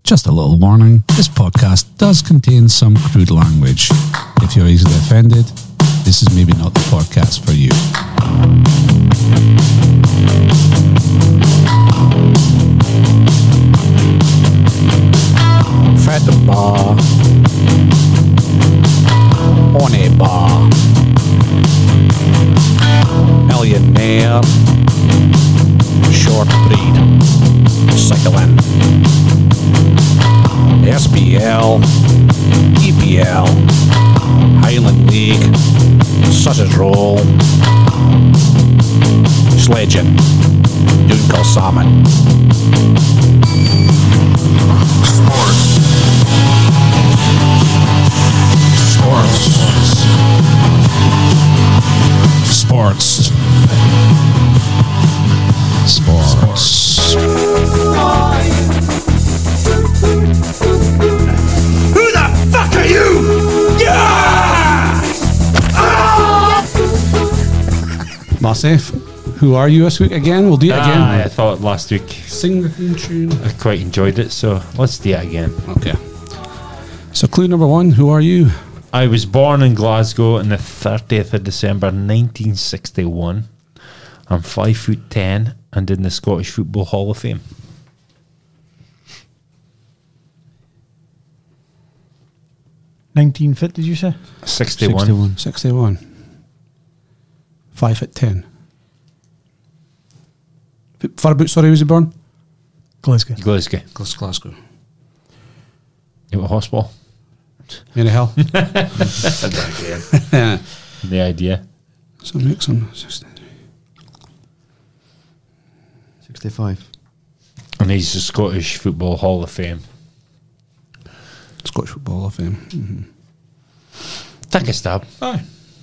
Just a little warning, this podcast does contain some crude language. If you're easily offended, this is maybe not the podcast for you. Fred bar. Honey bar. Millionaire. Short breed. Cycling. SPL, EPL, Highland League, Sausage Roll, Sledging, Dooncal Salmon. Sports. Who the fuck are you? Yeah! Massif, who are you this week again? We'll do it again. I thought last week Sing the theme tune. I quite enjoyed it, so let's do it again. Okay. So clue number one, who are you? I was born in Glasgow on the 30th of December 1961. I'm 5'10" and in the Scottish Football Hall of Fame. $19 did you say? 61. 61. 5'10". Whereabouts, sorry, was he born? Glasgow. Glasgow. Glasgow. You were hospital. In the hell. The idea. So make some 65. And he's the Scottish Football Hall of Fame. Scottish Football Hall of Fame. Mm-hmm. Take a stab. Aye.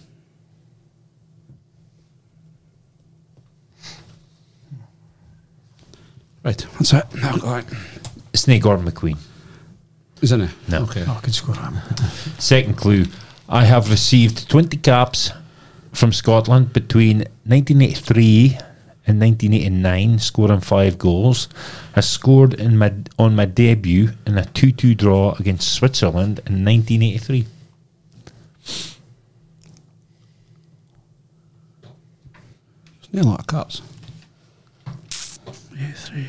Right, that's it. Now got it. It's not Gordon McQueen. Isn't it? No. Okay. Oh, I could score him. Second clue. I have received 20 caps from Scotland between 1983 and 1989, scoring 5 goals. I scored on my debut in a 2-2 draw against Switzerland in 1983. There's not a lot of cups. 83.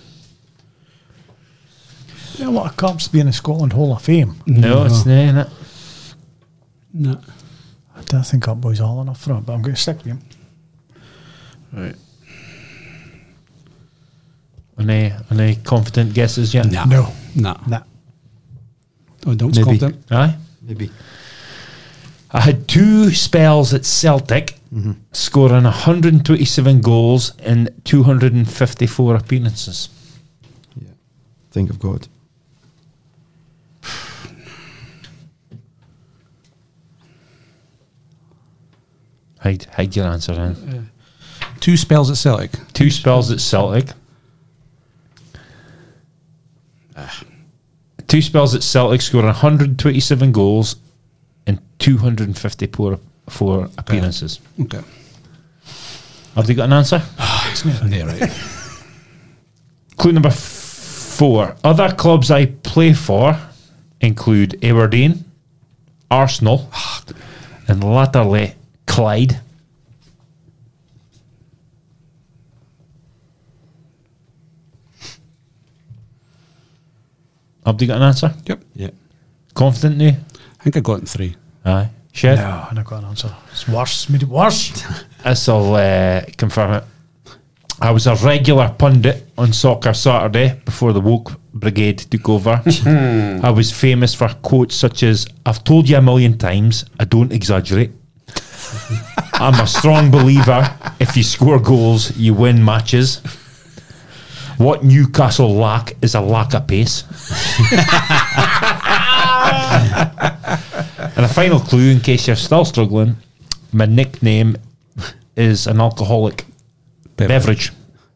Yeah, a lot of cups to be in the Scotland Hall of Fame. No, it's not, innit? No. I don't think Up Boys all enough for it, but I'm going to stick with him. Right. Any confident guesses yet? No. No. No. Nah. Oh, don't Maybe. scold them. Aye? Maybe. I had 2 spells at Celtic, scoring 127 goals in 254 appearances. Yeah. Think of God. Hide your answer in. 2 spells at Celtic. 2 spells at Celtic. 2 spells at Celtic, scoring 127 goals in 254 appearances. Okay. Have they got an answer? Yeah, right. Clue number 4. Other clubs I play for include Aberdeen, Arsenal, and latterly Clyde. Have they got an answer? Yep. Yeah. Confident now? I think I got it in 3. Aye. Shed? No, I never got an answer. It's worse. Made it worse. This'll confirm it. I was a regular pundit on Soccer Saturday before the woke brigade took over. I was famous for quotes such as, "I've told you a million times, I don't exaggerate. I'm a strong believer, if you score goals, you win matches. What Newcastle lack is a lack of pace." And a final clue, in case you're still struggling, my nickname is an alcoholic beverage.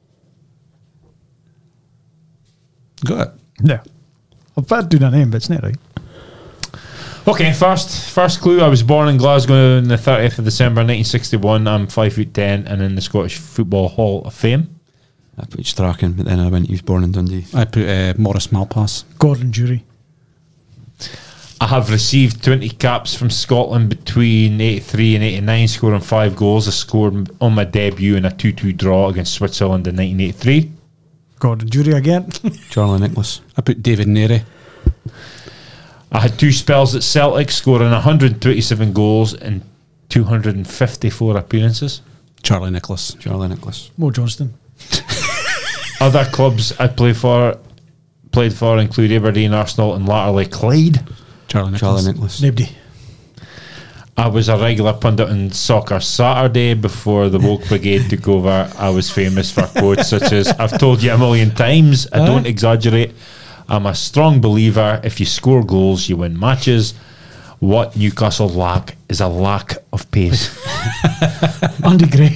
Got it. No. I've had to do that name, but it's not right. Okay, first clue. I was born in Glasgow on the 30th of December 1961. I'm 5'10" and in the Scottish Football Hall of Fame. I put Strachan, but then I went, he was born in Dundee. I put Morris Malpass. Gordon Jury. I have received 20 caps from Scotland between 83 and 89, scoring 5 goals. I scored on my debut in a 2-2 draw against Switzerland in 1983. Gordon Jury again. Charlie Nicholas. I put David Neary. I had 2 spells at Celtic, scoring 127 goals in 254 appearances. Charlie Nicholas. Charlie Nicholas. Mo Johnston. Other clubs I played for include Aberdeen, Arsenal and latterly Clyde. Charlie Nicholas. Charlie Nicholas. Nobody. I was a regular pundit on Soccer Saturday before the Woke Brigade took over. I was famous for quotes such as, I've told you a million times, I don't exaggerate. I'm a strong believer, if you score goals, you win matches. What Newcastle lack is a lack of pace. Andy Gray.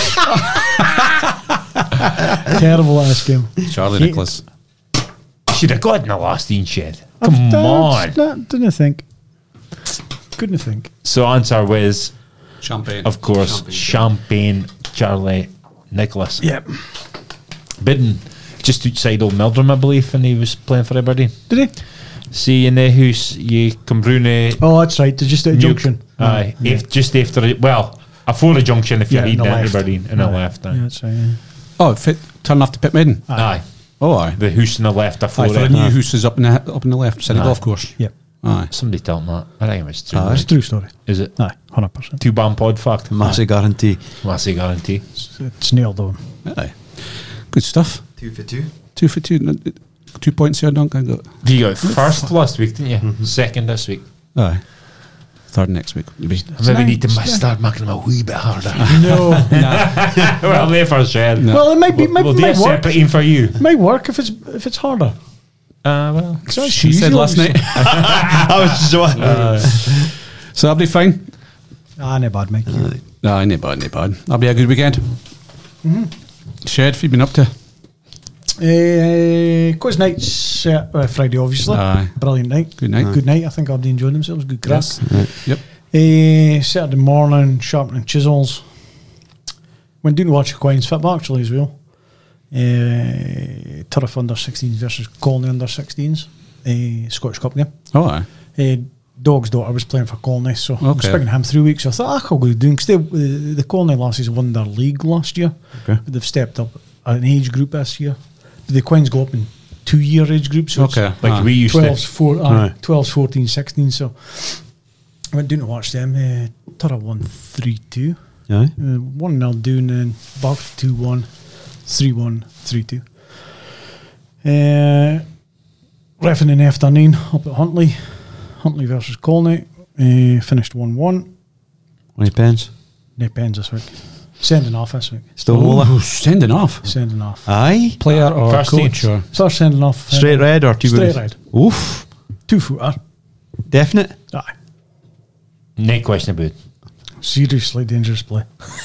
Terrible ass game. Charlie He- Nicholas. Should have got in the last shed. Come on. Didn't think. Couldn't think. So answer was, Champagne. of course, Champagne Charlie Nicholas. Yep. Bidden just outside Old Meldrum, I believe, and he was playing for Aberdeen. Did he? See in the house, you Cumbrune. Oh, that's right. They're just at a junction. Aye, Yeah. just after it. Well, afore the junction, if you're Yeah, heading in the at left. Aberdeen, in the Aye. left. Aye. Yeah, that's right. Yeah. Oh, turn off to Pit Maiden. Aye. Oh, aye. The house on the left afore Aye, for the it. new house is up in the left side of the Aye. golf course. Yep. Aye. Somebody tell me that. I think it's true. It's a true story. Is it? Aye, 100%. 2 band pod fact. Massive guarantee. Massive guarantee. It's nailed on. Aye. Good stuff. 2 for 2. 2 for 2. 2 points here, Dunk. I got. You got first last week, didn't you? Second this week. Aye. Third next week. Maybe. Maybe need to start making them a wee bit harder. No. Well, they first shared. No. Well, it might be. We'll do a Might work. separate in for you. Might work if it's harder. Well. So She said last night. I was just So that'll be fine. Not bad, mate. No, ain't bad, ain't bad. That'll be a good weekend. Shed, what have you been up to? Quiz night's Friday, obviously. Aye. Brilliant night. Good night. Good night. I think Aberdeen enjoyed themselves. Good crack. Yes. Yep. Saturday morning, sharpening chisels. Went down to watch Queen's football actually as well. Turf under 16s versus Colney under 16s. Scottish Cup game. Oh, aye. Dog's daughter was playing for Colney, so I was Okay. speaking to him 3 weeks. So I thought, I'll go doing because the Colney lassies won their league last year. Okay. But they've stepped up an age group this year. But the Queens go up in 2-year age groups. So it's Okay. Like we used 12s, to. Aye. 12s, 14, 16. So I went down to watch them. Turra won 3-2. Aye. 1-0 down and back 2-1, 3-1, 3-2. Ref in the afternoon up at Huntly. Huntly versus Colney. Finished 1-1. Any pens? No pens this week. Sending off this week. Still Oh, Mola? sending off. Sending off. Aye. Player or First coach team. or First sending off. Straight red or two Straight booties? red. Oof. 2-footer. Definite. Aye. No question about it. Seriously dangerous play.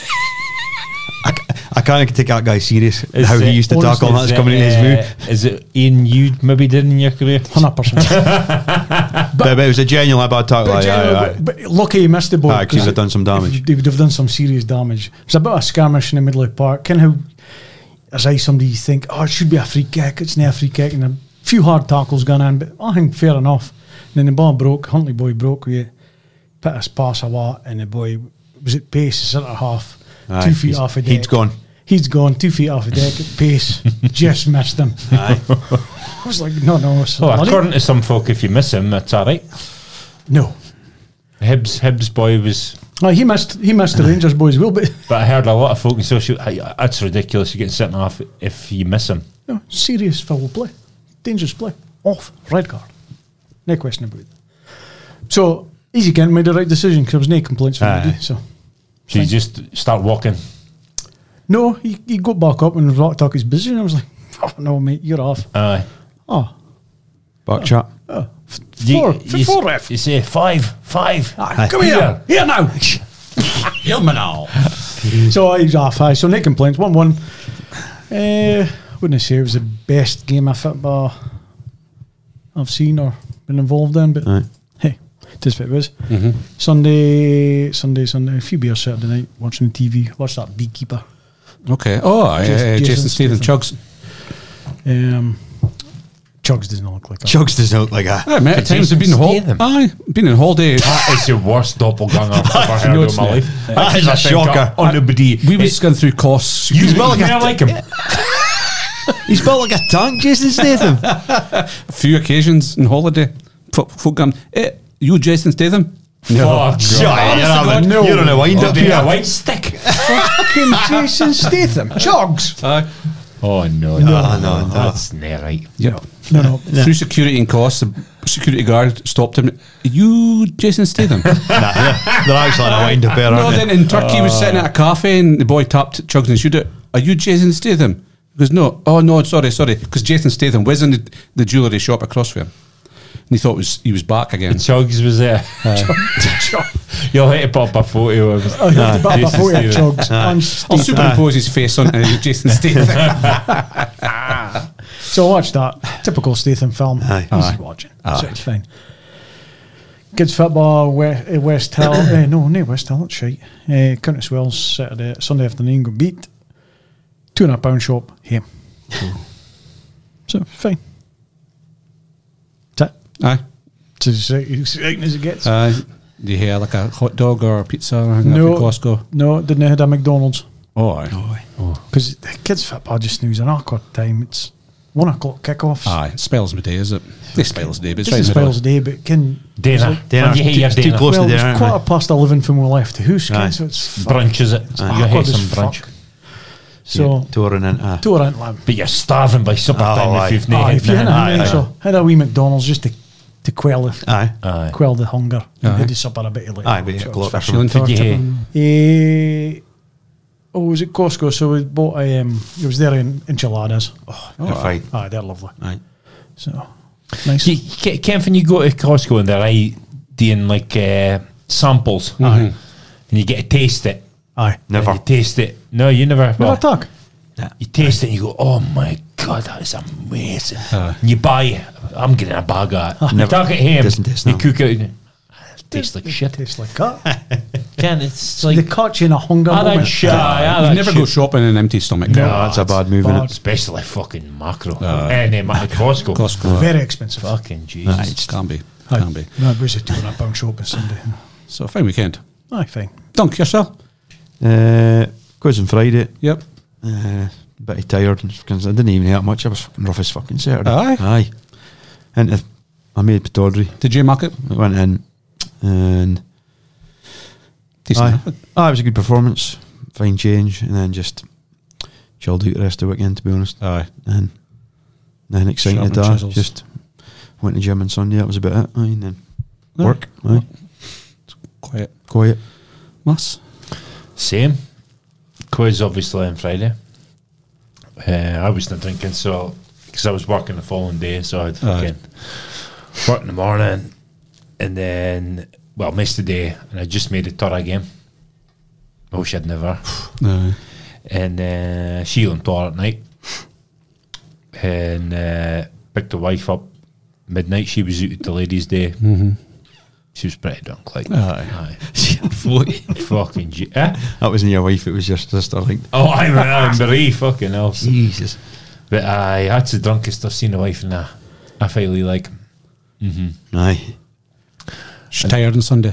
I can't take that guy serious. Is How he it- used to tackle, that's coming in his move. Is it Ian you maybe did in your career? 100%. But it was a genuine bad tackle. But, Aye. but lucky he missed the ball. Aye, 'cause he'd have done some damage. They would have done some serious damage. It was a bit of a skirmish in the middle of the park. Kind of how, as I somebody think, it should be a free kick. It's not a free kick. And a few hard tackles gone in, but I think fair enough. And then the ball broke. Huntley boy broke. We put his pass away, and the boy was at pace, centre half, Aye, 2 feet he's- off the deck. he's gone. He's gone 2 feet off the deck at pace. Just missed him. Aye. I was like, no, it's Well, bloody- according to some folk, if you miss him, that's all right. no. Hibs boy was, He missed the Rangers boy as well, but but I heard a lot of folk in social. That's ridiculous. You're getting sent off if you miss him. no, serious foul play. Dangerous play. Off. Red card. No question about it. So, Easy Kent made the right decision because there was no complaints from Aye. anybody. So, So you just start walking. no, he got back up and Rock Talk is busy. And I was like, oh, no, mate, you're off. Aye. Oh, Back chat. four ref. You say five. Aye, come here. Here now. Hear me now. So, he's off. Aye. So, no complaints. 1-1. Wouldn't say it was the best game of football I've seen or been involved in, but Aye. hey, it is what it was. Sunday, a few beers Saturday night, watching the TV, watched that Beekeeper. Okay. Oh, Jason Jason Statham. Statham. Chugs. Chugs does not look like that. Chugs does not look like that. I met at times. Jason I've been in Statham. been in holiday. That is the worst doppelganger I've ever heard No, in it's my not. life. That is a shocker. Anybody. We was going through costs. You built like smell a- like him. He's built like a tank, Jason Statham. a few occasions in holiday. Folk gone, you Jason Statham? Fuck. Shut God. up, you're on a wind up Be a here. white stick. Fucking Jason Statham. Chugs. Oh no, no. that's not right. Yep. No. Through security and costs, the security guard stopped him. You Jason Statham? They're actually on a wind up here, No, aren't then they? in Turkey, he was sitting at a cafe and the boy tapped Chugs and shoot it. Are you Jason Statham? He goes, no. Oh, no, sorry. Because Jason Statham was in the jewellery shop across from him. And he thought he was back again. Chugs was there. You'll have to pop a photo of Oh, you have to put up a Jason photo of Statham. Chugs. I'll on Statham. superimpose his face on Jason Statham. So I watched that typical Statham film. Aye. Easy watching. So it's fine. Kids football, West Hill. No West Hill. That's shite. Countess Wells Sunday afternoon got beat. £200 shop. Him. So fine. That's it. Aye. It's as exciting as it gets. Do you hear like a hot dog or a pizza or anything No. from Costco? No, didn't have a McDonald's. Oh, aye. Because the kids football just knows an awkward time. It's 1 o'clock kickoffs. Aye, it spells my day, is it? They spells the day, but it's It's right in the spells middle. day, but can Dana. Dana, When you hear your it's too Dana. close well, to it dinner, was aren't 11:15 from we left the house, Aye. so it's Brunch is it? You awkward hate as some brunch. fuck. they? So, Touring into. tour into Lamb. But you're starving by supper Oh, time aye. if you've Aye, not if you had had nothing. a so had a wee McDonald's just to quell Aye. Aye. the hunger. Aye. Had the supper a bit later. Aye, but 8 So o'clock. it's Feeling Did you torture. hear? was it Costco? So we bought it was there in enchiladas. They're fine. Aye, they're lovely. Aye. So nice. Ken, when you go to Costco and they're doing like samples, and you get to taste it. Aye. Never. And you taste it. No, you never. Never Well, talk. you taste it and you go, oh my God, that is amazing. Aye. And you buy it. I'm getting a bag of it. You Never. talk at him, Doesn't taste you no. cook it, and it tastes like shit. Tastes like that. Ken, it's They like, caught you in a hunger that moment. shit. You never go shopping in an empty stomach. No. That's a bad move, bad. innit? Especially fucking macro. Aye. And then at Costco. Costco. Very expensive. Fucking Jesus. Aye, it's Can be. Aye. Can be. No, it was a £200 shop on Sunday. So, fine weekend. Aye, fine. Dunk, yourself? Quiz on Friday. Yep. Bit tired because I didn't even eat much. I was fucking rough as fucking Saturday. Aye. Aye. And I made Pataudry. Did you mark it? I went in and Decent. aye, it was a good performance. Fine change, and then just chilled out the rest of the weekend. To be honest, Aye. and nothing exciting Sharpened at all. chisels. Just went to gym on Sunday. That was about it. Aye, and then Yeah. work. Aye, Quiet. quiet. Mass. Same. Quiz obviously on Friday. I was not drinking, so because I was working the following day, so I'd fucking work in the morning, and then missed the day, and I just made a Torah game. I wish I'd never. No. And Sheila and Torah at night, and picked the wife up midnight. She was out at the ladies' day. Mm-hmm. She was pretty drunk, like Aye. fucking. That wasn't your wife. It was your sister. Like Oh, I'm Marie, fucking else. Jesus. But that's the drunkest I've seen a wife in I fairly like. Aye. She's tired on Sunday.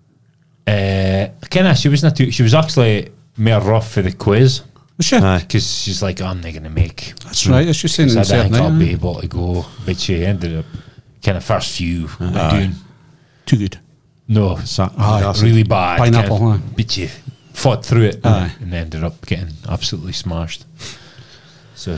She wasn't she was actually more rough for the quiz Was she? Aye. because she's like, I'm not gonna make. That's right. It's just saying So I don't think I'll be aye. able to go. But she ended up kind of first few doing Too good. no, really bad. Pineapple, kind of, huh? but you fought through it Aye. and ended up getting absolutely smashed. So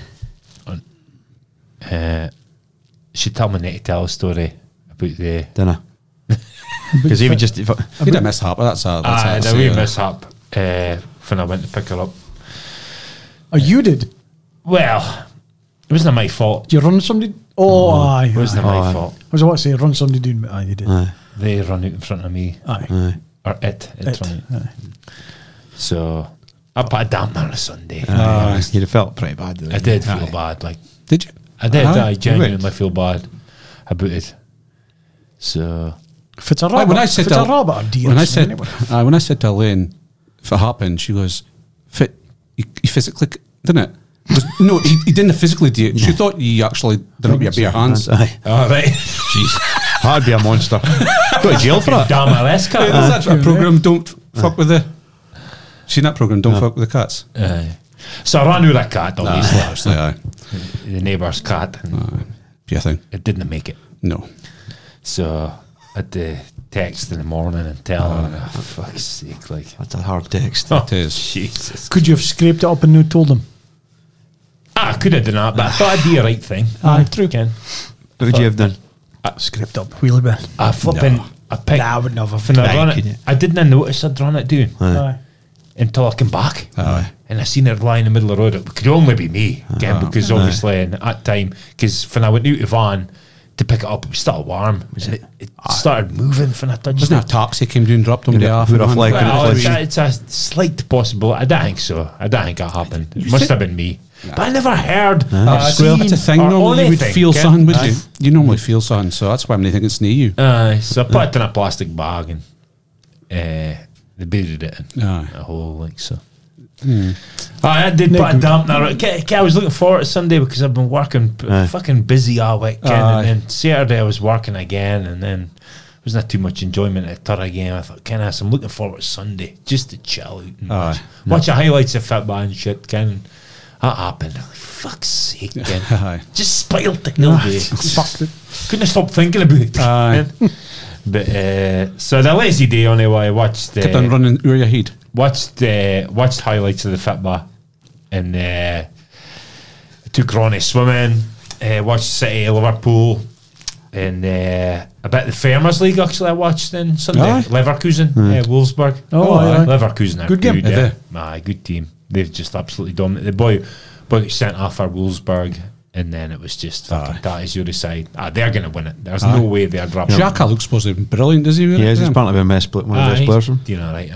she told me not to tell a story about the. Dinner. Because even just if I, He did a mishap. That's a. That's the wee mishap when I went to pick her up. Oh, you did? Well, it wasn't my fault. Did you run somebody? Oh, aye. It wasn't my aye. fault. I was about to say, run somebody doing, but aye, you did. aye, They run out in front of me, Aye. aye. or it It, front of me. aye. So I put a damn on a Sunday. You'd have felt pretty bad. Though, I did Aye. feel bad. Like Did you? I did. Aye. I genuinely Right. feel bad about it. So If it's a Aye, rabbit, when I if said it's a to- rabbit or deer, When I something, said, anyway. when I said to Elaine, if it happened, she goes, he physically didn't it? No, he didn't physically do it. She thought you actually did it with your bare hands. Aye. All right. Jeez. That'd be a monster. Go to jail for that. Damaresca. That's a program. Don't fuck with the. Seen that program? Don't fuck with the cats. So I ran with a cat, obviously. Obviously, aye. The neighbour's cat. And Yeah, thing. it didn't make it. No. So I had to text in the morning and tell her, for fuck's sake, like. That's a hard text. It is. Jesus. Could you have scraped it up and no told them? I could have done that, but I thought I'd do the right thing. Aye, true. Ken. What would you have done? Scraped up wheelie bin. I flipping. I picked. Nah, I would never. When I run could you? it, I didn't notice I'd run it down Aye. until I came back. Aye. And I seen it lying in the middle of the road. It could only be me, again, because obviously at that time, because when I went out the van to pick it up, it was still warm. It started moving when I touched Wasn't it. it a taxi came down, dropped him Yeah, off? who'd have liked it? Well, Couldn't it's a slight possibility. I don't think so. I don't think it happened. It must have been me. But I never heard. That's a thing. or Normally you would anything, feel Ken. something, would you? You normally feel something, so that's why I'm thinking it's near you. So I put it in a plastic bag and they buried it in Aye. a hole, like so. I did put a dampener. I was looking forward to Sunday because I've been working fucking busy all week. Ken, Aye. and then Saturday I was working again, and then there was not too much enjoyment at Turra game. I thought, Ken, I'm looking forward to Sunday just to chill out and watch the highlights of football and shit. Ken, that happened. Like, fuck's sake, Ken. Aye. Just spoiled the day. Fucked it. Couldn't stop thinking about it. Aye. But so the lazy day anyway. I watched Kept on running over your head. watched highlights of the football, and took Ronnie swimming. Watched City, Liverpool, and a bit of the Farmers League. Actually, I watched in Sunday. Aye. Leverkusen, Wolfsburg. Oh, aye. Leverkusen, are Good game. Yeah. Aye, good team. They've just absolutely dominated. The boy got sent off for Wolfsburg. And then it was just fucking that is your side. They're going to win it. There's no way they're dropping. Xhaka looks supposed to be brilliant, does he? Yeah, he's apparently been one of the best players. Do you know, right?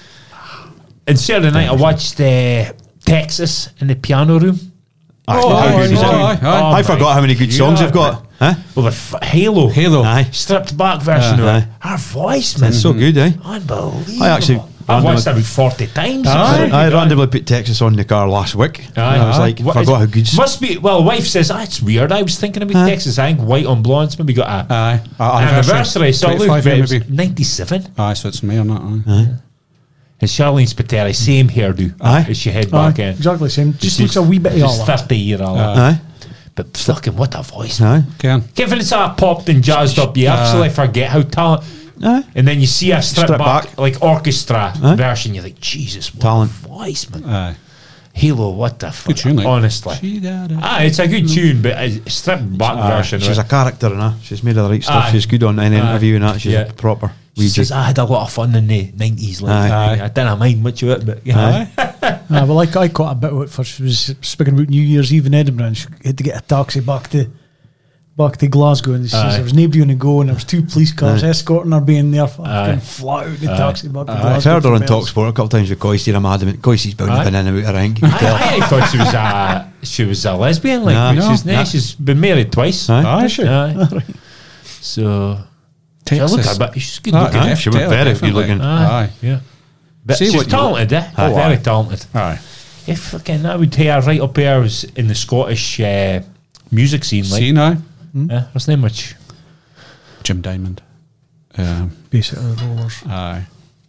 And Saturday night I watched Texas in the piano room. How good is it? I forgot how many good songs you've got. Huh? Well, Halo. Aye. Stripped back version of Aye. it. Her voice, man. It's so good, eh? Unbelievable. I actually I've watched it about 40 times. I randomly put Texas on the car last week. I was like, forgot how good. Must be. Well, wife says it's weird. I was thinking about Texas. I think White on Blondes maybe got a anniversary. So look, 25 it was maybe. 97. Aye, so it's me or not? Aye. And Charlene Spiteri, same hairdo as she head back in. Exactly the same. Just looks a wee bit Just older. 30-year-old. Aye. But fucking what a voice. Aye. Ken. Given it's all popped and jazzed up, you absolutely forget how talented. Aye. And then you see a strip back, like orchestra Aye. version, you're like, Jesus, what Talent. a voice, man. Aye. Halo, what the fuck? Good tune, like. Honestly. It's a good tune, but a stripped back version. She's a character in her. She's made of the right stuff. Aye. She's good on any interview and that. She's Yeah. proper. She says, I had a lot of fun in the 90s. Like, Aye. I didn't mind much of it, but yeah. Well, I caught a bit of it for she was speaking about New Year's Eve in Edinburgh, and she had to get a taxi back to Glasgow, and she says there was nobody on the go, and there was 2 police cars escorting her being there, fucking flat out the taxi back to Glasgow. I've heard her on for bells. TalkSport a couple of times with Coisty, and I'm adamant Coisty's bound to been in and out, I think. You can tell. I thought she was a lesbian, like, Nah. but No. she's nice. She's been married twice. Aye. Aye, sure. Aye. So, Texas. look at her, she's good Aye, looking. Aye, she was very good looking. Aye. Yeah. But See she's what you- talented, Oh, very aye. talented. Aye. Yeah, fucking, I would say right up there was in the Scottish music scene. Like, See now? there's not much. Jim Diamond. Basically, rollers. Aye.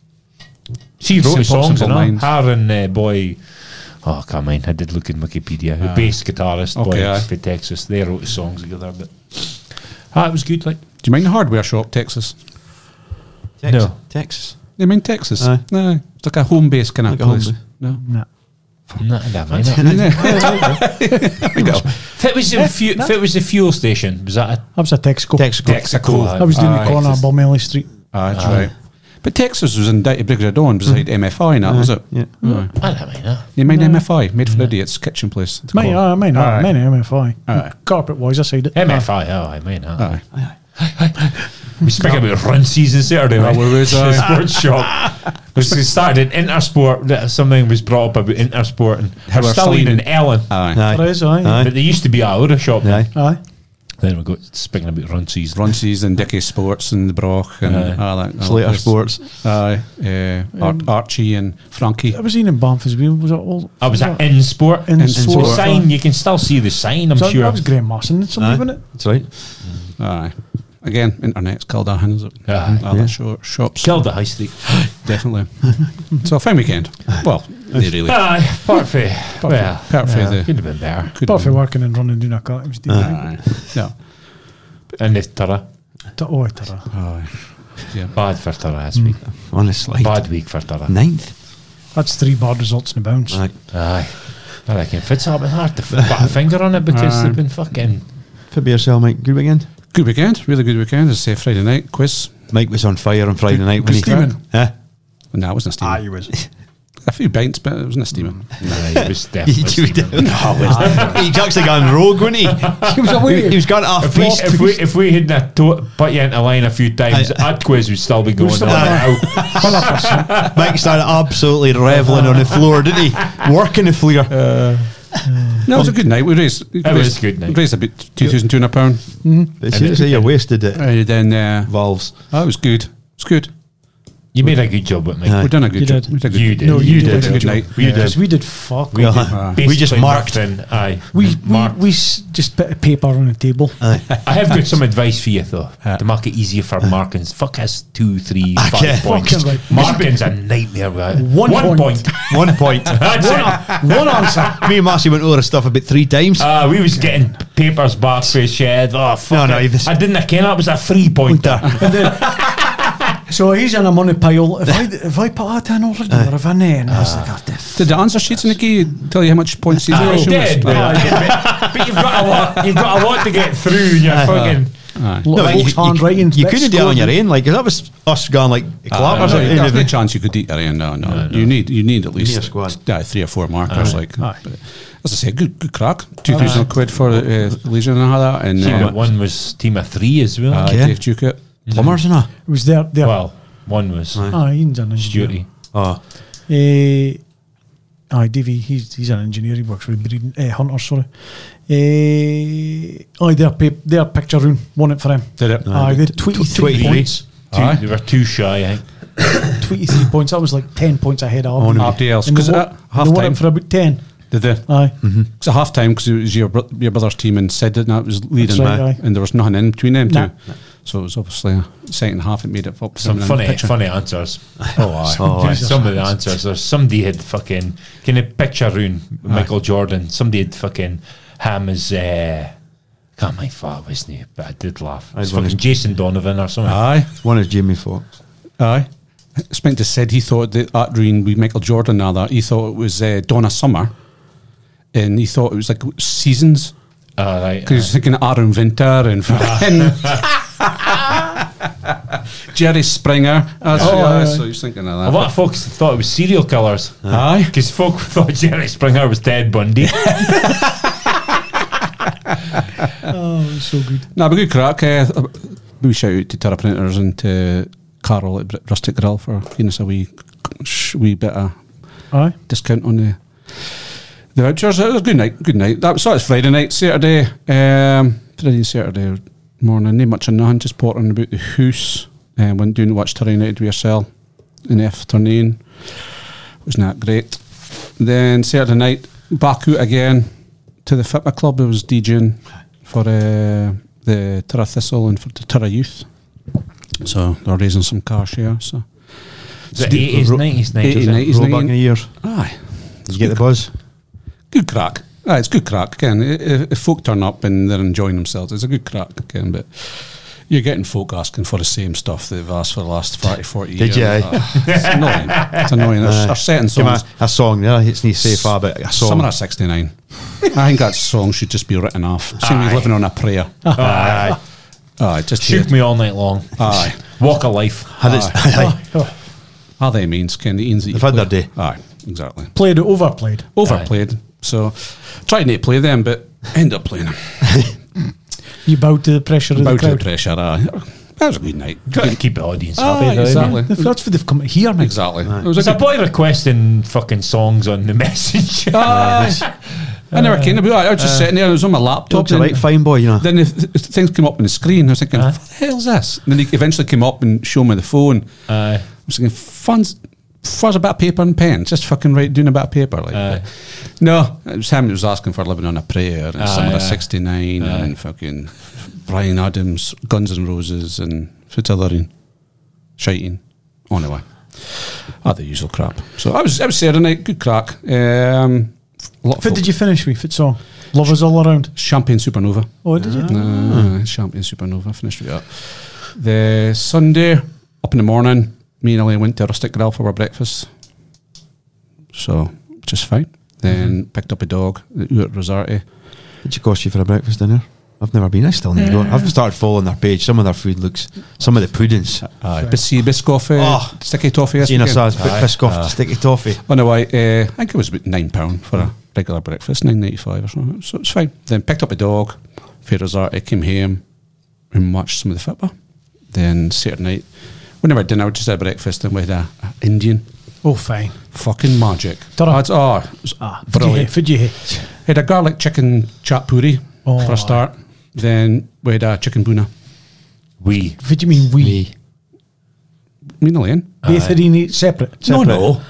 She wrote the Simple songs, and Minds. her and boy. Oh, come on! I did look in Wikipedia. Who bass guitarist, Okay, boy aye. for Texas. They wrote the songs together, but it was good. Like, Do you mind the hardware shop, Texas? No. Texas. You mean Texas? Aye. No. It's like a home base kind of Like a home place. base. No. Nah. no, I don't mind it. If it was if it was the fuel station, was that That was a Texaco. Texaco? I was doing the corner of Balmelly Street. Aye, that's right. But Texas was in Brigadier Dawn beside MFI and that, was it? Yeah. Aye. I don't mind that. You mind MFI? Made for Idiots kitchen place. It's Mine, called. mine, Aye. mine, MFI. Aye. Carpet wise, I said it. MFI, I mean that. Aye. We speak about run season Saturday. Right? we was, The sports shop. We started in Intersport. Something was brought up about Intersport and How we're Stallion selling- and Ellen. Aye. Aye. There is, aye. Aye. But there used to be a Aura shop. Aye. Aye. Then we got speaking about Runsies and Dickie Sports and the Broch and all that. Slater Sports. Archie and Frankie. I was in Banff as well. Was it all? I was at In Sport. In The Sport. sign, you can still see the sign, I'm sure. That was Graham Marston. Something, wasn't it? That's right. Aye. Again, internet's Kildahan, is it? Aye. All the shops. Killed the high street. Definitely. So a fine weekend. Well, they really. Aye, Parfait. Well, Parfait, the- could have been better. Could Apart from working and running doing a car, it was doing Aye. Yeah. And the Tara. Tara. Aye. Yeah. Bad for Tara this week. Honestly. Bad week for Tara. 9th. That's 3 bad results in the bounce. Right. Aye. I reckon Fitz have been hard to put a finger on it because they've been fucking. For yourself, Mike. Good weekend. Good weekend. Really good weekend. As I say, Friday night quiz. Mike was on fire on Friday night. Good steaming. Huh? No, it wasn't a steaming. he was. A few pints, but it wasn't a steaming. Nah, he was definitely. He actually gone rogue, wasn't he? He was away. He was gone off feast. If we hadn't put you into line a few times, that quiz would still be going still on. there. Mike started absolutely reveling on the floor, didn't he? Working the floor. No, it was a good night. We raised. It was a good night. We raised about £2,200. But seriously, you wasted it. Then Valves. it was good. It was good. You made a good job with me. Aye. We done a good You job. did. We did a good You did. No, you We did. did a good night. We did. Because we did fuck. We all. we just Basically marked. nothing. Aye. We marked. just put a paper on the table. I have got some advice for you though to make it easier for markings. Fuck us 2, 3, 5 Okay. points. Fucking right. Marking's a nightmare. Right? 1 point. 1 point. That's it. One answer. Me and Marcy went over the stuff about 3 times. We was getting papers back for his shed. Oh fuck! No, it. he was- I didn't ken it was a 3-pointer. So he's in a money pile. If I put that in already, or if I know, and I was like, oh, Did the answer sheets in the key tell you how much points you I did? did, but you've got a lot. You've got a lot to get through. And you're fucking. Aye. lot of but folks' handwriting. you couldn't do it on your own. Like, that was us going like clappers. There's no chance you could eat that in. No. You need at least need a squad. 3 or 4 markers. Like, Aye. but as I say, good crack. £2,000 for Legion and all that. And Team of 1 was team of 3 as well. Okay. Dave Duke. Plumbers and that. It was there. Well, 1 was Ian's an engineer. Stewarty. Oh, Davey, he's an engineer. He works with breeding hunters. Sorry. Their picture room won it for him. Did it? Aye, they had 23 points. They were too shy. I think. 23 points. That was like 10 points ahead of On him. Everybody else. And Because they at won half it time, for about 10. did they? Aye. Because at half time, because it was your brother's team and Sid and that was leading, That's right, aye. and there was nothing in between them Nah. two. So it was obviously a second half. It made it up. Some funny answers. Some of the answers. Or somebody had fucking kind of picture ruin Michael Jordan. Somebody had fucking him as can't mind what was his name, but I did laugh. It's one fucking is- Jason Donovan or something. Aye, one is Jamie Foxx. aye. Spencer said he thought that ruined with Michael Jordan. Now that he thought it was Donna Summer, and he thought it was like seasons. Right. Because he's thinking Aaron Winter and fucking Jerry Springer. So he's thinking of A that. lot of folks thought it was serial killers. Aye. Because folk thought Jerry Springer was Ted Bundy. Oh, it was so good. No, but good crack. We shout out to Tara Printers and to Carol at Rustic Grill for giving us a wee bit of Aye. discount on the vouchers. It was a good night. Good night. That was so it's Friday night, Saturday. Friday and Saturday morning. Not much of nothing. Just porting about the house. Went down to watch Tara United with yourself in the afternoon. Wasn't that great? Then Saturday night back out again to the Fitma Club. It was DJing for the Tara Thistle and for the Tara Youth. So they're raising some cash here. So Is it 80s, 90s, 80s, 90s? 90s. Roll back in the years. aye, Did you get the buzz? good crack. Aye, it's good crack again. If folk turn up and they're enjoying themselves, it's a good crack again. But you're getting folk asking for the same stuff that they've asked for the last 30, 40 years. Did you, aye? It's annoying. It's annoying. There's certain Give me songs. a song, yeah, it's not say far, but a song. Summer of '69. I think that song should just be written off. Same as living on a prayer. Aye. Aye, just Shoot me all night long. Aye. Walk of life. Had it- aye. Are they means? Ken the ends that They've you had play. their day. Aye, exactly. Played it, overplayed. Overplayed. So tried not to play them, but end up playing them. You bowed to the pressure of the About the crowd. pressure. Aye. That was a good night. Got to keep the audience Aye, happy. though, exactly. innit? That's what they've come to hear, mate. Exactly. It was There's a boy requesting fucking songs on the message. Aye. I never came about it. I was just sitting there. It was on my laptop. Dog's a and right fine boy, you know. Then the things came up on the screen. I was thinking, what the hell's this? And then he eventually came up and showed me the phone. I was thinking, fuzz a bit of paper and pen. Just fucking doing a bit of paper. Like, no, it was him that was asking for living on a prayer and some of the 69 and fucking Bryan Adams, Guns N' Roses and Fitzgerald, shiting. Anyway, the usual crap. So I was Saturday night, good crack. What did you finish with? Fit song. Lovers all around. Champagne Supernova. Oh, did you? Champagne Supernova. Finished with that. The Sunday, up in the morning, me and Elaine went to Rustic Grill for our breakfast. So, just fine. Then picked up a dog out at Rosarty. What'd you cost you for a breakfast dinner? I've never been. I still need to go. I've started following their page. Some of their food looks. Some of the puddings. Biscoff, sticky toffee. Gina says Biscoff, sticky toffee. Anyway, I think it was about £9 for a regular breakfast, $9.95 or something. So it's fine. Then picked up a dog, for Rosarty, came home and watched some of the football. Then Saturday night, we never had dinner, we just had breakfast and we had a Indian. Oh, fine. Fucking magic. It was brilliant. Had a garlic chicken chat puri for a start. Then we had a chicken buna. What do you mean we? Me and Elaine. Both had eaten separate. No.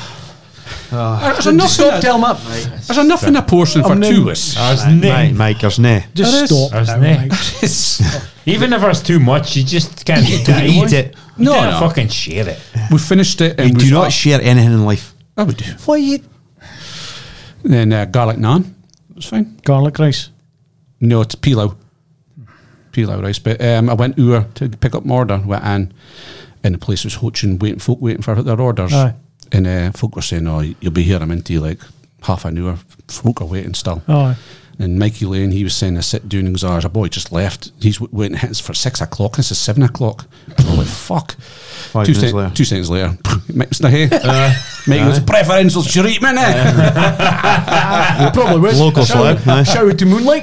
There's enough. Stop telling up. There's enough in a portion for two of us. Mike, there's no. Just stop. Even if there's too much, you just can't eat it. No, fucking share it. We finished it. And do not share anything in life. I would do. Why you? Then garlic naan. It was fine. Garlic rice. No, it's pilau rice. But I went over to pick up my order. Went in, and the place was waiting for their orders. Aye. And folk were saying, "Oh, you'll be here. I'm into like half an hour." Folk are waiting still. Oh. And Mikey Lane, he was saying, "I sit down." And a boy just left. He's waiting for 6 o'clock. This is 7 o'clock. Holy fuck! 2 seconds later, Mike's not here. Mike goes, "Preferential treatment." Probably was. Local slag. Shout out to Moonlight.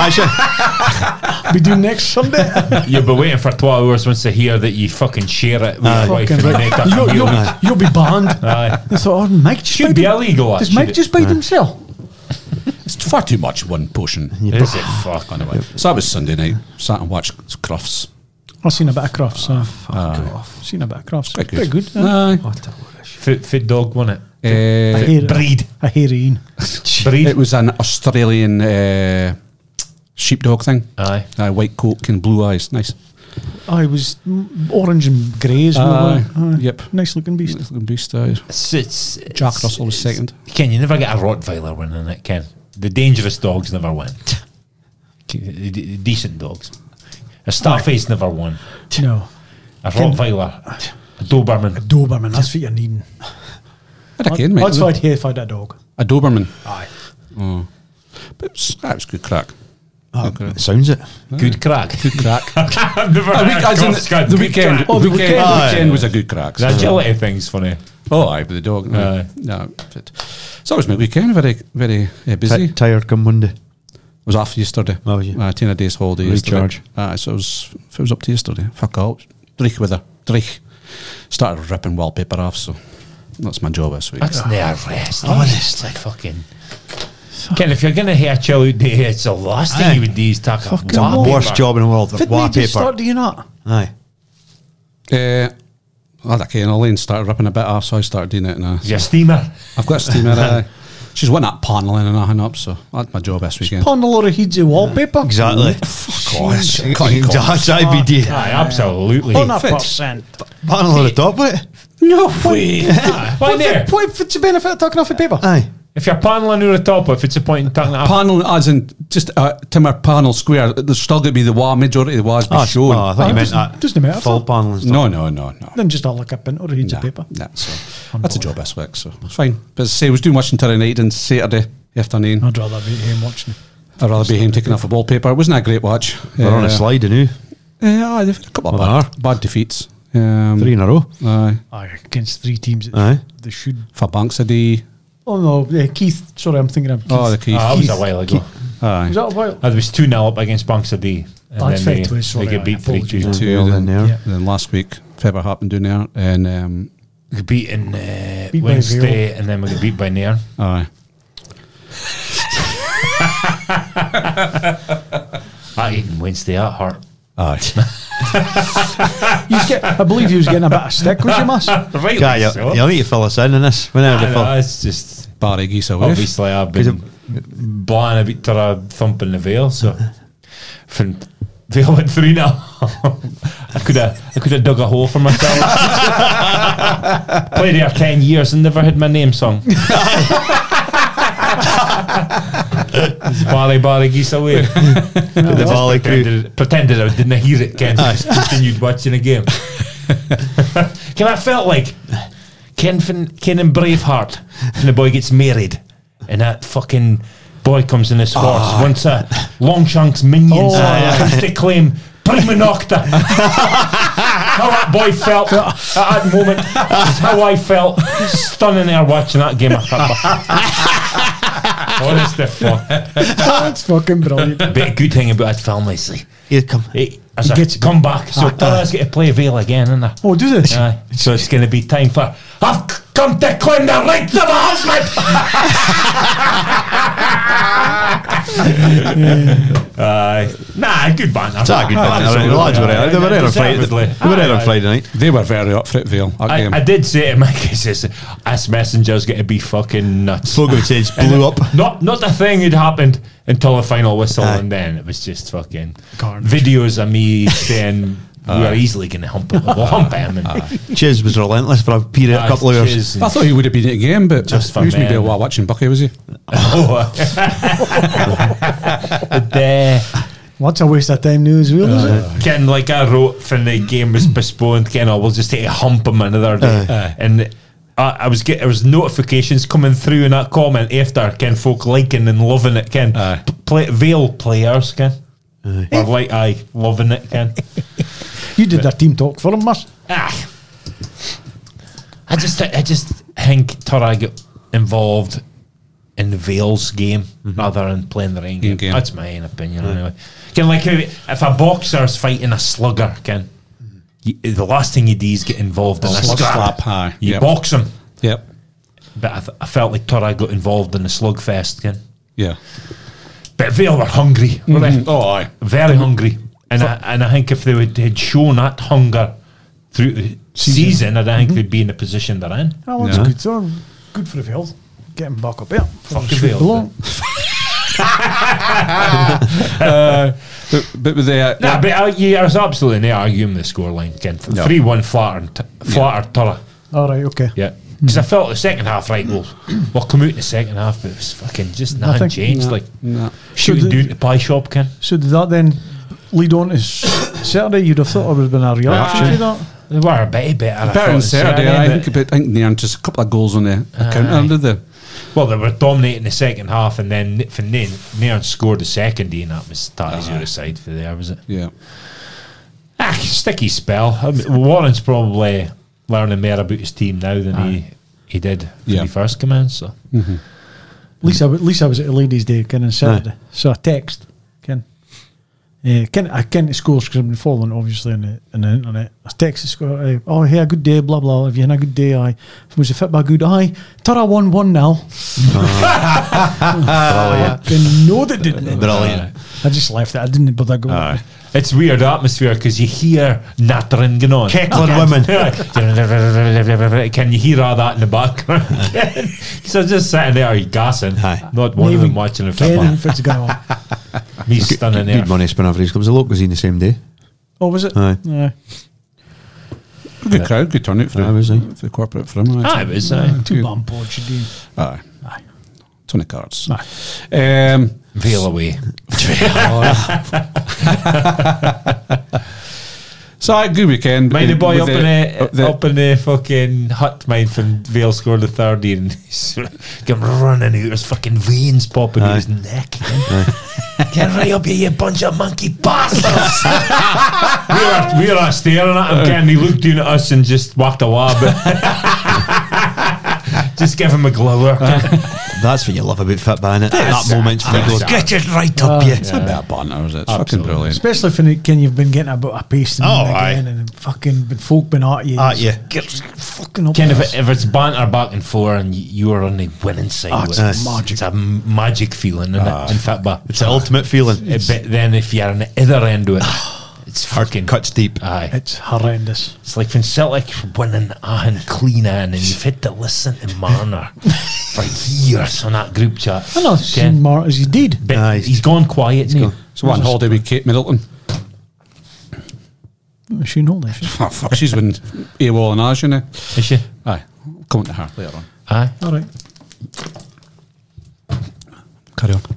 Be doing next Sunday. You'll be waiting for 12 hours once they hear that you fucking share it with your wife and make up a meal. You'll be banned. I thought, Mike should be illegal. Does Mike just bite himself? It's far too much one portion. Is it? Fuck. Anyway, so that was Sunday night. Sat and watched Crufts. I've seen a bit of Crufts. Seen a bit of Crufts. Pretty good. Fit dog, wasn't it? Breed. A heroine. Breed. It was an Australian sheepdog thing. Aye. White coat and blue eyes. Nice. It was orange and grey as well. Yep. Nice looking beast. Nice looking beast. It's Jack Russell was second. Ken, you never get a Rottweiler winning it, Ken. The dangerous dogs never win. The decent dogs. A Starface never won. No. A Rottweiler. A Doberman. A Doberman, that's what you're needing. That's what I'd hate if I had a dog. A Doberman. Aye. Oh. But that was good crack. It sounds it. Good crack. Good crack. I've never heard the weekend. The weekend was a good crack. The agility thing's funny. Oh, aye, but the dog. No. So it was my weekend. Very, very busy. Tired come Monday. I was off yesterday. Oh, yeah. 10 a days holiday. Recharge. So it was up to yesterday. Fuck all. Dreich with her. Dreich. Started ripping wallpaper off, so that's my job this week. That's near rest. Honestly. Fucking. Ken, if you're going to hear chill out day, it's the last thing you would do is talk about wallpaper. Worst job in the world. Wallpaper. Start, do you not? Aye. Elaine started ripping a bit off, so I started doing it. Your steamer. I've got a steamer. She's won that paneling and nothing up, so that's my job this weekend. Pon a lot of heads of wallpaper. Exactly. Fuck off. That's IBD. Aye, absolutely. 100%. Pon a lot of top with it. No way. Why there? What's the benefit of talking off the paper? Aye. If you're paneling over the top, if it's a point in talking that Panel as in just timber panel square, there's still going to be the majority of the walls be shown. I thought you meant that. Doesn't matter. Full panel and stuff. No. Then just I'll look up in or heads of paper. So that's a job this week, so it's fine. But as I say, I was doing watching Terry night and Saturday afternoon. I'd rather be him watching it. I'd rather be him taking off a wallpaper. It wasn't a great watch. We're on a slide, didn't you? They've had a couple of bad defeats. 3 in a row. Aye, against 3 teams. Aye. They should. For Banks a day. Oh no, Keith. Sorry, I'm thinking of Keith. Oh, the Keith. that was a while ago. Aye. Was that a while? It was 2-0 up against Banks a day. And That's then fair they get beat 3-2. Then last week, February happened down there. And we got beaten Beat by Wednesday, and then we got beat by Nairn. aye. I eating Wednesday at heart. Aye. I believe you was getting a bit of stick, was you, Miss? Right, Guy, you'll need to fill us in on this. Whenever it's just Barry Geese away. obviously I've been blowing a bit to a thump in the Vale, so from Vale went 3-0. I could have dug a hole for myself. Played there 10 years and never had my name sung. It's Barry Geese away. the Bally crew. Pretended I didn't hear it, Ken. Just continued watching the game. Ken, I felt like Ken in Braveheart when the boy gets married and that fucking boy comes in his horse once Longshank's minions comes to claim Prima Nocta. How that boy felt at that moment is how I felt stunning there watching that game of football. Honest to fuck. That's fucking brilliant. But a good thing about that film is like, as He gets a comeback, so Tara's got to play Vale again, isn't there? Oh, do this? Aye. So it's going to be time for I've come to claim the rights of a husband. Nah, good band. It's a good band. The lads were there. They were there on Friday. They were there on Friday night. They were very up for it, Vale. That game. I did say to Mike, he says, "This messenger's going to be fucking nuts." Slogan says blew up. Not the thing had happened until the final whistle, and then it was just fucking Carnage. videos of me saying we are easily going to hump him. We'll hump him. And Chiz was relentless for a period, a couple of years. Chiz and- I thought he would have been at the game, but Just for he was maybe men. while watching Bucky, was he? What's a waste of time news, is it? Ken, like I wrote when the game was postponed, Ken, we'll just take a hump him another day. And there was notifications coming through in that comment after, Ken, folk liking and loving it, Ken. Vale players, Ken. Or like, loving it, Ken. You did that team talk for him, Miss. I just think Tara got involved in the Vale's game rather than playing the rain game. Game. That's my own opinion anyway. Ken, like if a boxer's fighting a slugger, Ken, the last thing you do is get involved in a Slug scrap. slap, aye. You Yep. box him. Yep. But I felt like Tara got involved in the slugfest, Ken. Yeah. But Vale were hungry, were they? Oh, aye. Very hungry. And I think if they had shown that hunger through the season, I don't think they'd be in the position they're in. Oh, that's Yeah. good. So good for the Vale. Get him back up here. Fucking Shoot Vale, below. But with the But I was absolutely no arguing the scoreline, Ken. 3-1 flatter Tara. All right, okay. Yeah. Because I felt the second half, right, we'll come out in the second half, but it was fucking just nothing Nothing. changed. No, Like no. shooting So the- down the pie shop, Ken. So did that then lead on to Saturday? You'd have thought there would have been a reaction to that. They were a bit better. I better thought, on Saturday. I but- think they earned just a couple of goals on the account, did they? Well, they were dominating the second half, and then from then Nairn scored the second, and that was Tara's other side for there, was it? Yeah. Sticky spell. I mean, Warren's probably learning more about his team now than he did when Yeah. he first came in. So At least I was at a ladies' day, Ken, on Saturday. So I text Ken. I Ken scores because I've been following it, obviously on the internet. I text the score. Oh, hey, a good day, blah blah. Have you had a good day? Aye. Was the football good? Aye. Tara won 1-0. Brilliant. No, they didn't. Brilliant. I just left it. I didn't bother going. it's weird atmosphere because you hear nattering going on. Keckling women. Can you hear all that in the background? So just sitting there gassing, Aye. not one of them watching the football. Anything fits going on. Me standing there. Good money spent over his club. It was a Locozine the same day. Oh, was it? Aye. Aye. Good crowd, good turnout for Aye, was he? the corporate for him. Aye, it was, Two bomb pods, you do. Aye. Aye. 20 cards. Aye. Veil away. So, aye, good weekend. Mind the boy with up in the fucking hut, mind from Vale scored the third year and he's came running out, there's fucking veins popping out his neck. Get right up here, you bunch of monkey bastards. we were staring at him, Ken, he looked down at us and just walked away, but just give him a glower. That's what you love about football, innit? That moment when you go, get it right up you. It's a bit of banter, is it? It's fucking brilliant. Especially if you've been getting a bit of pace and again, and fucking been folk been at you. Get fucking up. Kind of if it's banter back and forth and you are on the winning side, It's magic. it's a magic feeling in football. It's the ultimate feeling. But then if you're on the other end of it, it's fucking Cuts deep. Aye. It's horrendous. It's like when Celtic winning and clean and you've had to listen to Marner for years on that group chat. I know, seen Mark as he did. But Aye. he's gone quiet. He's So one holiday with Kate Middleton. Machine holding. Oh, fuck, she's been AWOL and Ash, you know. Is she? Aye, we'll come on to her later on. Aye. All right. Carry on.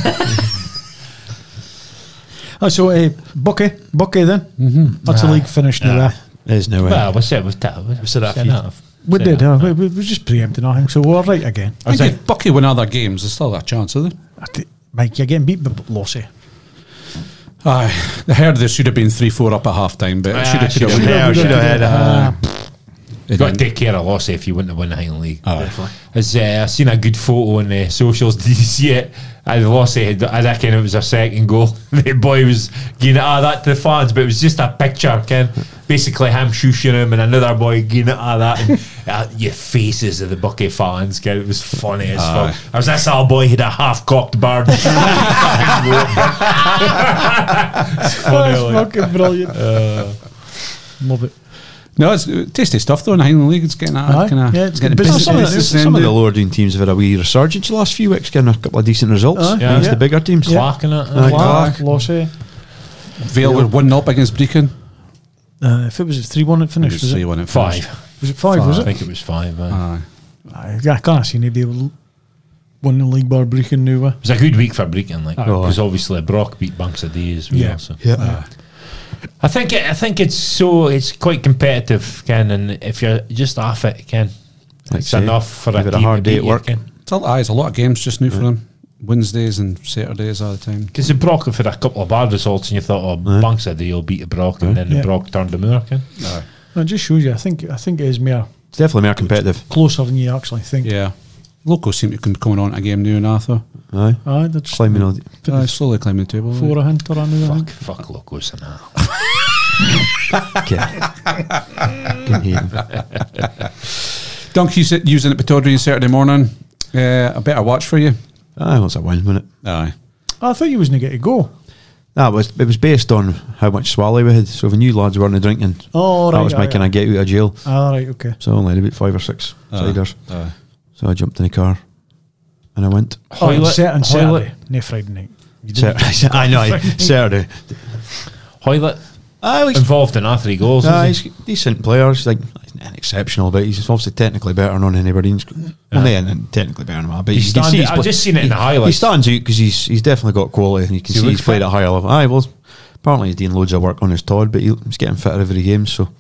So Bucky then. That's the league finished now. There's no way. Well, we said we've said that. We did. We were just preempting nothing, so we're all right again. I think if Bucky win other games, there's still a chance, is there? Mike, you're getting beat by Lossy. Aye, I heard there should have been 3-4 up at half time, but it should have should have been. should have had You've got to take care of Lossy if you want to win the Highland League. Aye. I've seen a good photo on the socials. Did you see it? Lossy, I reckon it was a second goal. The boy was giving that to the fans, but it was just a picture, Ken. Basically, him shushing him and another boy giving that. And your faces of the Bucky fans, Ken. It was funny as fuck. I was that little boy had a half-cocked bird. It's funny, That's fucking brilliant. Love it. No, it's tasty stuff though in the Highland League. It's getting Aye. kind of Yeah, it's getting getting business. busy. Some of the lower doing teams have had a wee resurgence the last few weeks, getting a couple of decent results against the bigger teams. Clark and it. Clark, Lossy. Vale were 1-0 against Brecon. If it was 3-1, it finished. Was it? 3-1 at 5. Was it 5? Was I it? think it was 5. Aye. I can't see anybody won the league bar breaking new. It was a good week for Brecon, Oh, because obviously Brock beat Banks of Day as well. Yeah. So. Yeah. I think it's quite competitive, Ken, and if you're just off it, Ken, Like it's say, enough for you've a had a team hard to day beat at you, work. Ken. It's a lot of games just now for them. Wednesdays and Saturdays all the time. Because the Brock have had a couple of bad results, and you thought, Banks of Day will beat the Brock, and then the Yeah. Brock turned the Moor, Ken. It just shows you. I think it is more It's definitely more competitive. closer than you actually think. Yeah. Locals seem to be coming on a game now in Arthur. Aye. Aye, that's Climbing all the, Slowly climbing the table. 4 a hint or a new. I think. Fuck locos and that. Can hear him. Donkey's using it Pittodrie Saturday morning. A better watch for you. Aye, well, it's a win, wasn't it? Aye. I thought you wasn't going to go. It was based on how much swally we had. So if we knew lads weren't drinking, Oh, right. that was my kind of get out of jail. All right, okay. So I only had about 5 or 6 ciders. Aye. So I jumped in the car and I went. Hoylett- Saturday, no Friday night. You didn't. I know, Saturday. Hoylett He's involved in 3 goals. he's a decent player. He's like he's not exceptional, but he's obviously technically better than anybody. Well, technically better than him, but you can see I've just seen it in the he highlights. stands out because he's definitely got quality, and you can So see he he's looks played fit. at a higher level. Aye, well, apparently he's doing loads of work on his Todd, but he's getting fitter every game. So,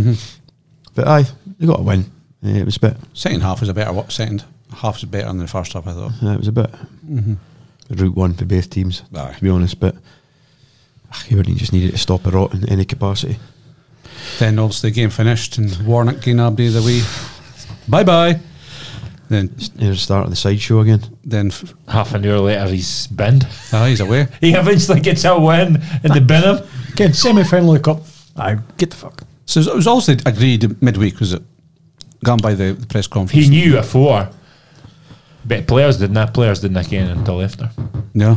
but aye, you got a win. It was a bit. Second half was a better second half was better than the first half, I thought. It was a bit. Route one for both teams, Aye. to be honest. But he wouldn't just needed to stop a rot in any capacity. Then obviously the game finished and Warnock getting Abdi the way. Bye. Then Here's the start of the sideshow again. Half an hour later, he's binned. He's away. He eventually gets a win in the bin him. Again, semi-final of the cup. Aye, get the fuck. So it was also agreed midweek, was it? Gone by the press conference. He knew before, but players didn't again until after. No.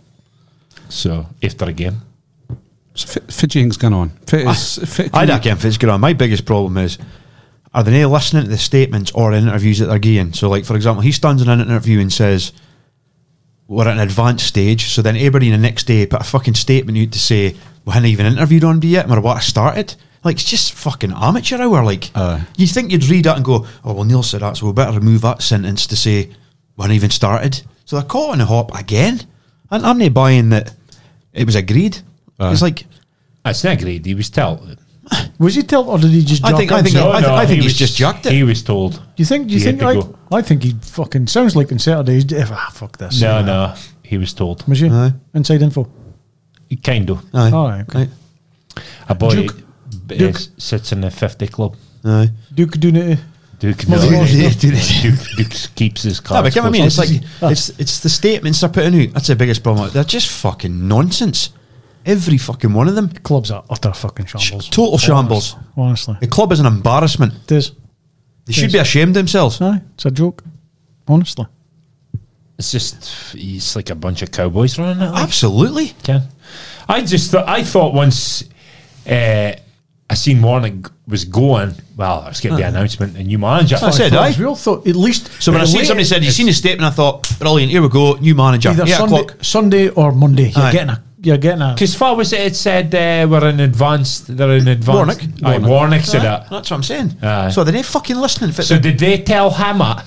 So after a game, So Fidging's gone on. I don't care if it's good on. My biggest problem is, are they not listening to the statements or interviews that they're giving? So, like, for example, he stands in an interview and says, we're at an advanced stage, so then everybody the next day put a fucking statement out to say, we hadn't even interviewed on yet, and we're about to start it. Like, it's just fucking amateur hour. Like, you think you'd read that and go, oh, well, Neil said that, so we better remove that sentence to say, we hadn't even started. So they're caught on the hop again. And I'm not buying that it was agreed. It's like, it's not agreed. He was told. Was he told, or did he just? I think he he's was- just jacked it. He was told. Do you think? He had to go. I think he fucking sounds like on Saturdays. Fuck this. No, he was told. Was you? Aye. Inside info. Kind of. Aye. All right, okay. A boy Duke. sits in the 50 club. Aye. Duke doing it. Duke, Well, no, they- Duke keeps his Yeah, cards. but I mean, it's close. like it's the statements they're putting out. That's the biggest problem. They're just fucking nonsense. Every fucking one of them. Clubs are utter fucking shambles. Total shambles. Honestly. The club is an embarrassment. It is. They should be ashamed of themselves. Aye, it's a joke. Honestly. It's just it's like a bunch of cowboys running it. Like. Absolutely. Ken. I thought once I seen Warnock was going. Well, I was getting the announcement, the new manager. I said, aye. We all thought at least. So when I seen somebody said, "You seen the statement?" I thought, "Brilliant! Here we go, new manager." either 8 Sunday, o'clock. Sunday or Monday, Aye. you're getting a. Because far was it said we're in advance. They're in advance. Warnock. Aye, Warnock said that. That's what I'm saying. Aye. So they're fucking listening. So did they tell Hammer?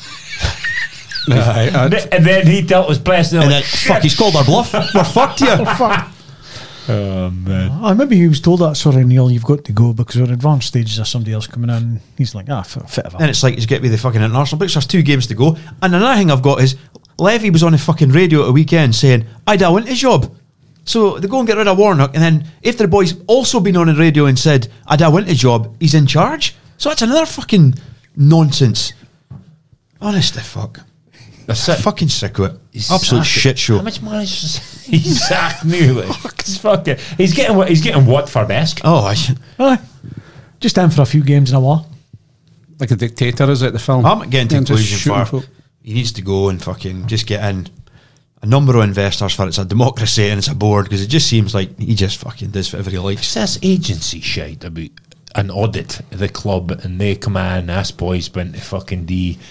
Aye, And then he dealt with Preston. And Like, then, fuck, he's called our bluff. We're fucked here. Fuck. oh man. Maybe he was told that, sorry, Neil, you've got to go because we're in advanced stages of somebody else coming in. He's like, fit of Then it's like he's get with the fucking international breaks. There's 2 games to go. And another thing I've got is Levy was on the fucking radio at the weekend saying, "I want his job." So they go and get rid of Warnock, and then if the boy's also been on the radio and said, "I want his job," he's in charge. So that's another fucking nonsense. Honest to fuck. That's it. Fucking sick of it. He's Absolute sacked. shit show. How much money is he's sacked new? Like, it's fucking. He's getting Watford-esque. Oh, Aye. Just in for a few games in a while. like a dictator, is it, the film? I'm getting to And just conclusion shooting for folk. he needs to go and fucking just get in a number of investors for it's a democracy and it's a board, because it just seems like he just fucking does whatever he likes. It's this agency shite about an audit of the club, and they come in, us boys went to fucking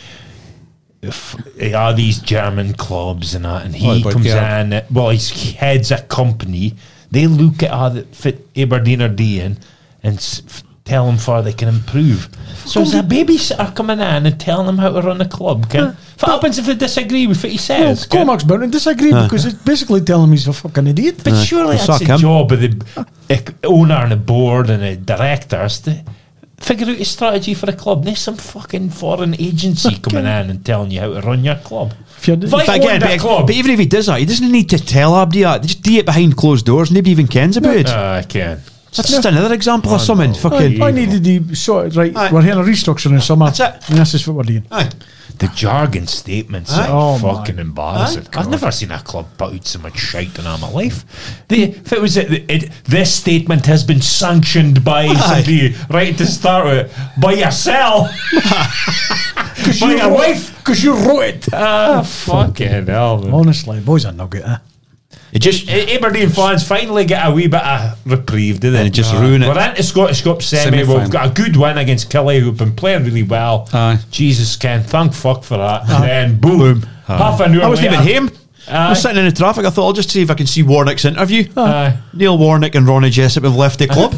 all these German clubs and that, and he but comes yeah. in, well, he heads a company, they look at how that fit Aberdeen are doing and tell them how they can improve. So is a babysitter coming in and telling them how to run a club, Ken? What happens if they disagree with what he Well, says? Ken? Cormac's bound to disagree because it's basically telling him he's a fucking idiot. But surely We'll that's sack the him. job of the owner and the board and the directors to figure out a strategy for the club. There's some fucking foreign agency coming in and telling you how to run your club. If you're- If I But again, owned a club, but even if he does that, he doesn't need to tell Abdi that. They just do it behind closed doors. Nobody even cares about it. I can. That's just another example of something. Fucking. I needed to sort it right. Aye. We're here a restructuring in summer. That's it. And this is what we're doing. Aye. The jargon statements Aye. are Oh, fucking my. embarrassing. Aye. I've never seen a club put out so much shite in all my life. If it was this statement has been sanctioned by somebody right to start with, by yourself, by your wife. Because you wrote it. Ah, fucking hell, man. Honestly, boys are nugget, eh? It just. Aberdeen fans finally get a wee bit of reprieve, do they? And it just ruin it. We're into Scottish Cup semi. Semi-final. We've got a good win against Killie, who've been playing really well. Aye. Jesus, Ken, thank fuck for that. And then boom, half an hour I wasn't later, even home. I was sitting in the traffic. I thought I'll just see if I can see Warnock's interview. Aye. Neil Warnock and Ronnie Jessup have left the club.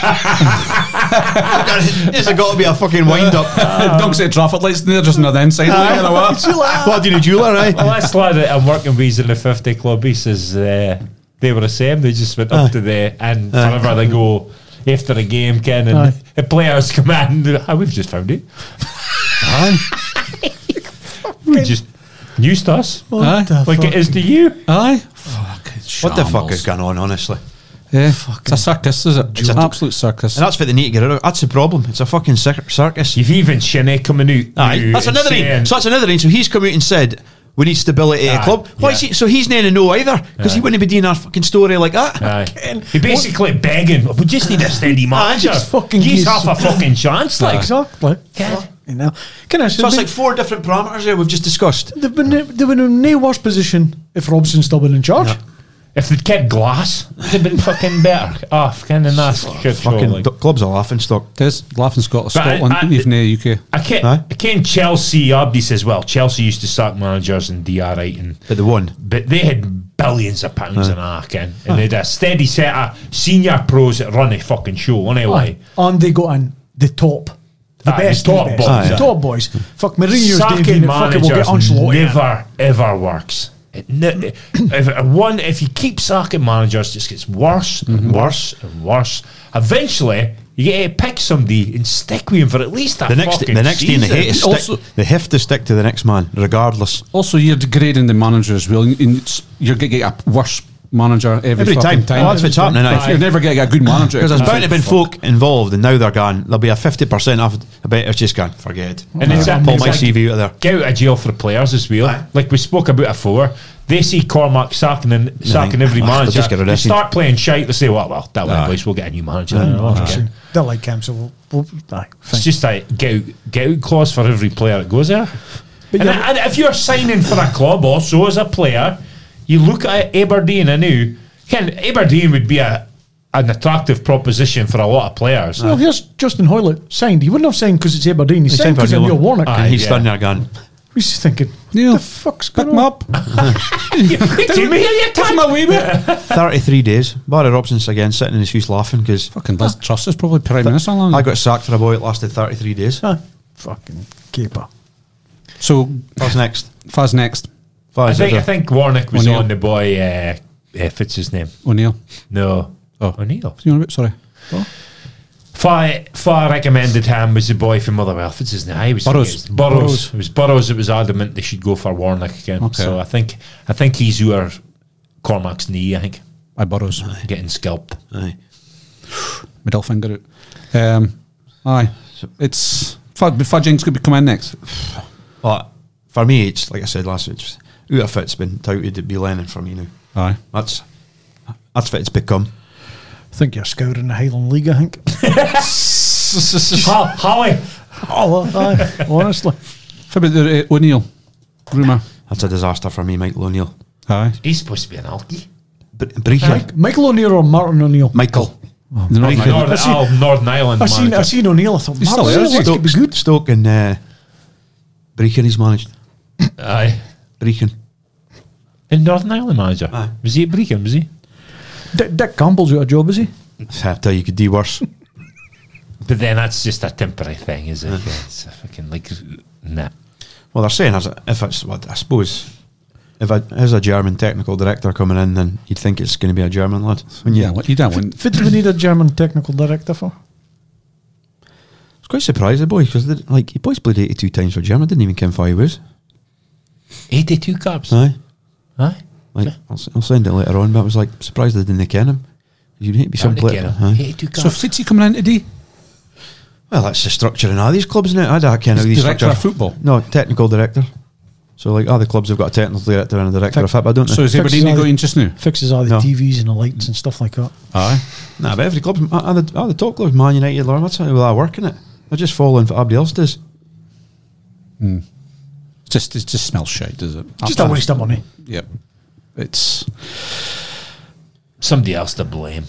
There's got to be a fucking wind up. Don't say traffic lights there, just another inside. You know what? What do you do, jeweler? Eh? Well, this lad that I'm working with in the 50 club, he says they were the same. They just went up to the and whenever they go after the game, Ken, and the players come in. We've just found it. We just news to us, Aye. like it is to you. Aye. What the fuck is going on, honestly? Yeah. It's a circus, is it? It's an absolute circus. And that's what they need to get rid of. That's the problem. It's a fucking circus. You've even Shinny coming out. Aye, now that's and another saying- thing. So that's another thing. So he's come out and said we need stability at a Aye, club. Why is yeah. he? So he's not in the know either because he wouldn't be doing a fucking story like that. Aye. He basically begging. We just need a steady manager. just fucking He's gives- half a fucking chance. Like Exactly. God. You know. Can I So it's like 4 different parameters there we've just discussed. they've been in no worse position if Robson's still been in charge. Yeah. if they'd kept Glass, it'd have been fucking better. Off, kind of nice. Fucking club's a laughing stock. It is. Laughing Scotland, But Scotland, even the UK. I can't Chelsea. Abdi says, well, Chelsea used to sack managers and do all right, But the one. but they had billions of pounds in our Ken, and they had a steady set of senior pros that run a fucking show anyway. And they got in the top. The Aye, best the top of the boys, best. The aye. top boys. Fuck, Mourinho's Sacking doing it. Fuck it, we'll get managers Ancelotti. never ever works. If you keep sacking managers, it just gets worse and worse and worse. Eventually, you get to pick somebody and stick with him for at least a The next fucking team they hate to season. stick. They have to stick to the next man, regardless. Also, you're degrading the manager as well. And you're going to get a worse manager every Every fucking time. Well, that's what's happening now. You're never going to get a good manager. Because there's bound to have been folk involved, and now they're gone. There'll be a 50% off. I bet it's just gone. Forget it. And it's Pull my CV out of there. Get out of jail for the players as well. Aye. Like we spoke about before. They see Cormac sacking every they'll manager. just get rid of They this. start playing shite. They say, well, that way, Aye. boys, we'll get a new manager. Interesting. They like him, so we'll aye, It's fine. just like get out clause for every player that goes there. But And, yeah, and if you're signing for a club also as a player, you look at Aberdeen. I knew Aberdeen would be an attractive proposition for a lot of players. well, here's Justin Hoylett signed. He wouldn't have signed because it's Aberdeen. He signed signed for because of Neil. Neil Warnock. Aye. And he's yeah. standing there going, He's just thinking, Neil, the fuck's pick going him on? up. Take me here, you Give him cunt. a wee bit. 33 days. Barry Robson's again sitting in his house laughing because Fucking Liz Truss is probably Prime Minister long. I got sacked for a boy that lasted 33 days. Aye. Fucking caper. So, What's next? Faz next. I Faz, think Warnock was O'Neill. on the boy. What's his name? O'Neill. No. Oh. O'Neill. You know about? Sorry. Far recommended him was the boy from Motherwell. What's his name? I was Burrows. thinking Burrows. It was Burrows that was adamant they should go for Warnock again. Okay. So I think he's who Cormac's knee. I think I Burrows. getting scalped. Aye. Middle finger out. Aye. It's Fudging's going to come in next. But for me, it's like I said last week, it's out of fit's been touted to be Lennon for me now. Aye. That's what it's become. I think you're scouting the Highland League, I think. Holly. Oh, aye, honestly. What about the O'Neill rumour? That's a disaster for me, Michael O'Neill. Aye. He's supposed to be an alky. Breacher. Michael O'Neill or Martin O'Neill? Michael. The Northern Breacher. Ireland. Northern Ireland. I seen O'Neill. I thought, He's still Martin there, is he? O'Neill could be good. Stoke and Breacher he's managed. Aye. Breacher. In Northern Ireland manager. Aye. Was he at Brecon? Was he? Dick Campbell's out of job, is he? I tell you, you could do worse. But then that's just a temporary thing, is it? Yeah, it's a fucking like nah. Well, they're saying if it's what I suppose if it is a German technical director coming in, then you'd think it's going to be a German lad. When Yeah, you don't want. What do we need a German technical director for? I was quite surprised, the boy, because he boys played 82 times for Germany. Didn't even ken 5 was. 82 caps. Aye. Aye. Like, I'll send it later on, but I was like surprised they didn't ken him. You need to be some player. Aye. 82 caps. So, what's he coming in today? Well, that's the structure in all these clubs now. I don't ken how He's these director structure. of football. No, technical director. So, like, other clubs have got a technical director and a director of football, don't they? So, is Fixes Aberdeen all going the- just now? Fixes all the No. TVs and the lights and stuff like that. Aye. Nah, but every club, the top clubs, Man United, that's how they work, innit? They're just following what everybody else does. It just smells shite, does it? Just a waste of money. Yep. It's Somebody else to blame.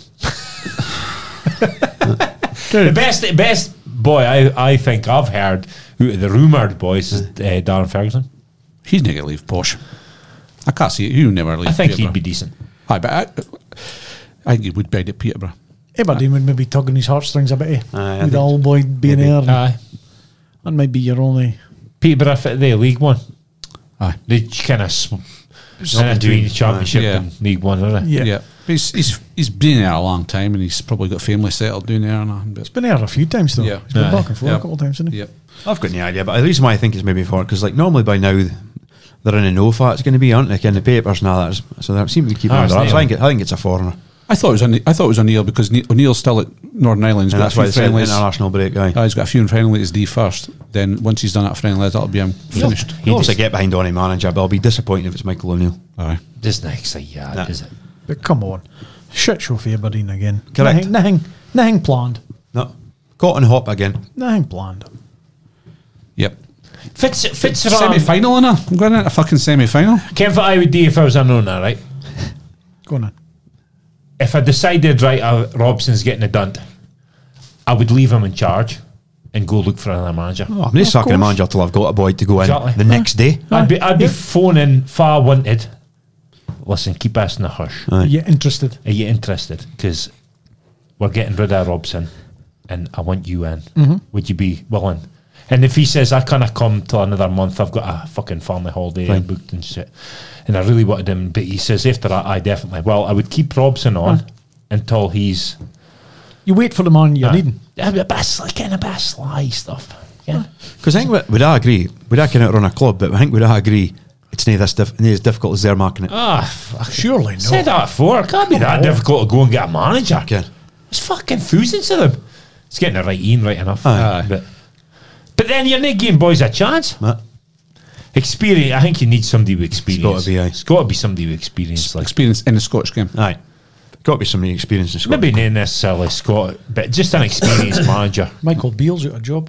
The best boy I think I've heard out of the rumoured boys is Darren Ferguson. he's not going to leave Posh. I can't see it. He'll never leave. I think Peterborough. he'd be decent. Aye, but I think he would bed at Peterborough. Aberdeen would maybe tugging his heartstrings a bit. Aye, I With the think old boy being maybe. there. and Aye. That might be your only. Peterborough fit the League One. Aye. They kind of between the Championship Yeah. and League One, aren't they? Yeah. But he's been there a long time, and he's probably got family settled down there. And He's been there a few times though. Yeah. He's been Aye. back and forth Yeah. a couple of times, hasn't he? yep. I've got no idea, but the reason why I think it's maybe for because like normally by now they're in a no fat it's going to be, aren't they? In the papers and all that, so they seem to be keeping Ah, it it's up. So I Neil. think it's a foreigner, I thought it was O'Neill because O'Neill's still at Northern Ireland. He's and got that's a why few it's an friendlies. international break. Guy, He's got a few friendlies D first. Then once he's done that friendlies, that'll be him finished. you obviously get behind any manager, but I'll be disappointed if it's Michael O'Neill. Aye. This next yard, Nah. is it? But come on. Shit show for Aberdeen again. Correct. Nothing planned. No, caught on hop again. Nothing planned. Yep. Fits Semi final, innit? I'm going into a fucking semi final. Ken, what I would do if I was unknown, right? Go on. If I decided, right, Robson's getting it done, I would leave him in charge and go look for another manager. Oh, I'm not sacking a manager till I've got a boy to go in Exactly. the next day. I'd be phoning far wanted. Listen, keep us in the hush. Aye. Are you interested? Are you interested? Because we're getting rid of Robson and I want you in. Would you be willing? And if he says, I can't come till another month, I've got a fucking family holiday Fine. booked and shit, and I really wanted him, but he says after that, I definitely. Well, I would keep Robson on until he's You wait for the man you're needing. a bit of sly stuff. Yeah. Because I think we'd all agree, we'd all kind of run a club, but I think we'd all agree It's not as difficult as they're marking it. Fuck. Surely no. Said that before. It can't be that difficult to go and get a manager. Okay. There's fucking thousands of them. It's getting it right in right enough. Aye. But then you're not giving boys a chance. Nah. Experience. I think you need somebody with experience. gotta be, aye. It's got to be somebody with experience. Like Experience in the Scottish game. Aye. Got to be somebody experienced in Scotland. maybe not necessarily Scott, but just an experienced manager. Michael Beale's out of job.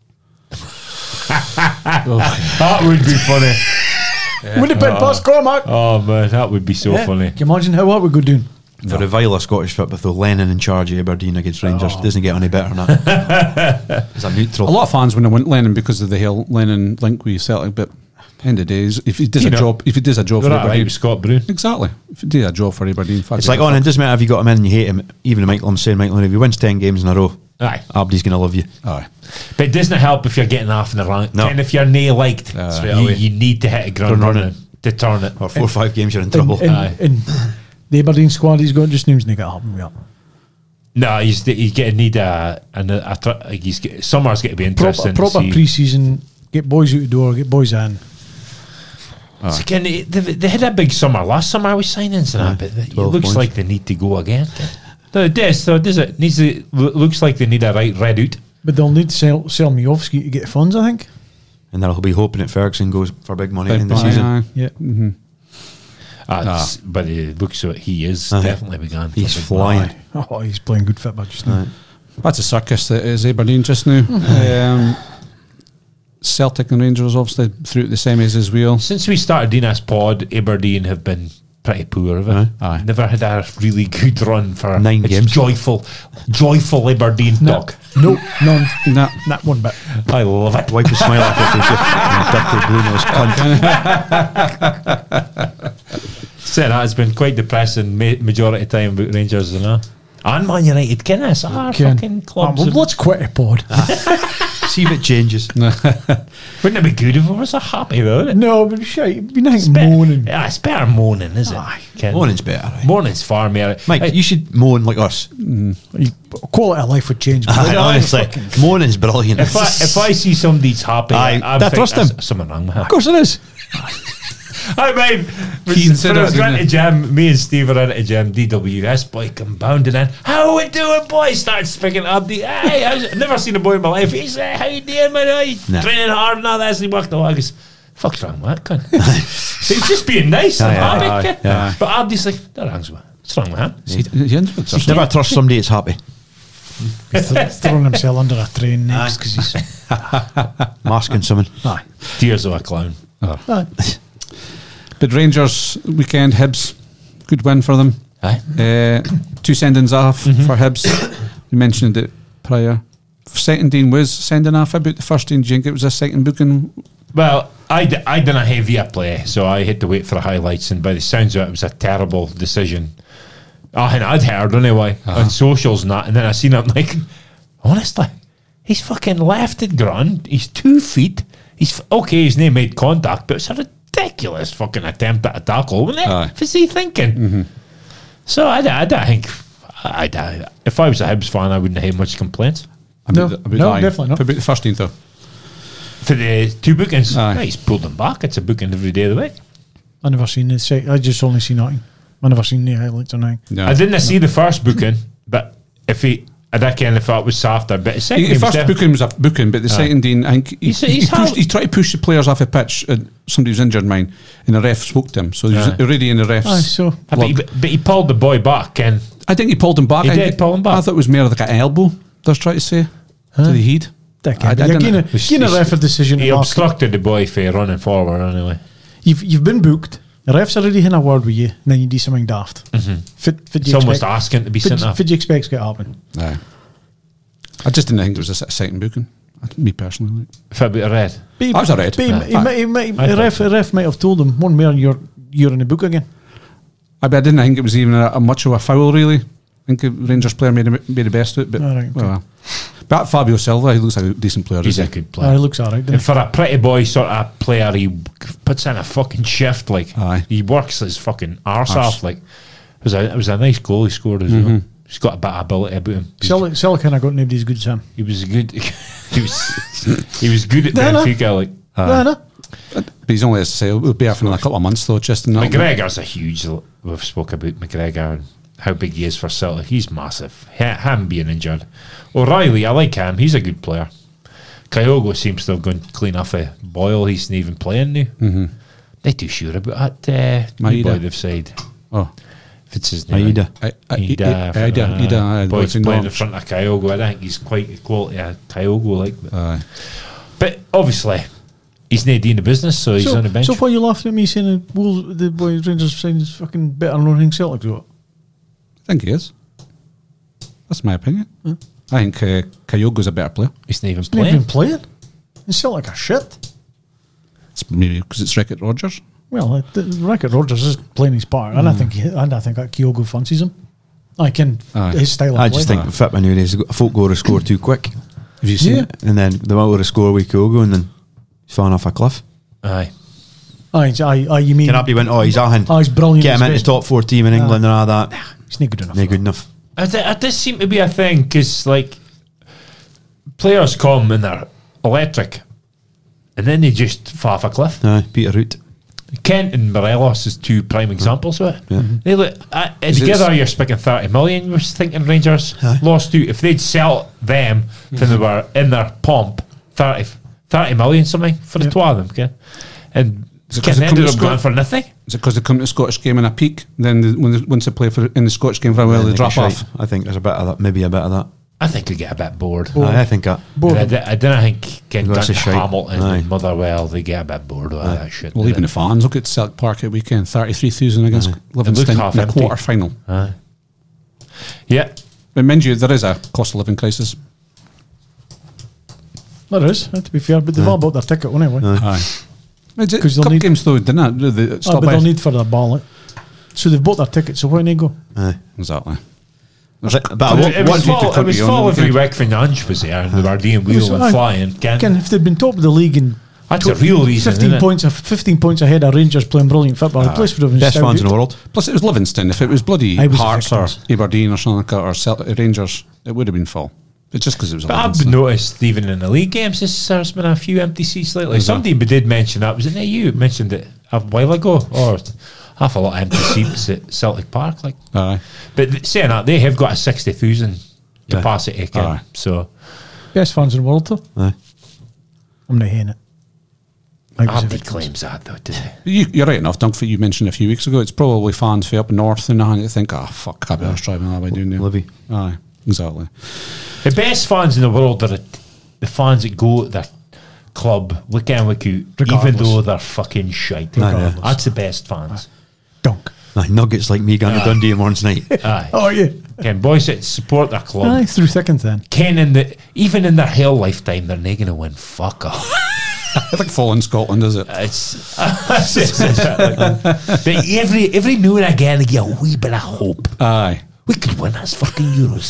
That would be funny. Would have been past Cormac. Oh man, that would be so funny. Can you imagine how that would go down? For a vile Scottish football, though, Lennon in charge of Aberdeen against Rangers doesn't get any better than that. It's a neutral. A lot of fans when they went Lennon because of the whole Lennon link with Celtic, but end of the day, if he does a job, They're for that right Aberdeen, with Scott Brown. exactly. If he did a job for Aberdeen, It's like, it doesn't matter if you got him in and you hate him. Even Michael, I'm saying, Michael, if he wins 10 games in a row, Aye. Aberdeen's going to love you. aye. But it doesn't help if you're getting half in the rank. No. And if you're nae liked, you need to hit a ground Ground running. running to turn it. Or 4 or 5 games, you're in trouble. In the Aberdeen squad he's got just name's not going to happen. Yeah. No, he's going to need summer's going to be interesting. Proper to see. pre-season, get boys out the door, get boys in. So again, they had a big summer last summer with signings and that, but it 12 looks points. like they need to go again. No, it does. So does it? Looks like they need a right red out. But they'll need to sell Miovski to get funds, I think. And they'll be hoping that Ferguson goes for big money in the Aye, season. aye. Yeah. But it looks like he is Aye. definitely begun. for He's big flying. money. Oh, he's playing good football just now. That's a circus that is Aberdeen just now. Celtic and Rangers obviously through the semis as well. Since we started doing this pod, Aberdeen have been pretty poor, have they? Aye. Never had a really good run for 9 it's games. joyful Aberdeen talk. No, none. Nah. Not one bit. I love it. Wipe a smile off your face, you dirty blue-nosed cunt. Saying that, it's been quite depressing majority of time about Rangers, you know. And Man United, goodness, fucking clubs. Well, let's quit the pod. See if it changes. Wouldn't it be good if we were so happy about it? No, but shit, you'd be It's nothing moaning. Yeah, it's better moaning, is it? Aye. Ken? Morning's better. Right? Morning's far more. Mike, Hey, you should moan like us. Quality of life would change. Aye, honestly, moaning's brilliant. if I see somebody's happy, Aye, I don't trust there's him. something wrong with him. Of course it is. I mean, Keane when said I it, was didn't going to he? gym, me and Steve were in a gym, DW, this boy come bounding in. How we doing, boy? Started speaking up. Hey, I've never seen a boy in my life. He's how you doing, man? Hey, Nah. training hard and all that. He worked the I goes, fuck's wrong with that, cunt? So he's just being nice and Aye, aye, happy. aye, kid. aye. But Abdi's like, that wrong's with him. What's wrong with him? Never trust somebody that's happy. He's throwing himself under a train next because he's. Masking someone. Aye. Tears of a clown. Aye. But Rangers weekend, Hibs, good win for them. Aye. 2 sendings off for Hibs. We mentioned it prior. Second Dean was sending off about the first Dean. Do you think it was a second booking? Well, I done a heavier play, so I had to wait for the highlights, and by the sounds of it, it was a terrible decision. And I'd heard anyway on socials and that, and then I seen it, like, honestly, he's fucking left it ground. He's 2 feet. He's okay. He's not made contact, but it's a ridiculous fucking attempt at a tackle. What was he thinking? So I think if I was a Hibs fan, I wouldn't have much complaints No, definitely not. About the first team though. for the 2 bookings. Aye. Yeah, he's pulled them back. It's a booking every day of the week. I never seen it. I just only seen nothing. I never seen the highlights or nothing. Yeah. I didn't see the first booking, but if he, I don't kind of thought it was softer. But the second, The first booking was a booking, but the second Dean, I think he tried to push the players off the pitch. Somebody was injured, mine, and the ref spoke to him. So he was already in the refs. Aye, so but he pulled the boy back, and I think he pulled him back. He did pull him back. I thought it was more like an elbow. They're trying to say to the head. you're getting a ref a decision. he to mark. obstructed the boy for running forward anyway. You've been booked. The ref's already had a word with you, and then you do something daft. It's almost asking to be sent off. What do you expect's going to happen? Aye. I just didn't think it was a second booking. Me personally, like. If a bit of red. I was alright. The ref might have told him one more. You're in the book again. I didn't think it was even a much of a foul. Really, I think the Rangers player made the best of it. But Alright, okay. well, but Fabio Silva, he looks like a decent player. He's a isn't he? good player. He looks alright. And for a pretty boy sort of player, he puts in a fucking shift. Like Aye. he works his fucking arse off. Like it was a nice goal he scored as well. He's got a bit of ability about him. Silva kind of got nobody as good as him. He was good. he was good at No, no. Benfica. Like No. But he's only, as I say, we'll be off in a couple of months though. Just in that McGregor's a huge. We've spoke about McGregor and how big he is for Celtic. He's massive. Him being injured. O'Reilly, I like him. He's a good player. Kyogo seems to have gone clean off a boil. He's not even playing now. Mm-hmm. They too sure about that. New boy they've said. Oh, if it's his name. Ida. Boy's playing in front of Kyogo. I think he's quite the quality of Kyogo. Like, but obviously, he's not doing the business, so he's on the bench. So why are you laughing at me saying the boy Rangers signed is fucking better than anything Celtic do? I think he is. That's my opinion. I think Kyogo's a better player. He's not even He's playing. not even playing. He's Celtic are shit. It's maybe because it's Rickett Rodgers. Well, Rickett Rodgers is playing his part, and I think that Kyogo fancies him. I can his style of play. I just think Fitman nowadays, folk go to score too quick. Have you seen it? And then they want to score with Kyogo, and then he's falling off a cliff. Aye. You mean Canappi went, he's on. he's brilliant. Get him into top 4 team in England and all that. He's not good enough. Not good enough. It does seem to be a thing because, like, players come and they're electric, and then they just fall off a cliff. Peter Root. Kent and Morelos is two prime examples of it. Yeah. They look together. You're speaking 30 million. You're thinking Rangers lost out. If they'd sell them when they were in their pomp, 30 million something for the two of them. Okay? And Kent ended up going for nothing. Is it because they come to the Scottish game in a peak? Then once they play in the Scottish game for a while, they drop off. I think there's a bit of that. Maybe a bit of that. I think they get a bit bored. I think that. I don't think Kent That's a shite. Hamilton Aye. and Motherwell, they get a bit bored with that shit. Well, even the fans look at Celtic Park at weekend, 33,000 against Livingston half in a empty. quarter final. Yeah. But mind you, there is a cost of living crisis. There is, to be fair, but they've all bought their ticket anyway. Aye. Because Cup games though, didn't it? But they'll need for their ballot. So they've bought their ticket, so why don't they go? Exactly. But It was full every week for Nunch was there, and they were doing wheel and flying. Again, if they'd been top of the league and That's a real reason. 15 points ahead of Rangers playing brilliant football, the place would have been best fans in the world. Plus, it was Livingston. If it was bloody I was Hearts or victims. Aberdeen or something like that, or Rangers, it would have been full. But just because it was But I've Livingston. noticed even in the league games, there's been a few empty seats lately. Somebody did mention that. Was it you mentioned it a while ago? Or half a lot of empty seats at Celtic Park. Like, Aye. but saying that, they have got a 60,000 capacity again. So best fans in the world, though. Aye. I'm not hating it. I was a Abby victim. claims that though, did he? You're right enough, Dunk, for you mentioned a few weeks ago. It's probably fans for up north and that, you think, fuck, can't be us driving that way doing there. Livy. Aye, exactly. The best fans in the world are the fans that go to their club week in, week out, even Regardless. though they're fucking shite. Regardless. That's the best fans. Dunk. Nuggets like me going to Dundee on Wednesday night. Aye. Oh, yeah. Ken, boys that support their club. Aye, through thick and thin. Ken, even in their whole lifetime, they're not going to win. Fuck off. I think fall in Scotland, is it? It's but every now and again, they get a wee bit of hope. Aye. We could win us fucking Euros.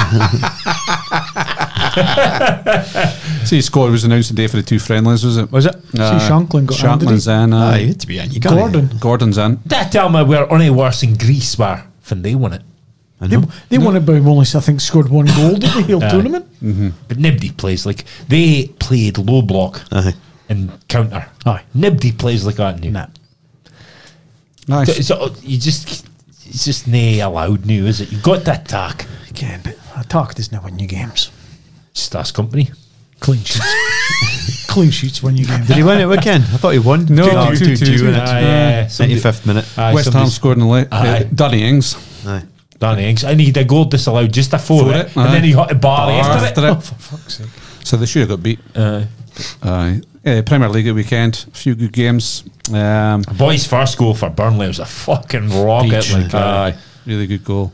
See, squad was announced today for the two friendlies, was it? Was it? See, Shanklin got in, did he? Shanklin's in. Aye, it had to be in. You can't. Gordon. Gordon's in. That tell me we're only worse than Greece were when they won it. I know. They won it by only, I think, scored one goal in the whole tournament. But nobody plays like they played low block Aye. and counter. Aye. Nobody plays like that now. Nah. Nice. So it's just nae allowed now, is it? You've got to attack. Again, but attack doesn't win you games. Just ask company. Clean sheets. Clean sheets win you games. Did he win it weekend? I thought he won. No, 2-2 2-2, in it. yeah. 95th minute. West Ham scored in the late. Aye. Danny Ings. Aye. Danny Ings. And he had a goal disallowed just before For it. it, And aye. then he hit a bar after it. Oh, for fuck's sake. So they should have got beat. Aye. Premier League at weekend. A few good games. Boy's first goal for Burnley was a fucking rocket. Beach. Like, Aye. Really good goal.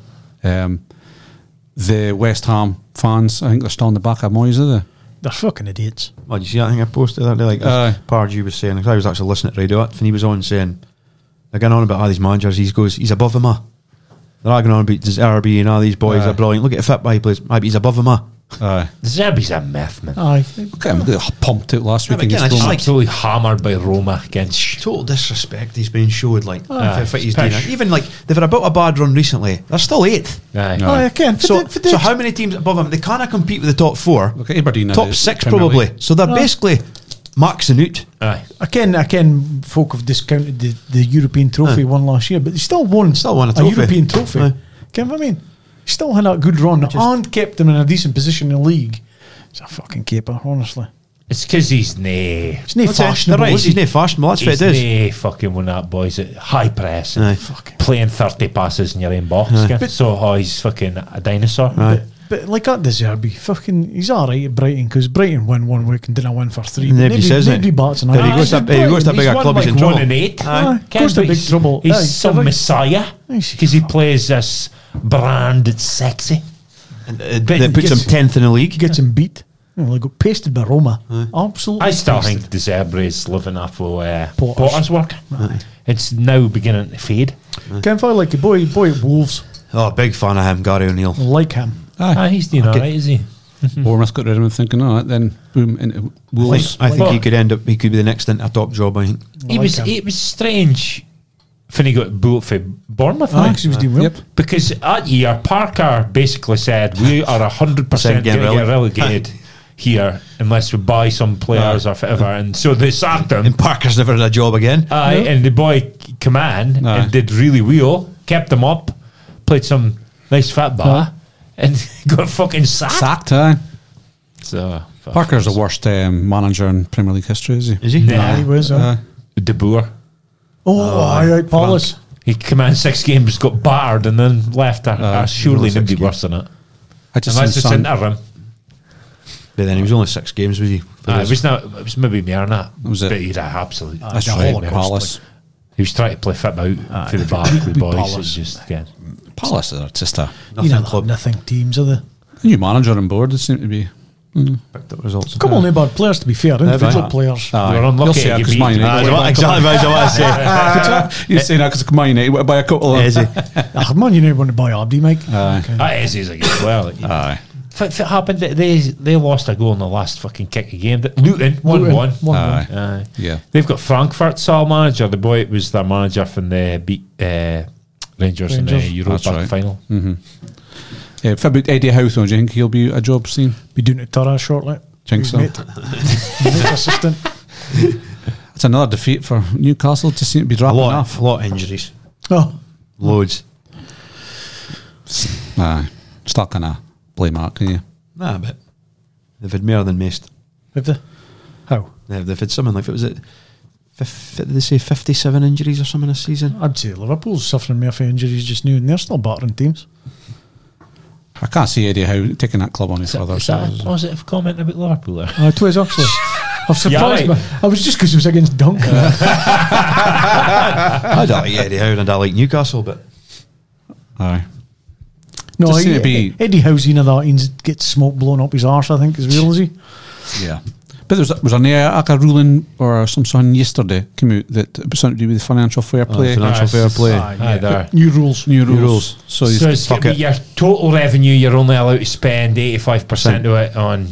The West Ham fans, I think they're still on the back of Moyes, are they? They're fucking idiots. Well, did you see that thing I posted that day? Like, Aye. Pardew was saying, 'cause I was actually listening to Radio It, and he was on saying, they're going on about all these managers. He goes, he's above them all. They're all going on about this RB and all these boys Aye. are brilliant. Look at the football he plays. Aye, but he's above them all. Aye. Zerbi's a myth, man. Aye. Look at him. They pumped out last Yeah, week but again, against it's Roma. like- Absolutely hammered by Roma against. Total disrespect he's been showed, like, for he's pish. doing it. Even, like, they've had about a bad run recently. They're still 8th. Aye. Aye, again. So how many teams above them? They can't compete with the top 4. Look at Aberdeen. Top 6 probably. So they're basically maxing out. Aye. I ken folk have discounted the European trophy won last year, but they still won. Still won a trophy. European trophy. Aye. Ken what I mean? Still had a good run and kept them in a decent position in the league. It's a fucking caper, honestly. It's because he's nae. It's not That's it. fashionable. They're right. is He's he? not fashionable. That's what He's it is. nae fucking one that boys at high press and Aye. playing 30 passes in your own box. Aye. So he's fucking a dinosaur. Aye. But like that De Zerbi, fucking, he's alright at Brighton because Brighton win 1 week and didn't win for 3. Nobody says it. Nobody bats an There he eye. goes. There he goes to a bigger club. He's in He's trouble. 1 and 8. Aye. Ken, Goes to but big he's- trouble. He's Aye, some right. messiah Aye, because he plays this brand that's sexy. That puts him gets- 10th in the league. Gets him beat. You know, like got pasted by Roma. Absolutely. I still pasted. think De Zerbi is living off of Potter's. Potter's work. It's now beginning to fade. Ken Fowler like a boy at Wolves. Oh, big fan of him, Gary O'Neill. Like him. He's doing alright, is he? Bournemouth got rid of him thinking, then boom, into Wolves. I think Well- he could end up. He could be the next into a top job. I think. It was strange when he got booed for Bournemouth. I aye. think he was doing well. Yep. Because that year, Parker basically said, we are 100% Getting going to get relegated. relegated here unless we buy some players or whatever. And so they sacked him. And Parker's never had a job again. Aye, and the boy came in Aye. and did really well, kept him up, played some nice football, and got fucking sacked. Sacked, aye. So, Parker's the worst manager in Premier League history, is he? Is he? Nah. Yeah, he was. De Boer. Aye, Palace. He came in 6 games, got battered, and then left. Surely nobody worse than it. I just Unless seen it's some, interim. But then he was only 6 games, was he? It was maybe more than that. Was it? But he'd have absolutely. that's the right, Holocaust. Palace. He was trying to play fit out for the back with the boys. Palace. It's just again. Palace are just a You know, club. nothing teams, are they? new manager on board. They seem to be. Picked up results. Couple of bad players, to be fair. Individual aye. players. Aye. You're unlucky You'll see you because beat- Man United. Aye, went by a Exactly what I was going to say. You're saying that because Man United went by a couple of. Is he? Man United want to buy Abdi, Mike. Aye. That is easy as well. Aye. If it happened, they lost a goal in the last fucking kick of game. Luton 1-1. 1-1. Aye. Aye. Yeah. They've got Frankfurt sole manager. The boy was their manager from the beat Rangers in the Rangers. Europa That's right. final. Yeah, if about Eddie Howe, though, do you think he'll be a job soon? Be doing it Torres shortly. Think His so? mate. His assistant. It's another defeat for Newcastle. Just seem to be A dropping lot, off. a lot of injuries. Oh, Loads. Aye. Still kind of blame that, can you? Nah, but they've had more than most. have they? How? They've had something like, what was it? Did they say 57 injuries or something this season? I'd say Liverpool's suffering more for injuries just now, and they're still battering teams. I can't see Eddie Howe taking that club on his further. Is that a positive comment about Liverpool there? It was actually. I've surprised Yeah, me. I was just because it was against Dunk. I don't like Eddie Howe and I like Newcastle, but Aye. No, Just seem to be- Eddie Howe's in that he gets smoke blown up his arse, I think, as real as he. Yeah. But was there like a ruling or some sort yesterday came out that it was something to do with the financial fair play? financial fair play. Aye, there. New rules. New New rules. rules. So, So it's fuck gonna be your total revenue. You're only allowed to spend 85% of it on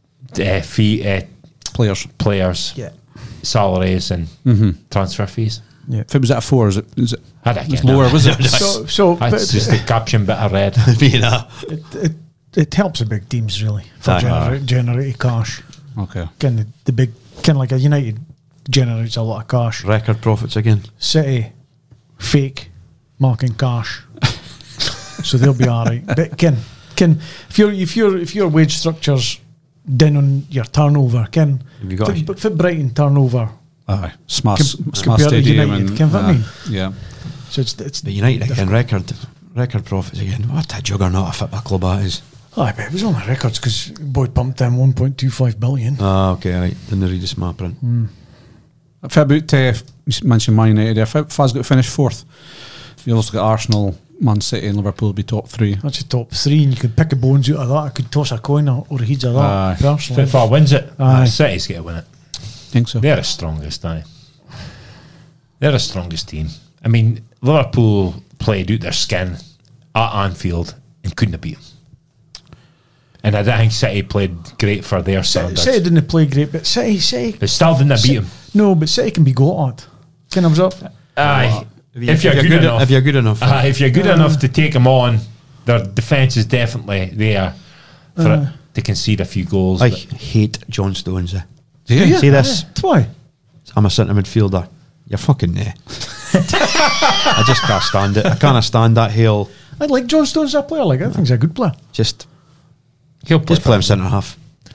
players. players, Yeah. salaries, and transfer fees. If it was at a 4, is it I don't it's get lower, that. was it? So That's just the caption bit I read. being a it helps the big teams, really, for Aye. generating cash. Okay. Again, the big, kind of like a United generates a lot of cash. record profits again. City, fake, marking cash. So they'll be alright. But if your wage structure's down on your turnover, Have you got a- but for Brighton turnover, Aye. Smash compared to Stadium. United, And, can you know what I mean? Yeah. So it's But United again, record profits again. What a juggernaut a football club that is. I bet it was on the records because Boyd pumped them 1.25 billion. Ah, okay, right. Didn't read the smart print. If about, you mentioned Man United, if Faz got to finish 4th, you also got Arsenal, Man City and Liverpool will be top 3. That's your top 3, and you could pick a bones out of that. I could toss a coin or a heads of that. Aye. Personally, If Far wins it, Aye. City's going to win it. Think so? They're the strongest, aye. They're the strongest team. I mean, Liverpool played out their skin at Anfield and couldn't have beat them. And I don't think City played great for their standards. City didn't play great, but City. They still didn't beat them. No, but City can be got at. Can I up? Aye. If you're good enough. If you're good enough. If you're good enough to take them on, their defence is definitely there for it to concede a few goals. I but hate John Stones. Do you? See this? Why? I'm a centre midfielder. You're fucking there. I just can't stand it. I can't stand that heel. I like John Stones as a player. Like I think he's a good player. Just He'll play play him centre half.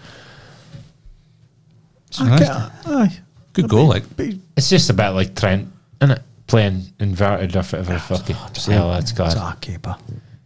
Aye. Good goal, like. But It's just a bit like Trent, isn't it? Playing inverted or whatever. Fucking hell, that's it's God. a keeper.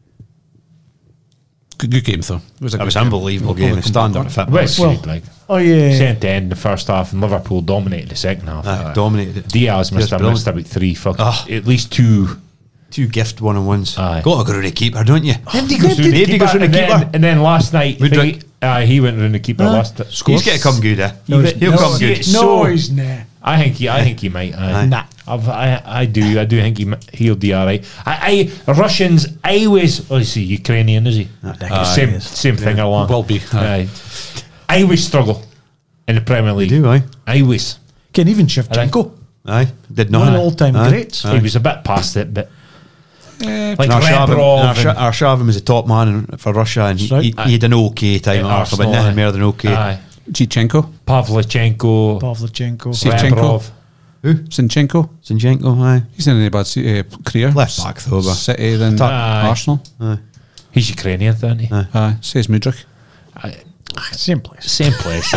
Good game, though. It was a That good was game. unbelievable We'll game. probably come Standard back of on. football. West Well- Street, like Oh yeah. same to end in the first half, and Liverpool dominated the second half. Dominated it. Diaz must have brilliant. missed about three fucking, Oh. at least two. 2 gift 1-on-1s. Aye. Got to go to the keeper, don't you? Nobody goes through the Nobody keeper, goes through the and then- keeper. And then last night, Woodrick. he went round the keeper last. He's going to come good, eh? He'll He'll come good. No, he's nah. I think he might. Aye. Nah. I do think he'll do all right. Russians, I always. Oh, is he Ukrainian? Is he? Same thing along. Will be. Aye. I always struggle in the Premier League. do, aye. I always. Can even Shevchenko. Aye. Did not. One of the all-time Aye. greats. He was a bit past it, but like Arshavin Rebrov and- Arshavin was the top man for Russia, and That's right. he had an okay time at Arsenal, but nothing more than okay. Aye. Chichenko. Pavlichenko, Pavlichenko. Shevchenko. Rebrov. Zinchenko. Zinchenko, aye. He's in a bad career. Left back, though, but- City, then Aye. Arsenal. He's Ukrainian, isn't he? Aye. Says Mudryk. Same place. Same place.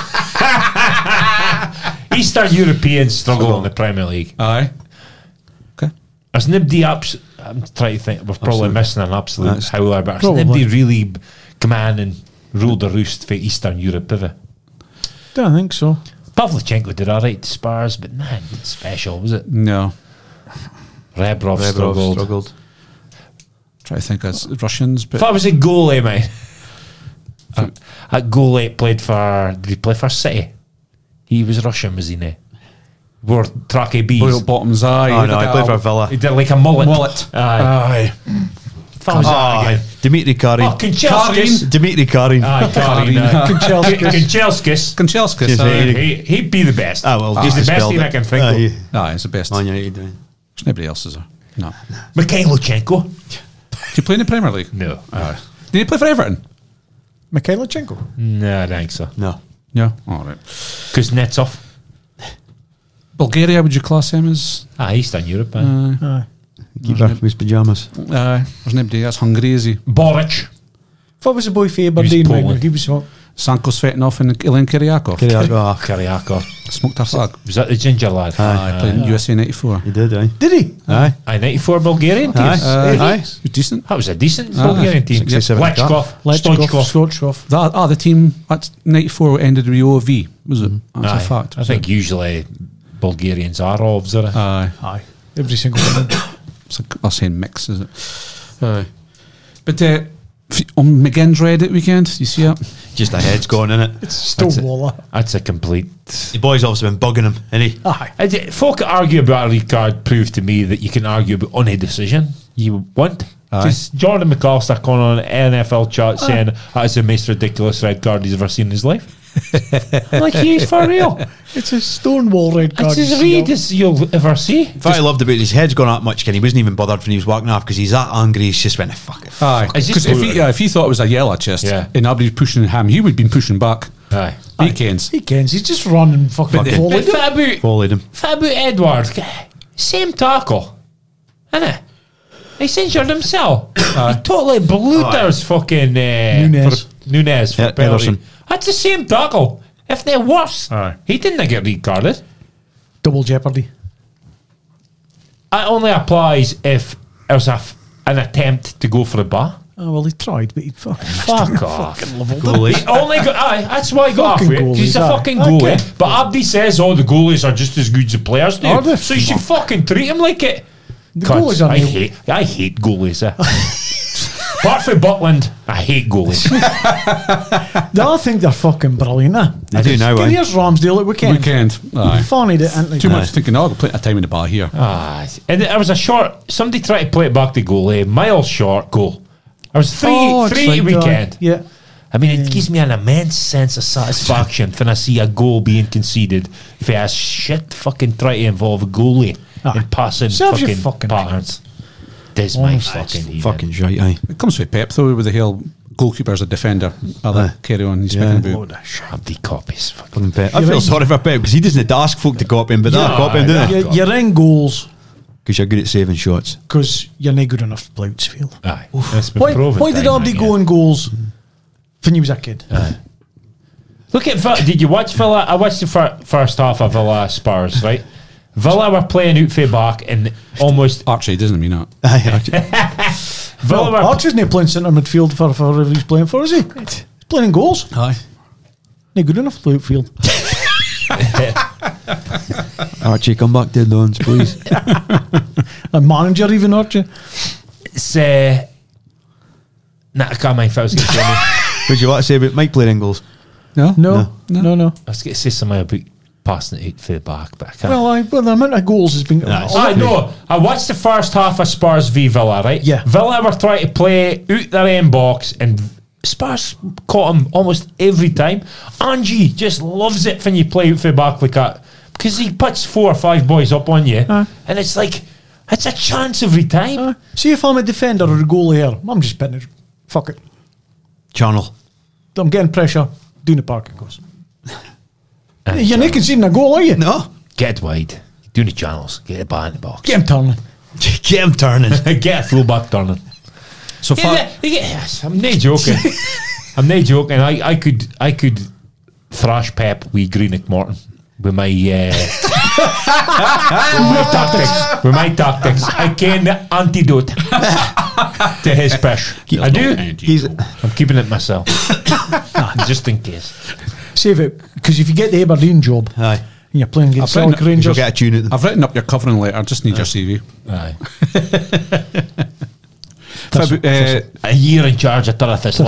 Eastern Europeans struggle in the Premier League. Aye. Okay. There's nobody I'm trying to think. We're probably missing an absolute That's- howler, but there's Probably. nobody really come in and ruled the roost for Eastern Europe, have they? Don't think so. Pavlichenko did all right to Spurs, but man, special, was it? No. Rebrov Rebrov struggled. Try to think that's Russians, but If I was a goalie, mate, that goalie played for. Did he play for City? He was Russian, was he? No? Wore tracky bees. Boyle Bottoms. Aye. Oh, no, he played for Villa. He did like a mullet. Mullet. Aye. If I was that Aye. again. Dimitri Karin. Oh, Kanchelskis. Dimitri Karin. Aye, Karin. Kanchelskis. Kanchelskis. Yes, He'd be the best. Ah, well, he's just the best spelled thing it. I can think Aye. of. Aye, it's the best. Man United. There's nobody else, is there? No. Mikhailchenko. Did you play in the Premier League? No. Aye. Did he play for Everton? Mikhailichenko. No, I don't think so. No. No. All right. Kuznetsov. Bulgaria, would you class him as? Eastern Europe. Aye. Keeper with his pyjamas. Aye. There's nobody. That's Hungary, is he? Boric. If I was a boy for Aberdeen, Poland. right, he was what? Sanko Svetinov and Ilan Kiriakov. Kyriakov. Smoked a flag. Was that the ginger lad? Aye, played in USA 94. He did, aye. Did he? Aye. 94 Bulgarian team. Aye. He was decent. That was a decent Bulgarian team. 67 Lechkov. Stoichkov. The team at 94 ended with OV, was it? That's a fact. I think usually Bulgarians are Ovs, are they? Aye. Aye. Every single one. It's like us saying mix, is it? Aye. But on McGinn's Reddit weekend, you see it? Just a head's gone in it. It's still That's it. Waller. That's a complete. The boy's obviously been bugging him, isn't he? Aye. Folk argue about a red card proved to me that you can argue about any decision you want. Just Jordan McAllister going on an NFL chat saying that's the most ridiculous red card he's ever seen in his life. I'm like, he's for real. It's a Stonewall red card. It's as red as you'll ever see. In fact, I loved about his head's gone up much, Ken. He wasn't even bothered when he was walking off because he's that angry. He's just went, fuck it. Aye. It's just Because if he thought it was a yellow chest Yeah. and nobody was pushing him, he would have been pushing back. Aye. Weekends. He kens. He's just running fucking But forward. Followed him. Fabu Edward, same tackle, innit? He's injured himself. He totally blew there's fucking Nunez for Yeah, penalty. Ederson. That's the same tackle. If they're worse, Aye. he didn't get red-carded. Double jeopardy. It only applies if there's an attempt to go for a bar. Oh, well, he tried, but he fucking Fuck off. Goalie. He only got, that's why he got off Fucking with it. 'Cause he's a goalies, aye. fucking goalie. Okay. But Abdi says, the goalies are just as good as the players Are do. they? So you should fucking treat him like it. The Cunts. goalies are I hate goalies. Apart from Butland, I hate goalies. I think they're fucking brilliant, eh? They do now, eh? Here's Ramsdale at weekend. Weekend. Aye. Funny that, ain't they? Too much thinking, I'll put a time in the bar here. And there was a short, somebody tried to play it back to goalie, miles short goal. There was Oh, three it's like weekend. that. Yeah. I mean, it gives me an immense sense of satisfaction when I see a goal being conceded for a shit fucking try to involve a goalie in passing Serves you fucking fucking patterns. This my Honestly, fucking Fucking shite, aye. It comes with Pep, though, with the whole goalkeeper's a defender. Carry on. He's Yeah. speaking about. Shabby copies. Fucking Pep. I feel sorry for Pep because he doesn't ask folk to copy him, but they'll copy him, don't they? You're in goals Because you're good at saving shots. because you're not good enough to play Outsfield. Aye. It's been Why proven did time Abdi and go again. in goals when you was a kid? Look at Villa. Did you watch Villa? I watched the first half of Villa Spurs, right? Villa were playing out for back and almost Archie doesn't mean that. Villa were Archer's not playing centre midfield for whoever he's playing for, is he? He's playing in goals. Aye. Not good enough to play outfield. Archie, come back to the Dons, please. A manager even, Archer. It's nah, I can't mind if I was going to say anything. What do you want to say about Mike playing in goals? No. No. I was going to say something about passing it out for the back, but I can't. Well, the amount of goals has been. I know. I watched the first half of Spurs v Villa, right? Yeah. Villa were trying to play out their own box, and Spurs caught him almost every time. Angie just loves it when you play out for the back like that because he puts 4 or 5 boys up on you, and it's like it's a chance every time. See if I'm a defender or a goalie here, I'm just betting it. Fuck it. Channel. I'm getting pressure. Doing the parking goes. You're not conceding a goal, are you? No. Get wide, do the channels, get the ball in the box, Get him turning. Get him turning. get a full back turning. So far, Yes, I'm not joking. I'm not joking. I could thrash Pep with Greenock Morton with my tactics. With my tactics, I can the antidote to his pish. I do. I'm keeping it myself, just in case. Save it, because if you get the Aberdeen job Aye. and you're playing against I've written Celtic it- You'll Rangers, get a tune at them. I've written up your covering letter. I just need your CV. Aye. Feb- A year in charge of Tara Thistle.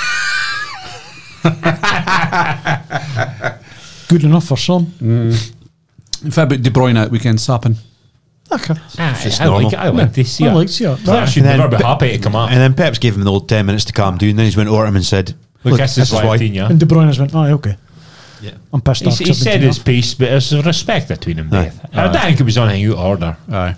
good enough for some. Feb- De Bruyne at weekend sapping. Okay. I like to see I it. like to see it. Players should And then never be Pe- happy to come up. And then Pep's gave him the old 10 minutes to calm down. Then he went over to him and said, Look, this is why. And De Bruyne's went, okay. Yeah. I'm pissed off. He said his piece, but there's a respect between them both. I don't think it was on any order. Aye.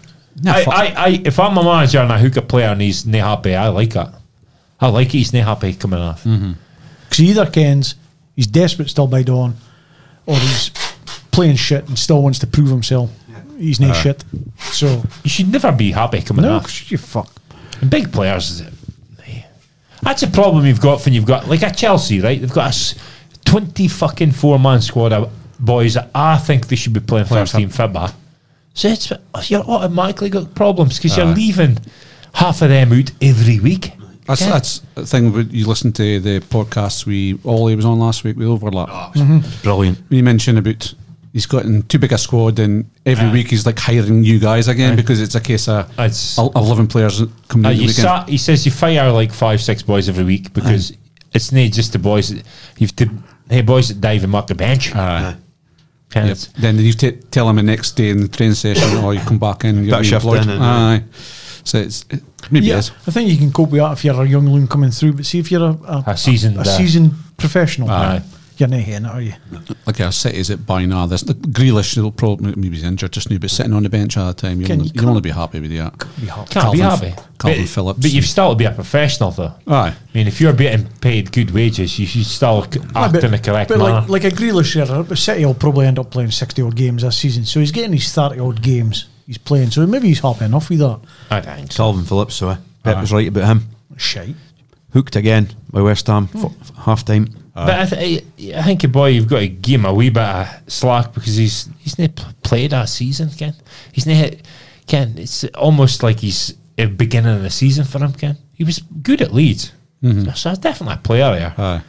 If I'm a manager and I hook a player and he's not happy, I like it. I like it. He's not happy coming off. Because either Ken's, he's desperate still by dawn, or he's playing shit and still wants to prove himself. He's not shit. So, You should never be happy coming no, off. you fuck. And big players, that's a problem you've got when you've got like a Chelsea, right? They've got a 20 fucking 4-man squad of boys that I think they should be playing first team football. So you're automatically got problems because you're leaving half of them out every week. That's the thing. When you listen to the podcasts Ollie was on last week with Overlap. brilliant. We mentioned about he's gotten too big a squad, and every week he's like hiring new guys again because it's a case of It's 11 players coming in the weekend. he says you fire like 5-6 boys every week because it's not just the boys. You've to boys that dive and mark the bench. Aye. And Yep. it's- Then you tell them the next day in the training session, or you come back in. You're Better shift employed. in, Aye. So maybe it Yeah, is. I think you can cope with that if you're a young loon coming through, but see if you're A seasoned, seasoned professional, Aye. you're not hitting it, are you? Like our City's at by now. There's Grealish will probably maybe he's injured just now, but sitting on the bench all the time, Can- you want to be happy with that. Be hot. Can't be happy. Calvin but, Phillips. But you've still to be a professional, though. Aye. I mean, if you're getting paid good wages, you should still act in the correct but manner. like a Grealish here, City will probably end up playing 60 odd games this season, so he's getting his 30 odd games he's playing, so maybe he's happy enough with that. I think so. Calvin Phillips, so Pep was right about him. Shite. Hooked again by West Ham, half time. But I think, boy, you've got to give him a wee bit of slack because he's not played that season, Ken. He's not, Ken. It's almost like he's at the beginning of the season for him, Ken. He was good at Leeds, so he's definitely a player there. Aye.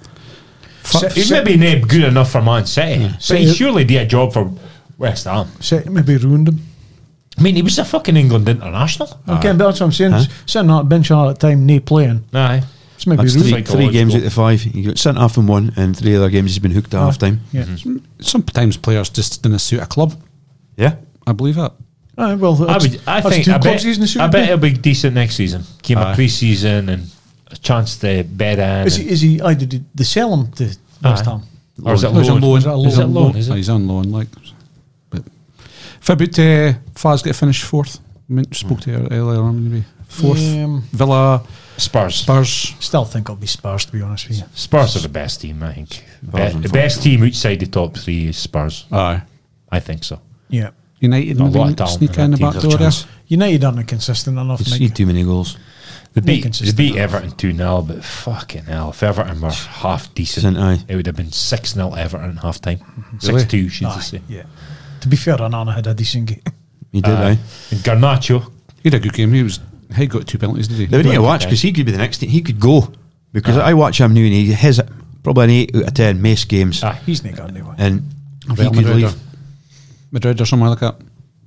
He's maybe not good enough for Man City, but he City- surely did a job for West Ham. City maybe ruined him. I mean, he was a fucking England international. Okay, but that's what I'm saying. Huh? Sitting on that bench all the time, no playing. Aye. It's maybe That's ruined. three games out of 5. He got sent off in 1, and 3 other games he's been hooked at half time. Yeah. Sometimes players just didn't suit a club. Yeah. I believe that. Well, I that's think two I clubs he's in the bet Super it'll be decent next season. Give him a Aye. pre-season and a chance to bed in. Is he? Did they sell him to West Aye. Ham? Or is it No, he's on loan? loan. Is that a Is it loan? loan? Is Aye, it? he's on loan. Like, but Fabut Faz get finished 4th. Spoke to you earlier on, maybe 4th. Villa Spurs. Spurs. Still think it'll be Spurs, to be honest with you. Spurs are the best team, I think. Spurs, The best team outside the top 3 is Spurs. Aye. I think so. Yeah. United A lot of maybe talent sneak in in the that back team. door there. Chance. United aren't consistent enough, It's Mike. need too many goals. They Not beat consistent Everton 2-0, but fucking hell, if Everton were half decent, Isn't I? it would have been 6-0 Everton at half time. Really? 6-2, should I Aye, say. yeah. To be fair, Onana had a decent game. You did, Aye. aye. And Garnacho, He had a good game. He got 2 penalties, did he? They would need to Right, watch okay. because he could be the next. He could go because I watch him now and he has probably an 8 out of 10 Mace games, aye. He's not got anywhere. and he Real could Madrid or, leave. Madrid or somewhere like that.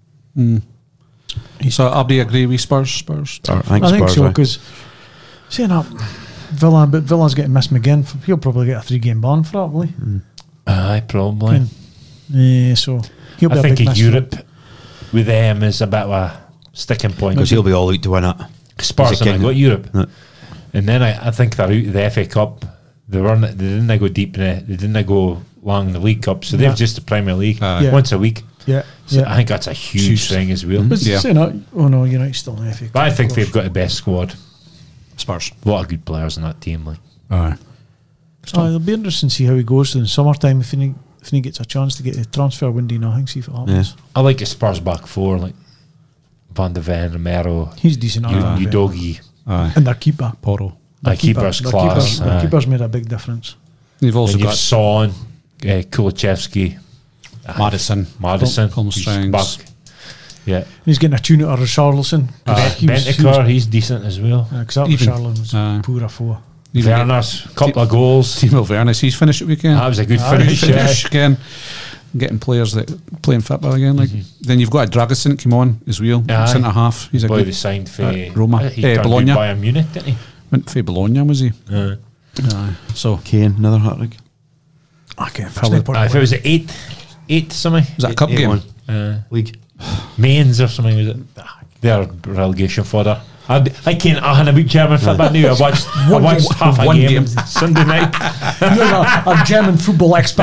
So Abdi agree with Spurs. I think I think Spurs, so, aye. because saying up Villa, but Villa's getting missed McGinn. He'll probably get a 3-game ban for that, will he? Aye, probably. Yeah, so he'll be I a think big in miss. Europe with them is a bit of a sticking point. because he'll be all out to win it. Spurs He's a and I king. got Europe. Yeah. And then I think they're out of the FA Cup. They didn't go deep in it. They didn't go long in the League Cup. So Yeah. they've just the Premier League Aye. once a week. Yeah, So yeah. I think that's a huge thing as well. But Yeah. saying that, oh no, United still in the FA Cup. But I think of they've course. got the best squad. Spurs. A lot of good players in that team. Like Aye. It'll be interesting to see how he goes in the summertime if he gets a chance to get a transfer window. Nothing, see if it happens. I like the Spurs back four, like Van de Ven, Romero, He's decent. Udogie. Aye. And their keeper. Porro. Their keeper's class. Their aye. keeper's made a big difference. You've also Then you've got Son, Kulichevsky, Madison. Madison. Colm who's Strings. back. Yeah. He's getting a tune out of Richarlison. Bentancur, he's decent as well. Because that Even- Richarlison was aye. poor a four. Even Werner's couple of goals. Timo Werner's, he's finished at weekend. That was a good Aye, finish. good yeah. Finish again. Getting players that playing football again. Like then you've got a Dragusin came on as well. Aye. Centre half. He's a Boy, good they signed for Roma. He turned Bologna. good Bayern Munich, didn't he? went for Bologna, was he? Aye. So Kane, another hat trick. Okay, If it was at eight something. was that a cup game? 8-1. League. Mainz or something, was it? They're relegation fodder. I can't about German football now. I watched half a one game, game. Sunday night. You're a German football expert.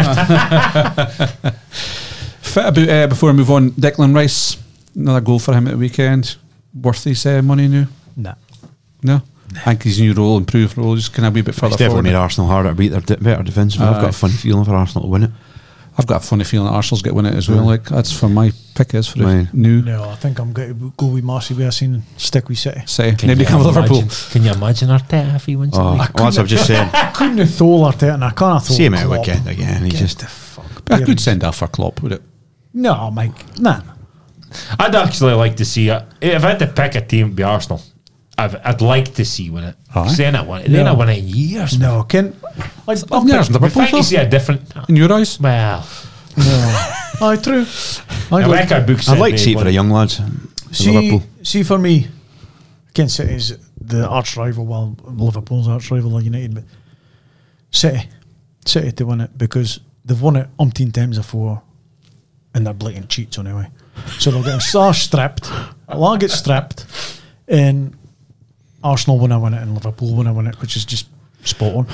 Fit about before I move on. Declan Rice, another goal for him at the weekend. Worth his money now? Nah. No. I think his new role, improved role, just kind of a wee bit further It's definitely forward. made Arsenal harder to beat. They're better defensive. I've got a funny feeling for Arsenal to win it. I've got a funny feeling that Arsenal's get win it as well. Like that's for my pick is for the Mine. new No, I think I'm going to go with Marcy. We have seen stick with City. City. Can Nobody you come with Liverpool. Can you imagine Arteta if he wins the Oh, league? well, that's what I'm just saying. I couldn't have thrown Arteta and I can't have thrown See him out Klopp. weekend again. He Get just the fuck. But a good send off for Klopp, would it? No, Mike. Nah. I'd actually like to see it. If I had to pick a team, it'd be Arsenal. I'd like to see win it. Aye. They're not won it in years. No, Ken. I've I've never seen If Liverpool. I can see a different. In your eyes? Well, No. Aye, true. the record books. I'd like to see it for the young lads. Liverpool. See, for me, Ken City's the arch rival. Well, Liverpool's arch rival, like United, but City to win it because they've won it umpteen times before, and they're blatant cheats anyway. So they'll get stripped. They'll get stripped, and Arsenal win it, and Liverpool win it, which is just spot on.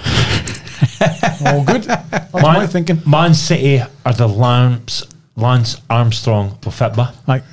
All good. That's my thinking. Man City are the Lance Armstrong of football. Right.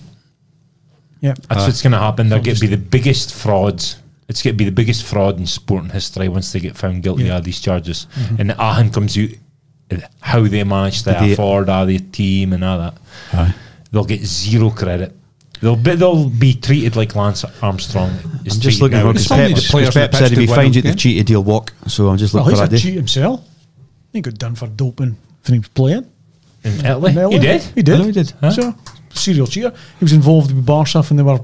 Yeah. That's what's going to happen. They're going to be the biggest frauds. It's going to be the biggest fraud in sporting history once they get found guilty of these charges. And Ahan comes out how they managed to They- afford all their team and all that. Aye. They'll get zero credit. They'll be treated like Lance Armstrong is I'm just treated looking now. for It's because only the players Pep on the said pitch if he that finds win it, they've them, cheated, he'll walk. So I'm just Well, looking he's for a that cheat day. himself. He got done for doping when he was playing. in Italy. In LA. He did. He did. I know he did. Huh? So, serial cheater. He was involved with Barca and they were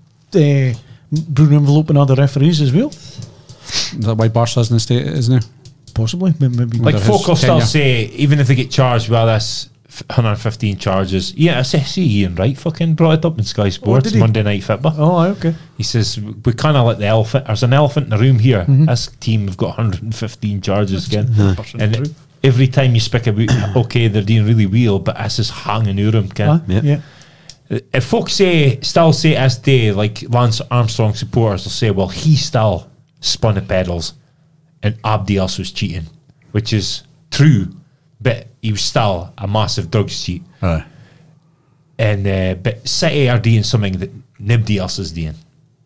Bruno enveloping other referees as well. Is that why Barca's in the state it is now? Possibly. Maybe. Like Under folk his will still tenure. say, even if they get charged with this 115 charges, yeah, I see Ian Wright fucking brought it up in Sky Sports did he? Monday Night Football. Oh, aye, okay. He says we kind of let the elephant. There's an elephant in the room here. This team have got 115 charges again, and true. every time you speak about okay, they're doing really well, but this is hanging over them. Aye, Yeah. yeah. If folks still say this day, like Lance Armstrong supporters will say, well, he still spun the pedals and Abdi else was cheating, which is true, but he was still a massive drugs cheat. Aye. And but City are doing something that nobody else is doing.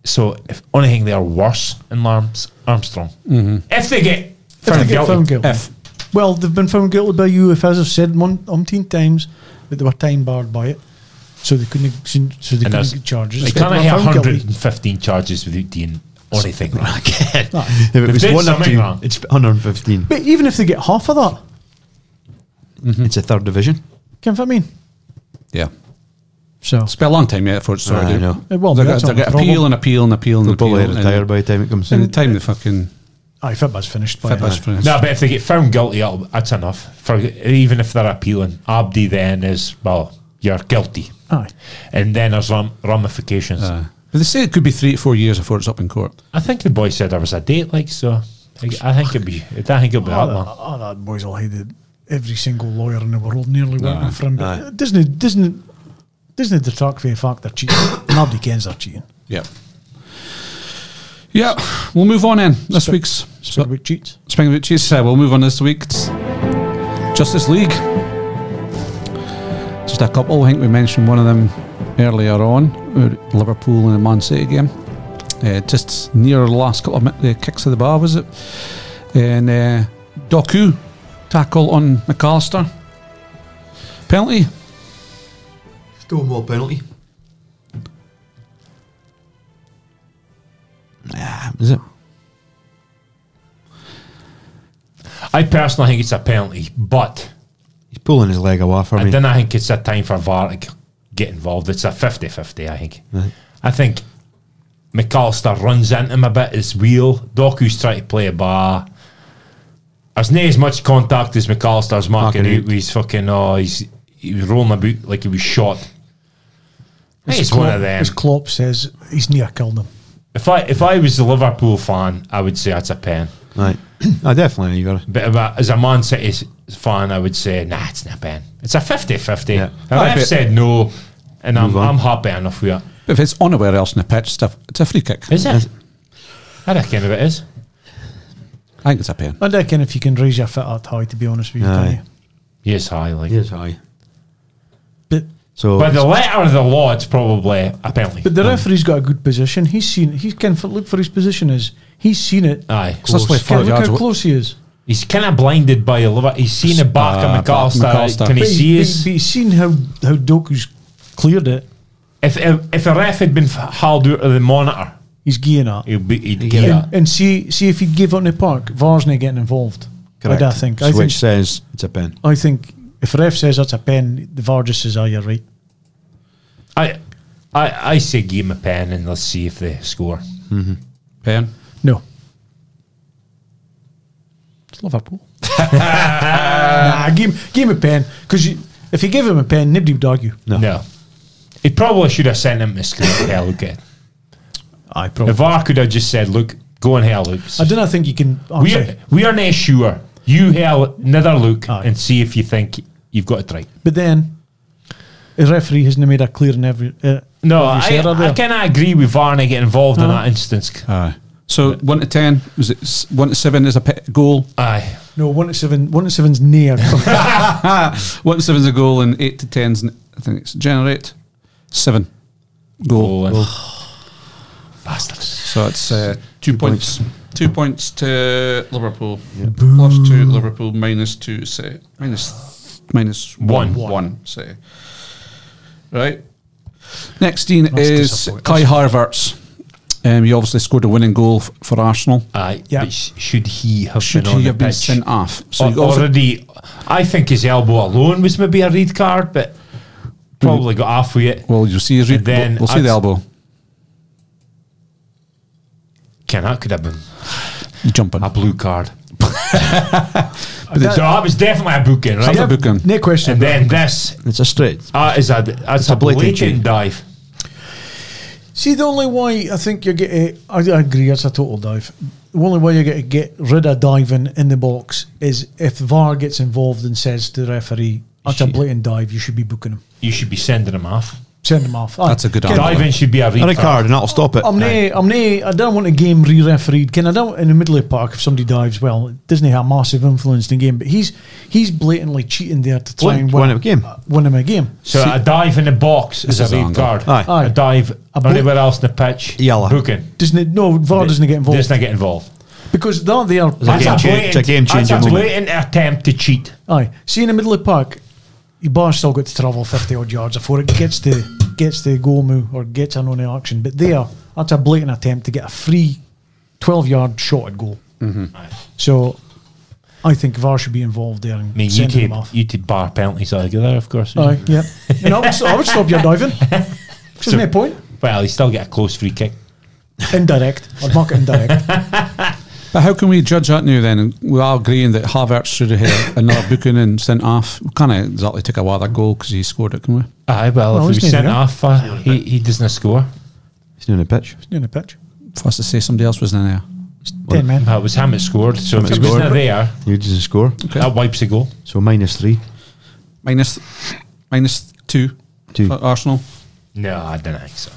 So if only thing they're worse in Armstrong. If they get found guilty. Well, they've been found guilty by UEFA, as I've said umpteen times, but they were time barred by it, so they couldn't get charges. They They can't were have found guilty. 115 charges without doing anything wrong. Again. Ah. If it They've was did one something team, wrong. it's 115. But even if they get half of that, It's a third division. can you know what I mean? Yeah. So It's been a long time yet before it's sorted. I know. it will They be. That's get not the appeal problem. and appeal and appeal and They'll probably appeal. retire by the time it comes And in. the time the fucking Aye, Fitbit's finished by Fitbit's then. finished. No, but if they get found guilty, that's enough. For even if they're appealing, Abdi then is, well, you're guilty, Aye. and then there's ramifications. But they say it could be 3 to 4 years before it's up in court. I think the boy said there was a date, like, so I think it'll be that long. Oh, that boy's all hated. Every single lawyer in the world nearly working for him. Aye. But it doesn't detract from the fact they're cheating. Nobody kens they're cheating. Yeah. Yeah, we'll move on then. This week's Speak about cheats. speaking about cheats, we'll move on this week's Justice League. Just a couple. I think we mentioned one of them earlier on, Liverpool and the Man City game. Just near the last couple of kicks of the bar, was it? And Doku tackle on McAllister. Penalty. Stonewall penalty. Is it? I personally think it's a penalty, but He's pulling his leg away from I me. don't think it's a time for VAR to get involved. It's a 50-50, I think. Right. I think McAllister runs into him a bit, his wheel. Doku's trying to play a bar. There's not as much contact as McAllister's marking Marking out. He's fucking, he was rolling about like he was shot. I think it's one of them. As Klopp says, he's near killed him. If I was a Liverpool fan, I would say it's a pen. Right. I definitely either. But as a Man City fan, I would say, nah, it's not a pen. It's a 50-50. Yeah. And Aye, I've but- said no, and Move on. I'm happy enough with it. If it's anywhere else in the pitch, it's a free kick. Is it? I reckon it is. I think it's a pen. I reckon if you can raise your foot that high, to be honest with you, Aye. can you? Yes, high. Like. Yes, high. But So By the letter of the law, it's probably a penalty. the referee's got a good position. He's seen. He can look for his position. He's seen it. Aye. So that's why Can 5 look yards. how close he is. He's kind of blinded by Liverpool. He's seen the back of McAllister. McAllister. Can he But see his? But he's seen how Doku's cleared it. If a ref had been hauled out of the monitor, He's geeing at. he'd Yeah. get it. And see if he'd give on the park, VAR's not getting involved. correct. I think. I Switch think. says it's a pen. I think if a ref says that's a pen, the VAR just says, "Oh, you're right." I say give him a pen and let's see if they score. Pen. No. It's Liverpool. Nah, give him a pen because if you give him a pen, nobody would argue. No. He probably should have sent him to school to hell, look at. I The VAR could have just said, look, go and have a look. I don't think you can. We are not sure. You have another look Aye. and see if you think you've got it right. But then, the referee hasn't made that clear in every. No, every I share there. kind of agree with Varney getting involved in that instance. Aye. So 1 to 10, was it 1 to 7 is a goal? Aye. No, 1 to 7. 1 to 7's near. 1 to 7 is a goal, and 8 to 10 is, I think it's generate 7 goal. Goal. Bastards. So it's 2 points. 2 points to Liverpool. Plus 2 to Liverpool, minus 2 say minus One. 1 say. Right. Next team That's is disappointing. Kai Havertz. He obviously scored a winning goal for Arsenal. Aye. Yeah. But should he have Should been on he the have been pitch? sent off? So Or he also- already, I think his elbow alone was maybe a red card, but probably got off with it. well, you'll see his And then we'll see the I'd- elbow. That could have been You jumping. a blue card. That- So that was definitely a booking, right? That's a booking. No question. And about then it. this It's a straight. is a blatant blatant cheat. dive. See, the only way I think you get I agree, it's a total dive. The only way you get to get rid of diving in the box is if VAR gets involved and says to the referee, that's a blatant dive, you should be booking him. You should be sending him off. Send him off. That's a good Ken, answer. Diving should be a A red card, and that'll stop it. I don't want a game re-refereed. I don't in the middle of the park if somebody dives. Well, it doesn't have a massive influence in the game, but he's blatantly cheating there to try and Win a game. Win him a game. So a dive in the box is a is red angle. card. Aye. A dive anywhere else in the pitch, Yellow. booking. Doesn't it? No, VAR doesn't get involved Doesn't get involved. because they're there. It's a game changer That's a moment. blatant attempt to cheat. Aye, see in the middle of the park, your bar's still got to travel 50 odd yards before it gets the goal move or gets in on the action. But there, that's a blatant attempt to get a free 12-yard shot at goal. So I think VAR should be involved there and I mean, send him off. you take bar penalties altogether, of course. Aye, yeah. And I would stop your diving. Which is my point. Well, you still get a close free kick. Indirect. I'd mark it indirect. But how can we judge that now then? We're all agreeing that Havertz should have had another booking and sent off. We can't exactly take away that goal because he scored it, can we? Aye, well, Well, if he isn't was he sent there? off, he doesn't score. He's doing a pitch. In the pitch. For us to say somebody else was in there. 10 men. It was him that scored, so if he scored. wasn't there, He doesn't score. that wipes the goal. So -3. Minus 2 Two. for Arsenal. No, I don't think so.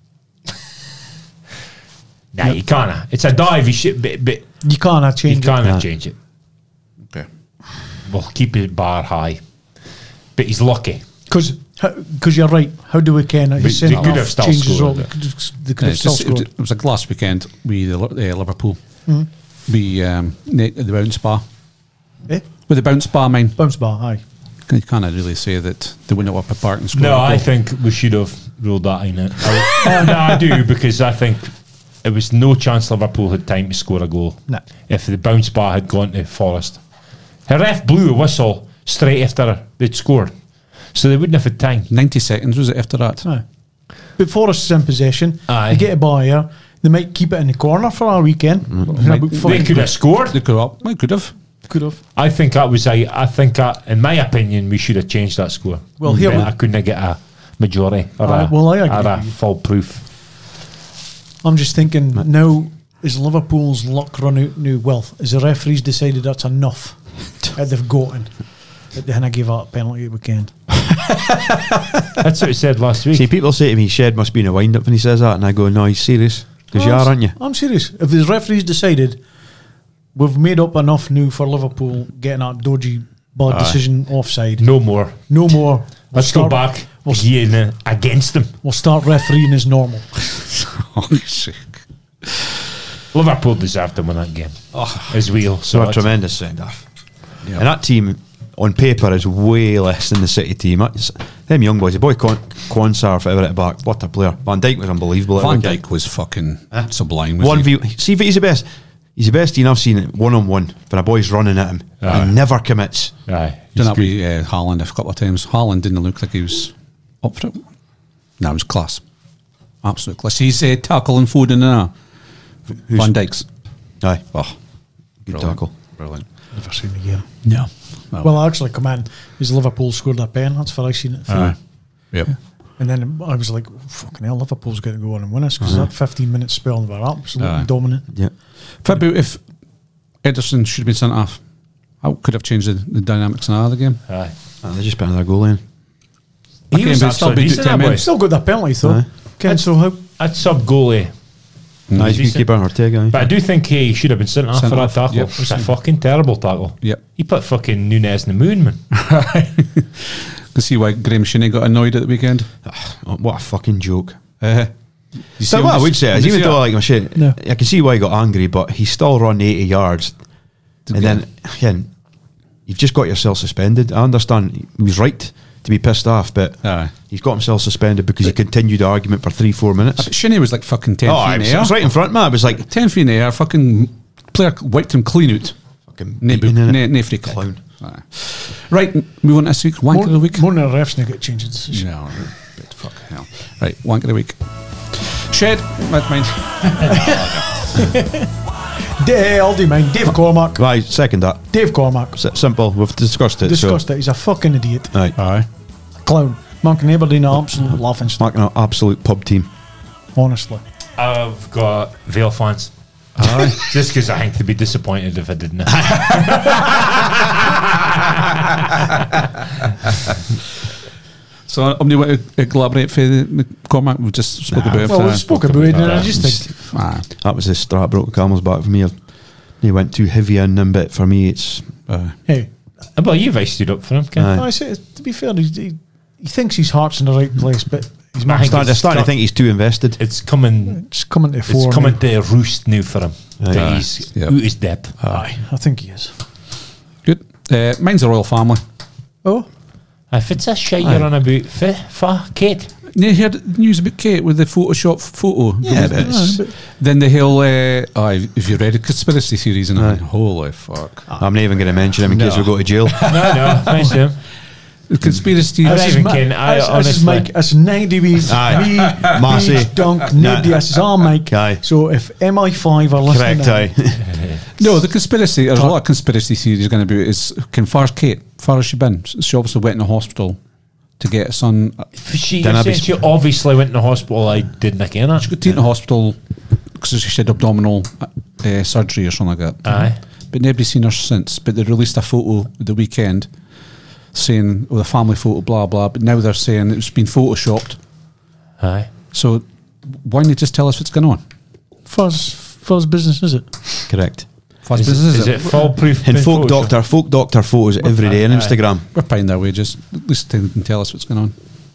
Nah, you can't. It's a dive, you should, but You can't you change it. can't change it. Okay. Well, keep his bar high. But he's lucky. Because you're right. How do we can But send they it could off, have still change the scored result? it. They could have It's still just- scored. it was like last weekend, Liverpool. We the bounce bar. Eh? With the bounce bar, mine. Bounce bar, aye. You can't really say that they went up a park and scored. No, a I goal. think we should have ruled that in it. No, I do, because I think it was no chance Liverpool had time to score a goal. No. If the bounce bar had gone to Forest. Her ref blew a whistle straight after they'd scored. So they wouldn't have had time. 90 seconds was it after that? Aye. But Forest's in possession. Aye. They get a ball here. They might keep it in the corner for our weekend. They could have scored. They could have. Could have. I think in my opinion, we should have changed that score. Well, here But we- I couldn't get a majority or Aye, well, I agree or a with you. full proof. I'm just thinking now, is Liverpool's luck run out now? Well, as the referees decided that's enough that they've gotten, that they hadn't give up a penalty at the weekend. That's what he said last week. See, people say to me, Shed must be in a wind up when he says that, and I go, no, he's serious. Because you No, are, aren't you? I'm serious. If the referees decided we've made up enough now for Liverpool getting that dodgy bad decision offside, No more. no more. Let's go back We'll, again against them. we'll start refereeing as normal. Oh, sick. Liverpool deserved to win that game. As well. So a it's- tremendous send off. And that team, on paper, is way less than the City team. Them young boys, the boy Quansar, whatever at the back, what a player. Van Dijk was unbelievable. at Van weekend. Dijk was fucking sublime. One Wasn't he? view. See if he's the best. He's the best team I've seen one on one. When a boy's running at him, Aye. he never commits. Aye. Done he's that good. with Haaland a couple of times. Haaland didn't look like he was up for it. No, it was class. Absolute class. He's tackling Foden now. Van Dijk's. Aye, Oh, good brilliant. tackle. Brilliant. Never seen the game. No. Well, actually, come on. Is Liverpool scored that pen? That's where I seen it. Aye. Yep. And then I was like, fucking hell, Liverpool's going to go on and win us because that 15-minute spell they were absolutely Aye. dominant. Yeah. If Ederson should have been sent off, how could have changed the dynamics in the game? Aye. They just put another goal in. He Okay, was but still actually beat decent, it 10 that boy. minutes. Still got that penalty, though. Aye. Ken, so how? I'd sub goalie. Nice decent. keeper Ortega. Aye. But I do think he should have been sent off Sent for that off, tackle. yep. It was a fucking terrible tackle. Yep. He put fucking Nunes in the moon, man. Can see why Graham Shinney got annoyed at the weekend. Oh, what a fucking joke. You see So him what I just- would say is, you even see though that? like my shit, No. I can see why he got angry, but he still run 80 yards, and then again, you've just got yourself suspended. I understand he was right to be pissed off, but Aye. he's got himself suspended because he continued the argument for 3-4 minutes. Shinney was like fucking 10 Oh, feet it in was, the it was air. right in front, man. It was like 10 feet in the air, fucking player wiped him clean out. fucking No beating in it. free kick. Clown. Aye. Right, move on to this week. Wank of the week. More than a ref's not get changed the decision. No, but fuck hell. Right, wank of the week. Shed, that's mine. I'll do mine. Dave Cormack. Right, second that. Dave Cormack. Simple. We've discussed it. Discussed it. He's a fucking idiot. So, aye. Aye. Clown. Mark and Aberdeen are absolute laughing stock, Marking an absolute pub team. honestly. I've got Vale fans. Just because I think they'd be disappointed if I didn't. So I'm going to elaborate for the Cormac. We just spoke about it. Well, we spoke about it, and I just think That was the strat broke the camel's back for me. He went too heavy in them, but for me, it's hey. Well, you've stood up for him, Ken. No, I say, to be fair, he thinks his heart's in the right place, but he's I think starting to think he's too invested. It's coming. It's coming to It's fore. coming to roost now for him. Aye. That he's Yep. out his depth. Aye, I think he is. Good. Mine's the royal family. Oh, If it's a shit you're on about, for Kate. You heard the news about Kate with the Photoshop photo? Yeah, but it's, Then the whole, if you read the conspiracy theories and that, holy fuck. I'm not even going to mention him in case we go to jail. No, thanks him. The conspiracy I theories. don't even Ken, I honestly. Mike, that's 90 weeks. Aye. Me, Massey. Beach, Dunk, nobody. This is all Mike. Aye. So if MI5 are listening, Correct, aye. No, the conspiracy, there's a lot of conspiracy theories going to be, is, far as Kate, far has she been? She obviously went in the hospital to get her son. She Then I'd be she obviously went to the hospital. I didn't again. She got taken to the hospital because she had abdominal surgery or something like that. Aye. But nobody's seen her since. But they released a photo the weekend saying, the family photo, blah, blah. But now they're saying it's been photoshopped. Aye. So why don't you just tell us what's going on? First business, is it? Correct. Fast Is business, it foolproof? And folk doctor photos every day on Aye. Instagram. We're paying their wages. At least they can tell us what's going on.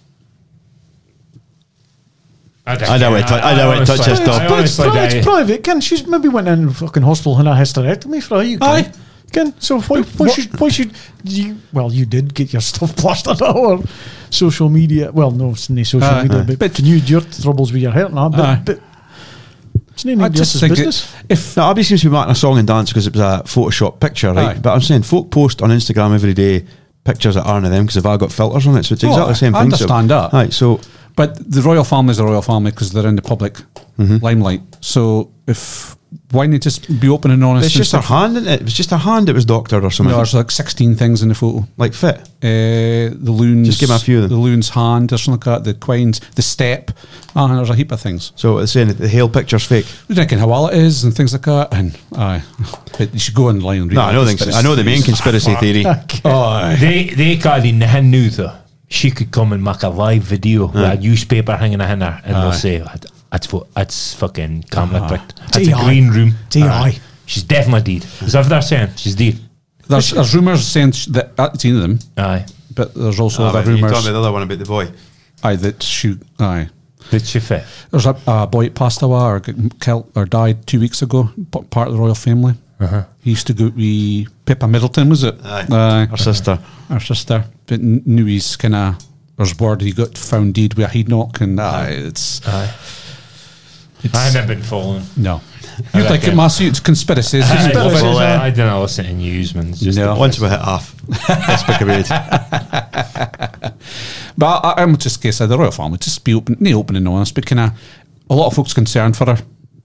I don't want to touch this dog. It's private. Ken, she's maybe went in fucking hospital and a hysterectomy for you. Aye. Ken, so why should you? Well, you did get your stuff plastered or social media. Well, no, it's not social Aye. media, Aye. but you your troubles with your hair now. Aye. But it's not I just else's think business. if No, Abby seems to be making a song and dance because it was a Photoshop picture, right? Aye. But I'm saying folk post on Instagram every day pictures that aren't of them because they've all got filters on it, so it's exactly the same I thing. understand that. Right, so But the royal family is the royal family because they're in the public limelight. So why not just be open and honest? it's and just her stuff? hand, isn't it? It was just her hand that was doctored or something. No, there's like 16 things in the photo. Like fit. The loons. Just give me a few of them. The loon's hand or something like that. The quines, the step. And there's a heap of things. So it's saying that the Hale picture's fake. We're drinking how well it is and things like that. And but you should go online and read. No, I know the main conspiracy theory. They can't even knew though. She could come and make a live video with a newspaper hanging in her, and they'll say that's fucking camera tricked. That's a AI. green room. AI. She's definitely dead. Is that what they're saying? She's dead. There's rumours saying that that's one of them, Aye. but there's also You other told me rumours. the other one about the boy. Aye, that she. Aye. Did she fit? There's a boy at Pastawa or got killed or died 2 weeks ago, part of the royal family. He used to go with Pippa Middleton, was it? Aye. Her sister. Her sister. But knew he's kind of, there's word he got found dead with a head knock, and it's I haven't been following. no. You'd like it, Massey, it's conspiracies. I Well, I don't listen to news, man. It's just No. Once we hit half, let's speak about it. But I'm just going to say the royal family, just be open, not open and honest, but kind of, a lot of folks concerned for her.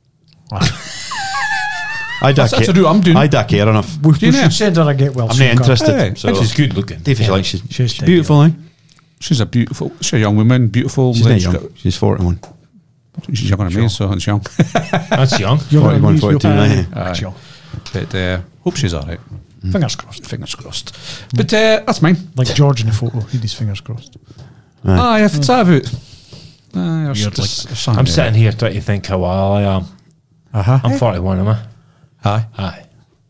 That's what I'm doing. I don't care enough. We Do you know? should send her a get well I'm soon not card. interested. Hey, so she's good looking. David's like she's She's beautiful, eh? She's she's a young woman, beautiful. She's then not she's young. She's 41. she's younger than me, so she's young. That's young. You're 41, gonna 42, use your- aye. That's young. But hope she's all right. Fingers crossed. Fingers crossed. But that's mine. Like George in the photo, he had his fingers crossed. Aye, if it's about. I'm sitting here trying to think how well I am. I'm 41, am I? Aye. Aye.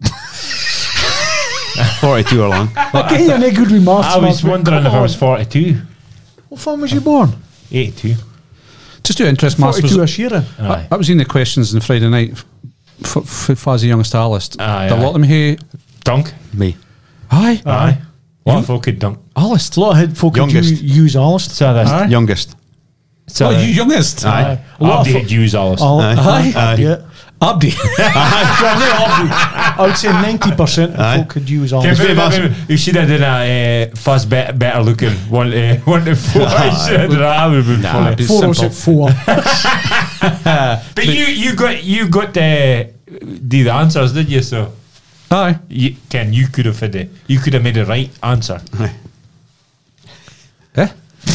42 or long. Okay, you're not good with maths. I was man. wondering if I was 42. What fun was you born? 82. Just to interest, Mass 42 was. a year. Aye. I was in the questions on Friday night for Fazzy Youngest Alist. Aye, A lot aye. of them here. Dunk. Me. Aye. Aye. A lot of folk could dunk. Alist. A lot of head folk could Youngest. use Alist. So that's Aye. Youngest. so Oh, you youngest. Aye. A lot of Abdi had used all this. Aye. Aye. Yeah. Abdi. I would say 90% of Aye. folk could use Okay, Alist. you should have done a fuzz better looking 1 to 4. You should have done that. Would have been funny. it'd be 4 simple. 4. But you got the answers, did you? So Aye. Ken, you could have had it. You could have made the right answer. Eh?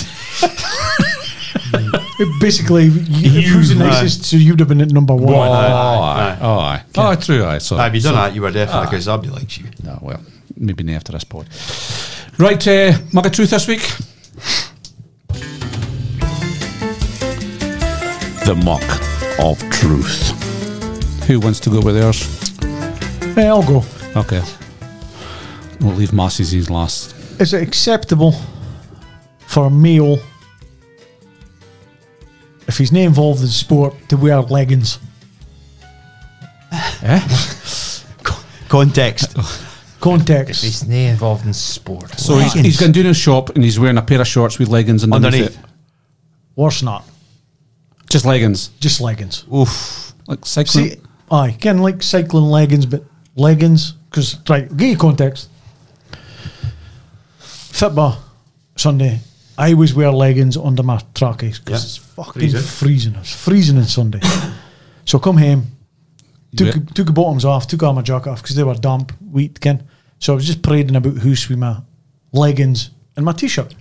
Basically, who's the nicest? So you'd have been at number 1. One. Oh, aye. Oh, aye. Oh, true. Aye. So, Aye, if you done that, you were definitely because Abdi likes you. no, well, maybe not after this pod. Right, Mug of Truth this week. the muck of truth. Who wants to go with theirs? Hey, I'll go. Okay. We'll leave Massey's last. Is it acceptable for a male, if he's not involved in sport, to wear leggings? Context. If Context. he's not involved in sport. So he's going to do a shop and he's wearing a pair of shorts with leggings underneath. Underneath. Worse not. Just leggings. Just leggings. Oof. Like cycling. See, aye, kind of like cycling leggings, but leggings. Because, right, give you context. Football Sunday, I always wear leggings under my trackies because Yeah. it's fucking freezing. It was freezing on Sunday. So come home, took the bottoms off, took all my jacket off because they were damp, wheat kin. So I was just parading about house with my leggings and my t-shirt.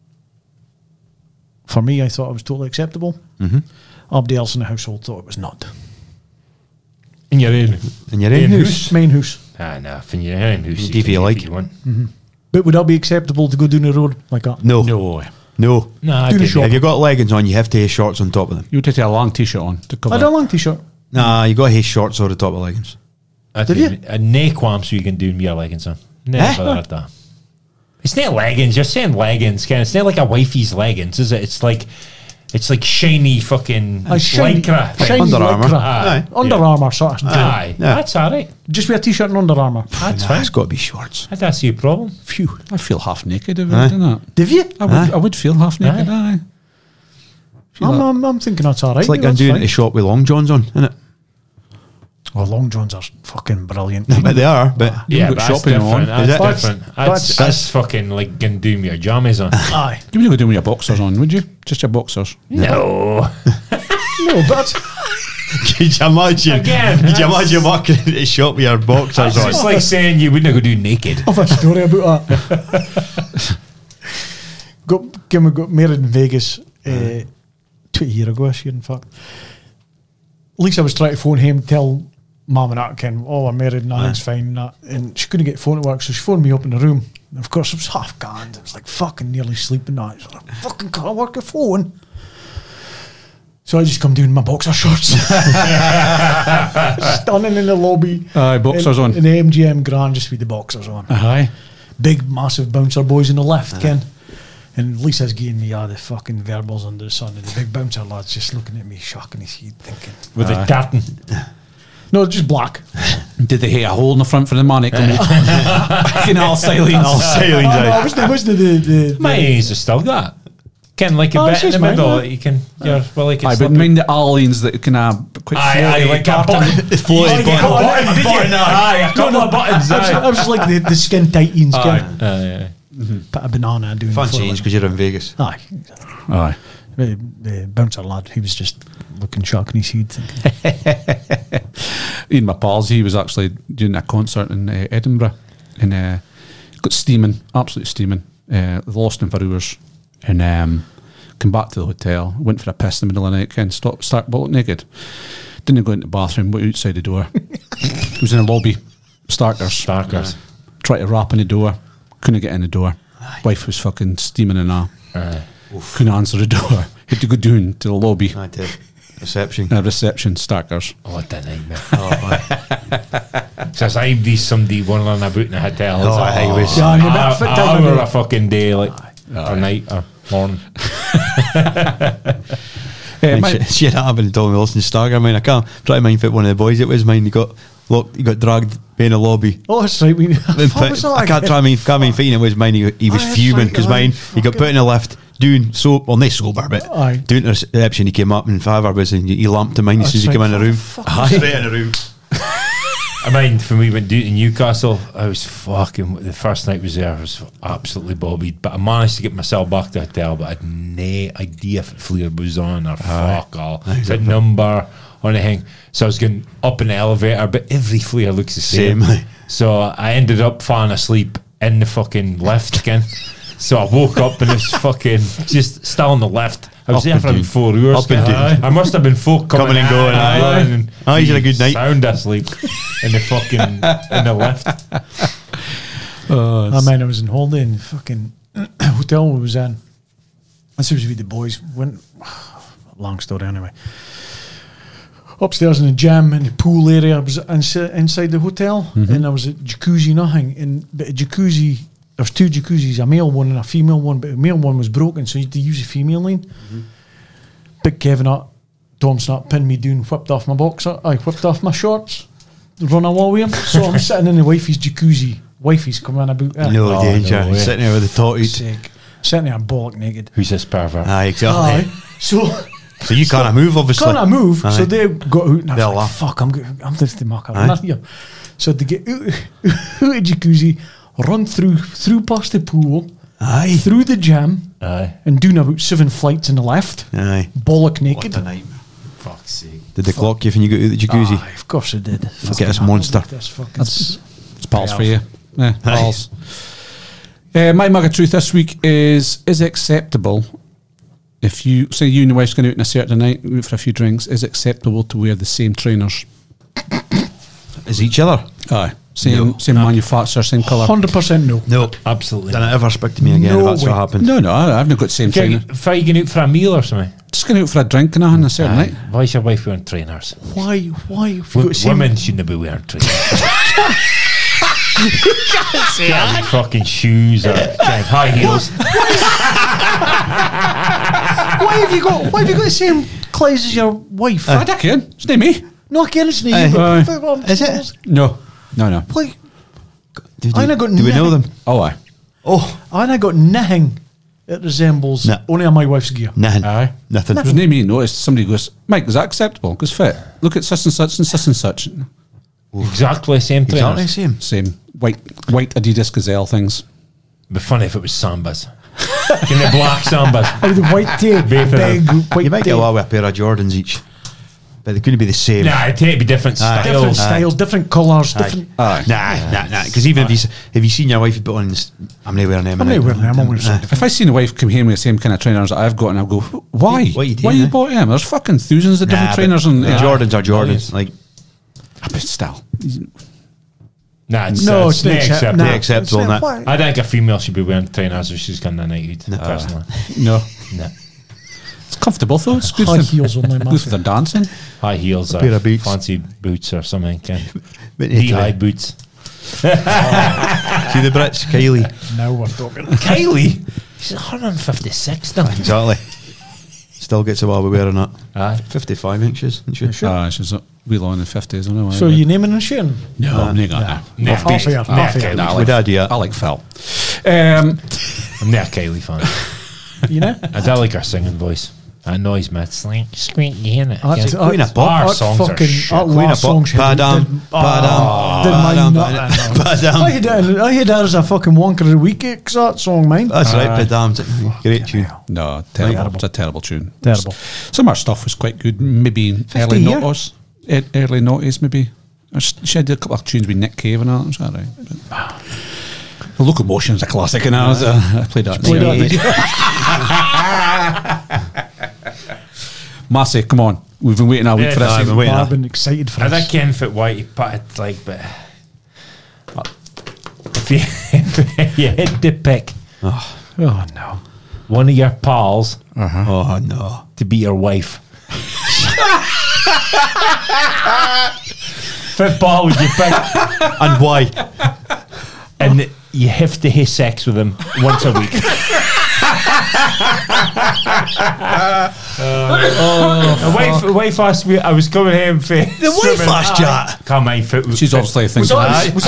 For me, I thought it was totally acceptable. Everybody else in the household thought it was not. In your own. And you're in house. Main house. Ah, no, in your own house. If you like. But would that be acceptable to go down the road like that? No. No. No. No, I Do the did. shop. If you've got leggings on, you have to have shorts on top of them. You would have to have a long t-shirt on to cover. I had a long t-shirt. Nah, you got to have shorts over the top of leggings. Did you? A nae qualms you can do with your leggings on. Eh? Never at that. It's not leggings. You're saying leggings, Ken. It's not like a wifey's leggings, is it? It's like shiny fucking Shiny lycra. thing. Under Armour. lycra. Aye. Under Armour sort of. Aye, Yeah. that's all right. Just wear a t-shirt and Under Armour. That's Nah, fine. it's got to be shorts. I don't see a problem. Phew. I feel half naked if Aye. I did that. Did you? I would feel half naked, aye. I'm thinking that's all right. It's like I'm that's doing fine. at a shop with long johns on, isn't it? Well, long johns are fucking brilliant. But they are, but Yeah, got but that's shopping on. different. That's Is it? different. That's fucking like going to do me your jammies on. Aye. You would go do with your boxers on, would you? Just your boxers. No. No, but could you imagine? Again, Could you that's- imagine walking into a shop with your boxers It's on? like saying you wouldn't go do naked. I have a story about that. got married in Vegas 20 years ago this year, in fact. Lisa was trying to phone him, tell Mum and that, Ken, oh, I'm married, nothing's fine, and that. And she couldn't get phone to work, so she phoned me up in the room. And of course, I was half gone. I was like fucking nearly sleeping. That. I was like, fucking can't work a phone. So I just come down in my boxer shorts. Standing in the lobby. Aye, boxers on. In the MGM Grand, just with the boxers on. Aye. Big, massive bouncer boys in the left, Ken. And Lisa's giving me the fucking verbals under the sun, and the big bouncer lad's just looking at me, shocking his head, thinking, With the tartan. no, just black. Did they hit a hole in the front for the money? Fucking all silence. All sailings No, out. it wasn't the My eyes are still got. Ken, like a Oh, bit it's in the just mine, middle. yeah. You can, you're well, like Aye, it's but mind the aliens that can have quite floaty like a carton. button. Floaty You get a button. button, did you? Aye, a couple of buttons. I was like the skin tightens, Ken. Aye. Put a banana doing Fun for change it. because you're in Vegas. Aye. Aye. The bouncer lad, he was just looking shocking his head, thinking, Ian, my pals, he was actually doing a concert in Edinburgh and got steaming, absolutely steaming. Lost him for hours and came back to the hotel, went for a piss in the middle of the night, Ken, start bolt naked. Didn't go into the bathroom, went outside the door. He was in the lobby, starters. Starkers. Tried to rap on the door, couldn't get in the door. Wife was fucking steaming and all. Couldn't answer the door. Had to go down to the lobby. I did. Reception. Reception, starters. Oh, what a nightmare. Says I'd be somebody wandering about in a hotel. Oh, I was. Yeah, you're about fit time hour of a fucking day, like or night or morning. Shit happened to Tommy Wilson Stagger. I can't try to mind fit one of the boys. It was mine. He got locked. He got dragged in a lobby. oh, that's right. I can't try and find it was mine. He was that's fuming right, because aye, mine. He got put in a lift doing soap. Well, not sober, but Aye. doing the reception. He came up and Favre was and he lamped him in as soon as he That's came in the right. room. Fuck. Straight in the room. I mind when we went down to Newcastle, I was fucking. The first night was there, I was absolutely bobbied. But I managed to get myself back to the hotel, but I had no idea if Fleer was on or fuck all. It's a number or anything. So I was going up in the elevator, but every Fleer looks the same. Same. So I ended up falling asleep in the fucking lift again. So I woke up and it's fucking just still on the lift. I was Up there and for about down. 4 hours. Up and down. I must have been folk Coming and going, aye. and Oh, you had a good night. Sound asleep in the fucking in the lift. I mean, I was in holiday in the fucking hotel we was in. This was with the boys. Went long story anyway. Upstairs in the gym in the pool area, I was inside the hotel, and there was a jacuzzi, nothing. But a jacuzzi, there's two jacuzzis, a male one and a female one, but the male one was broken, so you had to use the female lane. Big Kevin up, Tom Snap pinned me down, whipped off my boxer, I whipped off my shorts, run away with him. So I'm sitting in the wifey's jacuzzi. Wifey's coming about. No danger. no way. Sitting there with the tortoise. Sitting there bollock naked. Who's this pervert? Aye, exactly. So So you can't move, obviously. can't move. Aye. So they got out and I They'll was like, laugh. fuck, I'm just the mucker. Aye. I'm not here. So they get out of jacuzzi, run through past the pool, Aye. through the gym, Aye. and doing about 7 flights in the lift, Aye. bollock naked. What a nightmare. Fuck's sake. Did they clock you when you got out of the jacuzzi? Aye, of course it did. Forget this monster. This fucking It's pals for you. Yeah, pals. My mug of truth this week is it acceptable if you say you and your wife's going out on a Saturday night out for a few drinks, is it acceptable to wear the same trainers? Is each other? Aye. Same No. same manufacturer, same colour. 100% no. No. Absolutely. Don't ever speak to me again No if that's way. what happened. No, I've not got the same trainer. If you going out for a meal or something? Just going out for a drink and on a Saturday night. Why's your wife wearing trainers? Why? If you got the same- Women shouldn't be wearing trainers. Get me fucking shoes or high heels. Why have you got the same clothes as your wife? I can. It's not me. No, again, it's Aye. not. Is it? No. Why? Do I ain't got we know nothing. them? Oh, aye. Oh, I ain't got nothing that resembles No. only on my wife's gear. nothing. Aye. Nothing. There's no me noticed. Somebody goes, Mike, is that acceptable? Goes, fit. Look at such and such and such and such. Exactly the same trainers. Exactly the same. Same white Adidas Gazelle things. It'd be funny if it was Sambas. Give me black Sambas. Oh, the white tape, Beef it big white You might get tape. away with a pair of Jordans each, but they couldn't be the same. Nah, it'd be different Aye. styles. Different styles, different colours, Aye. different. Aye. Nah. Because even if you seen your wife put on, I'm not wearing them. I'm not wearing them, I'm wearing something. If I seen a wife come here with the same kind of trainers that I've got, and I'll go, why? What you doing, Why you eh? bought them? There's fucking thousands of different trainers and the Jordans are Jordans. Millions. Like but still. Nah, it's, No, it's it's not not accept- acceptable. nah, acceptable, it's nah. why- I think a female should be wearing trainers if she's going to night out, personally. No. No. It's comfortable though. It's good High for heels only, good for the dancing. High heels or pair of boots. fancy boots or something. but Knee-high boots. See the Brits, Kylie. Now we're talking. Kylie? She's 156 though. Exactly. Still gets away with wearing that. Aye. 55 inches, isn't she? Sure. Ah, she's a wee long in the 50s. I know. So you naming and sharing? No, I'm not got that. Nah, Half a year, nah, half a year. Kylie. Nah, I My like, dad, yeah. I like Phil. I'm not a Kylie fan. You know? I do like her singing voice. That noise, man. It's like squeaky, innit? That's Queen of Pop. Our songs are shit. Queen of Pop. Padam. I had that as a fucking wonker of the week that song, mine. That's right, Padam's a great tune. No, terrible. It's a terrible tune. Terrible. Some of our stuff was quite good. Maybe early year? noughties. Early noughties, maybe. She had a couple of tunes with Nick Cave and all that. Was that right? But the Locomotion's a classic, and I played that. Played that, did you? Massey, come on. We've been waiting a week Yeah, for this. I've been waiting. I've been excited for I this. think Ken fit white, he put it like, but if you had to pick Oh no. one of your pals Oh, no. to be your wife, what ball would you pick? And why? And you have to have sex with him once a week. The wife asked me, I was coming home for The wife asked you that? Come on, fit. She's obviously thinking.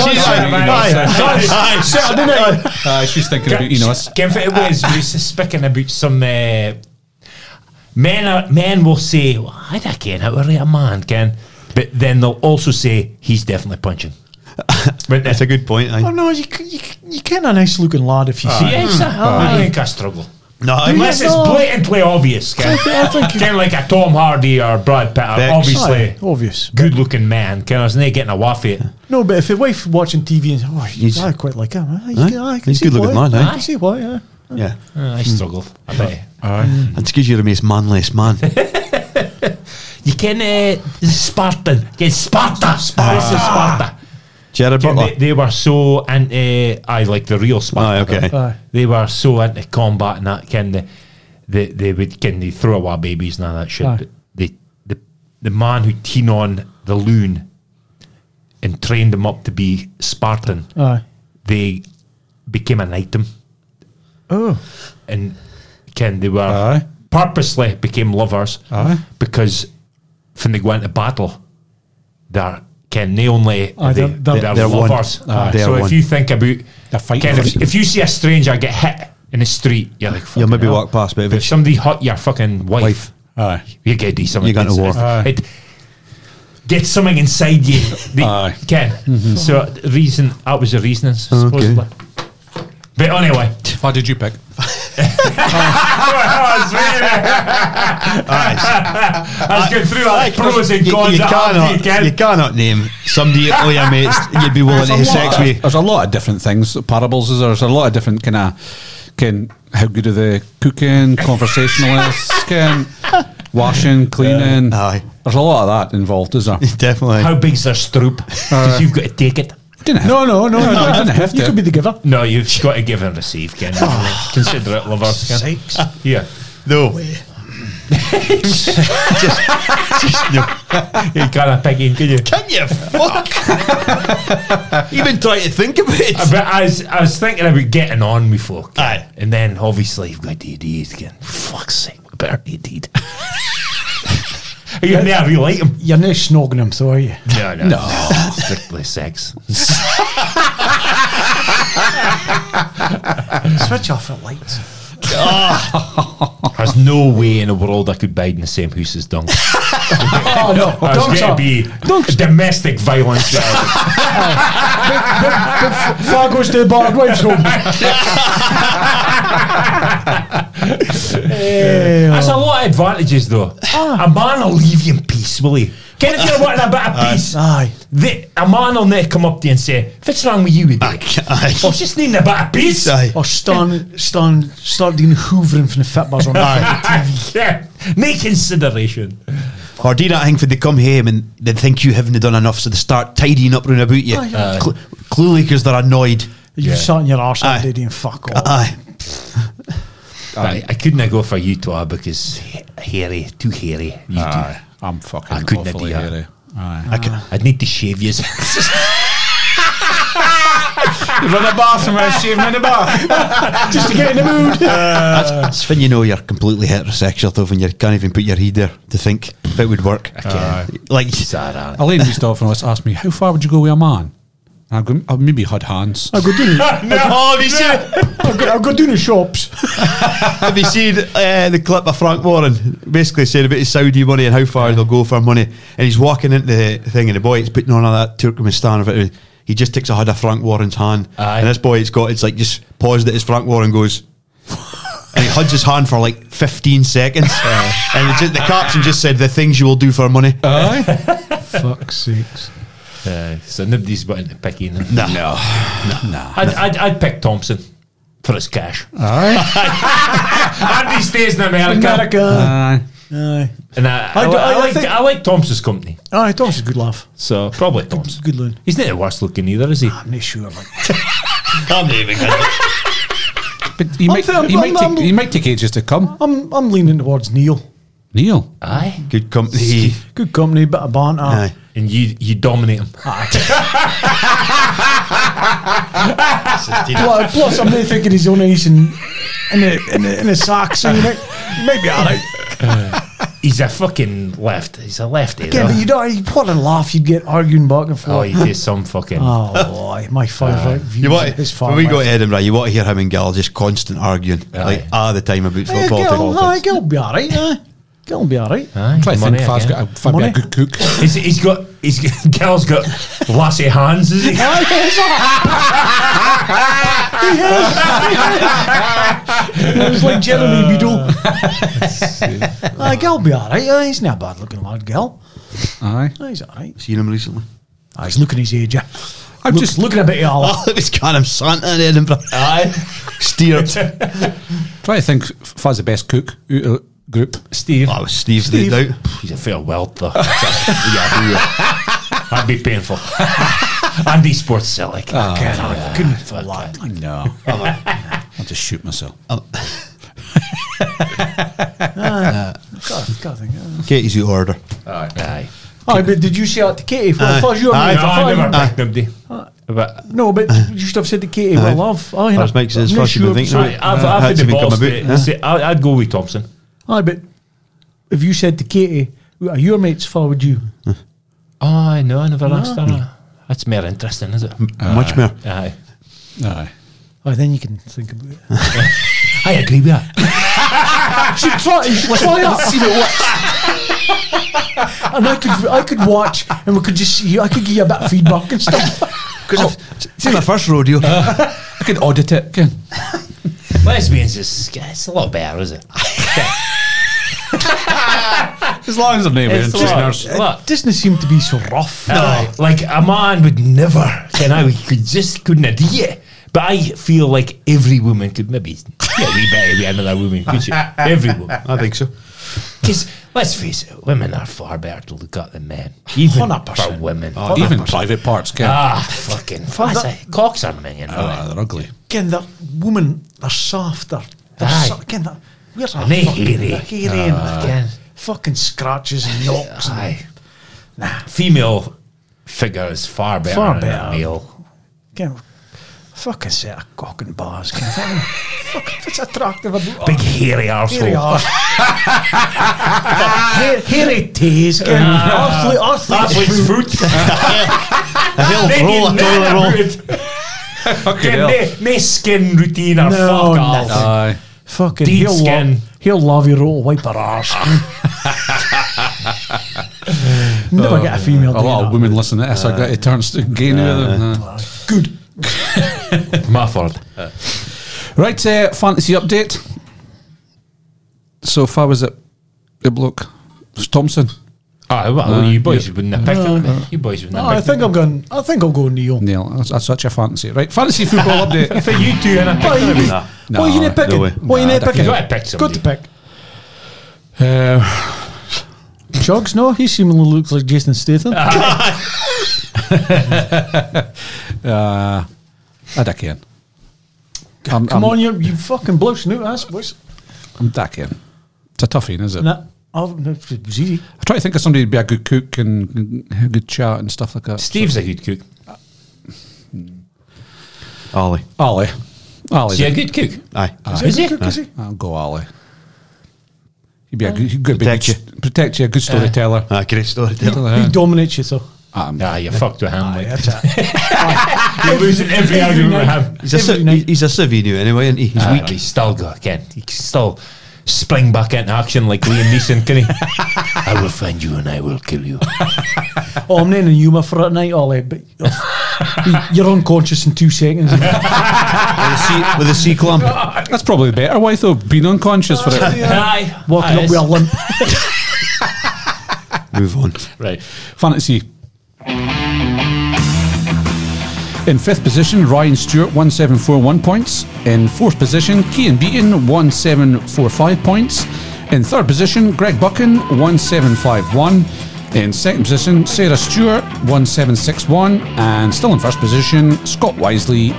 She's thinking about us. Ken, it was speaking about some men will say, well, I don't care how to rate a man, Ken, but then they'll also say he's definitely punching. But That's a good point. Oh no, you can't a nice looking lad if you see. yes, I think I struggle. No, Unless it's blatantly obvious, Ken. I think Ken, like a Tom Hardy or Brad Pitt, are Bex. obviously obvious. good looking man. Ken, I was not getting a waff at it. No, but if your wife watching TV and He's- I quite like him. I can He's a see good looking why. lad, I can see why. Yeah. Yeah. I struggle. I bet. And it's because you're the most manliest man. You can Spartan. Ken, Sparta. Sparta. Jared Ken, Butler. they were so into, like the real Sparta. Aye, okay. Aye. They were so into combat and that kind of. they would they throw away babies and all that shit. Aye. But the man who teen on the loon and trained him up to be Spartan, Aye. they became an item. Oh. And they were Aye. purposely became lovers Aye. because when they go into battle, they're they only Aye, they're they're one. lovers. Aye. So They're if one. you think about They're fighting Ken, for if you see a stranger get hit in the street, you're like, You'll fucking maybe hell. walk past, but if But if it's somebody hurt your fucking wife, Aye. you get to do something. You got to war. Aye. It gets something inside you. Aye. Ken. So the reason that was the reasoning, supposedly. But anyway, What did you pick? I was going through all the pros and cons. you cannot name somebody at all your mates you'd be willing to have sex with. There's a lot of different things. Parables is there's a lot of different kind of how good are they cooking, conversationalists, washing, cleaning. Aye. There's a lot of that involved, is there? Definitely. How big's their stroop? Because you've got to take it. Didn't have No, you didn't have You to. could be the giver. No, you've got to give and receive, Ken. Consider it lovers, Ken. Sakes. Yeah. No way. No. You can't pick in, can you? Can you fuck? Even try to think about it. But I was thinking about getting on with folk. Aye. And then obviously you've got to do it again. For fuck's sake, we better do it. You never really like him. You're not snogging him, so are you? No. Strictly sex. Switch off the lights. There's no way in the world I could bide in the same house as Dunk. Oh, no. There's Dunks going are- to be domestic violence. Far goes to the barred wife's home. That's a lot of advantages, though. A man will leave you in peace, will he? Ken, if you're wanting a bit of peace, Aye. a man will not come up to you and say, "What's wrong with you today?" Aye. I was just needing a bit of peace. Aye. Or start doing hoovering from the fitbars on the TV. Yeah, no consideration. Or do that thing for they come home and they think you haven't done enough, so they start tidying up round about you. Aye. Clearly because they're annoyed. You've sat in your arse all Aye. day doing fuck all. Aye. I couldn't go for you two because hairy, too hairy. You Aye. I'm fucking I couldn't awfully do that. hairy. Aye. I'd need to shave you. You're in the bathroom, I was shaving in the bath. Just to get in the mood. That's when you know you're completely heterosexual, though, when you can't even put your head there to think if it would work. Like, Elaine used to often ask me, how far would you go with a man? And I'd go, I'd maybe had hands. I'll go down. have you seen I'll go down the shops. have you seen the clip of Frank Warren basically saying about his Saudi money and how far they'll go for money, and he's walking into the thing and the boy is putting on all that Turkmenistan of it. He just takes a hug of Frank Warren's hand. Aye. And this boy it's like just paused it as Frank Warren goes and he hugs his hand for like 15 seconds and it's just, the caption just said the things you will do for money. Fuck's sakes. So nobody's wanting to pick in. No. I'd pick Thompson for his cash. Aye. And he stays in America. Aye. And I think- like Thompson's company. Aye, Tom's a good laugh. So probably Thompson. Good loon. He's not the worst looking either, is he? I'm not sure, like. I'm not even gonna- But he might take ages to come. I'm leaning towards Neil. Neil. Aye. Good company. Good company, bit of banter. Aye. And you dominate him. Plus, I'm not thinking he's on ice and in a sack, so you might be alright. He's a fucking left. He's a lefty. Again, but you know, what a laugh you'd get arguing back and Oh, forth. he did some fucking. Oh, my favourite views. You want, his far when we go to left. Edinburgh, you want to hear him and Gal just constant arguing, like all the time about football. Gil will be alright. Gil will be alright. Aye, Try to money think Faz again. got a good cook. He's got Gal's got lassie hands, is he? It was like Jeremy Beadle. Gil will be alright. He's not a bad looking lad, Gil. Aye. He's alright. Seen him recently? He's looking his age. I'm just looking a bit all. Oh, it was Callum Santa in Edinburgh. Aye. Steered. try to think Faz the best cook out of the group. Steve. Oh, it was Steve. No doubt. He's a fair welt though. That'd be painful. Andy Sports Celtic. I couldn't for that. I know. I'll just shoot myself. Can't think. Katie's out order. Aye. Aye, but did you say that to Katie? Well, I thought you were Aye. mate. No, I I thought never you- picked nobody. But No, but you should have said to Katie, well, love. Aye, First Mike says, I'm not first you've been sure. thinking I've Hats had the have become balls a to bit, huh? say, I'd go with Thompson. Aye, but if you said to Katie, "Are your mates far would you?" Oh, no, I never asked her. That's more interesting, is it? Much more. Aye. Aye. Aye, then you can think about it. I agree with that. try that. See what works. And I could watch, and we could just see. I could give you a bit of feedback and stuff. Because it's my first rodeo. I could audit it. Ken. Lesbians it's a lot better, is it? As long as they're not It's interested. a nurse. lot. It doesn't seem to be so rough. No, like a man would never. Couldn't do it. But I feel like every woman could maybe get a wee better with another woman, could you? Every woman. I think so. Because let's face it, women are far better to look at than men. Even 100%. for women. Even private parts, Ken. Fucking. Cocks are minging. They're ugly. Again, that woman, they're soft. They're Aye. again, where's that? And they fucking- hairy. they're hairy and Again. fucking scratches and knocks. and- Aye. Female figure is far better Far than better. a male. Again, fucking set of cock and bars. Fucking, it's attractive. Big hairy hairy arsehole. arse. Hairy tees. Athlete's foot. A hell roll, a toilet roll. No skin routine or No, fuck off. nothing. Aye. Fucking Deed skin. He'll love your roll, wipe her arse. Never get a female. A doing lot of that. women listen to this. I got it turns to gain with them. Good. Mafford. Right, fantasy update. So far was it the bloke? It was Thompson. Well, you boys wouldn't have picked him. You boys wouldn't No, have I picked think him. I'm going. I think I'll go Neil. Neil, that's such a fantasy. Right, fantasy football update. For you two, and I picked him. Nah. What are you not picking? no way. What are you Nah, not picking? You gotta pick Good to somebody. pick. Uh, Chugs, no, he seemingly looks like Jason Statham. I can. Come on, you fucking blushing out ass, boys. I'm Dackian. It's a toughie, isn't it? Nah, it was easy. I try to think of somebody who'd be a good cook and a good chat and stuff like that. Steve's a good cook. Ollie. Ollie. Is he a good cook? Aye. Is he? Is he? I'll go Ollie. He'd be a good, Protect you. Protect you, a good storyteller. Ah, great story. He dominates you, so. You fucked with him. Aye, Like. that's it. You're losing every argument with him. He's a civvy now anyway, isn't he? He's Aye, weak. but he's still got again. He can still spring back into action like Liam Neeson, can he? I will find you and I will kill you. Oh, I'm not in humour for it tonight, Ollie, but you're unconscious in 2 seconds. With a C clamp. That's probably the better way, though, being unconscious for it. Aye. Walking up with a limp. Move on. Right. Fantasy. In 5th position, Ryan Stewart, 1741 points. In 4th position, Cian Beaton, 1745 points. In 3rd position, Greg Buchan, 1751. In 2nd position, Sarah Stewart, 1761. And still in 1st position, Scott Wisely,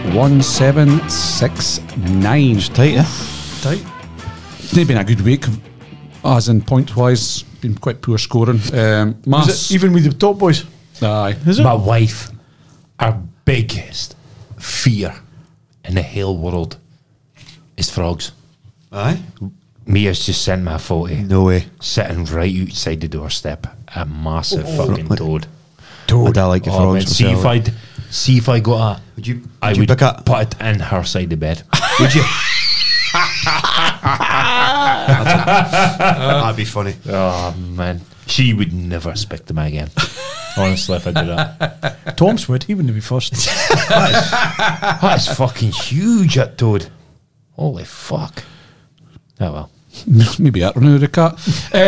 1769. It's tight, eh? Tight. It's not been a good week, as in point-wise, been quite poor scoring. Is Mass. it even with the top boys? Aye. Is it? My wife, our biggest fear in the whole world is frogs. Aye. Mia's just sent me a photo. No way. Sitting right outside the doorstep. A massive fucking toad. I don't like the Oh, man, frogs see myself. if I got a... Would you I you would pick up? put it in her side of bed. Would you? That'd be funny. Oh, man. She would never speak to me again. Honestly, if I did that. Tom Swid, he wouldn't be first. That's fucking huge, that toad. Holy fuck. Oh, well. Maybe I don't know the cat.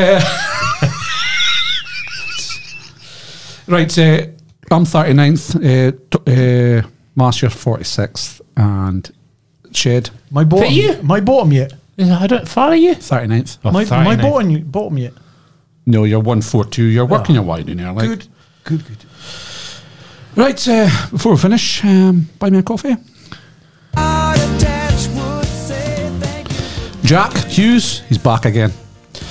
Right, I'm 39th, Marcia 46th, and Shed My bottom, you? my bottom yet. I don't follow you. 39th. Oh, My 39. bottom yet. No, you're 142. You're working your way down there. Like. Good. Right, before we finish, buy me a coffee. Jack Hughes, he's back again.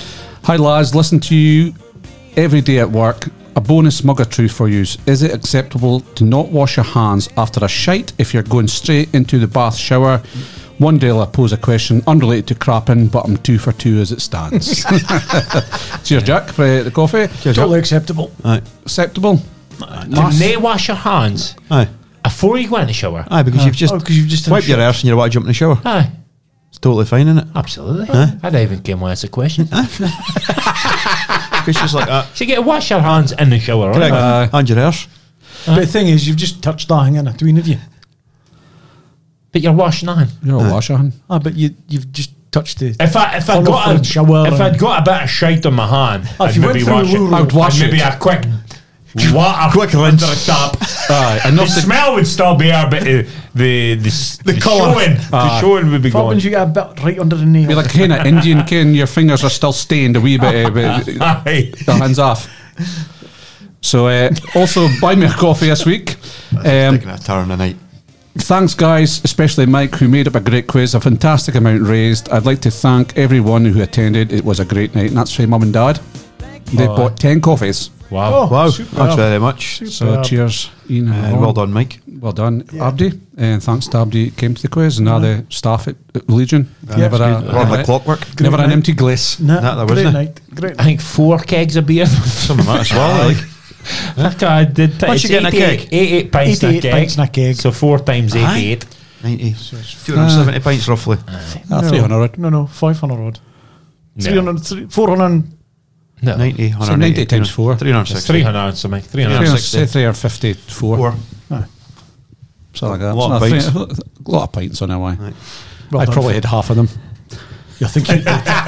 Hi lads, listen to you every day at work. A bonus mug of truth for you. Is it acceptable to not wash your hands after a shite if you're going straight into the bath shower? One day I'll pose a question unrelated to crapping, but I'm 2 for 2 as it stands. Cheers, Jack, for the coffee. Totally acceptable. Aye. Acceptable. Do they wash your hands Aye. before you go in the shower? Aye, because you've just, because you've just had a wiped your shot. arse and you want to jump in the shower. Aye, It's totally fine, isn't it? absolutely. Huh? I don't even care why it's a question. Because she's like that. So you get to wash your hands in the shower, Correct. right? And your arse. But the thing is, you've just touched that hanging in between of you. But you're washing on. You're a washer, hun. But you've just touched the. If I Funnel got for a the shower if and- I'd got a bit of shite on my hand, If I'd you went maybe through wash the it. rule- I would wash Maybe it. a quick water Quick under rinse. the tap. Aye, The enough to smell would still be there, but the colour. showing, the showing would be What gone. happens? You get a bit right under the nail. be like kind of Indian kin, your fingers are still stained a wee bit, but Aye. the hands off. So also buy me a coffee this week. Taking a turn tonight. Thanks guys, especially Mike, who made up a great quiz, a fantastic amount raised. I'd like to thank everyone who attended. It was a great night, and that's for Mum and Dad. They bought 10 coffees. Wow. Wow, superb. thanks very much. So cheers, Ian, and And Lauren. well done, Mike. Well done, Abdi, and thanks to Abdi who came to the quiz, and all the staff at Legion. Never Run like clockwork. never an night. empty glass. No, That there great wasn't. night. Great I night. think 4 kegs of beer. Some of that as well. Like, I did. What's you getting a keg? 88 pints in a 88 keg. pints in a keg. So 4 times 88. 90. 270 pints roughly. 300. No, 500 odd. No. 300, 400. No. 90, So 180, 90 times 4. 360. It's 300 something. 360. 354. Four. Something like that. A lot of So pints. A lot of pints on our way. Right. Well I done. probably had half of them. You're thinking.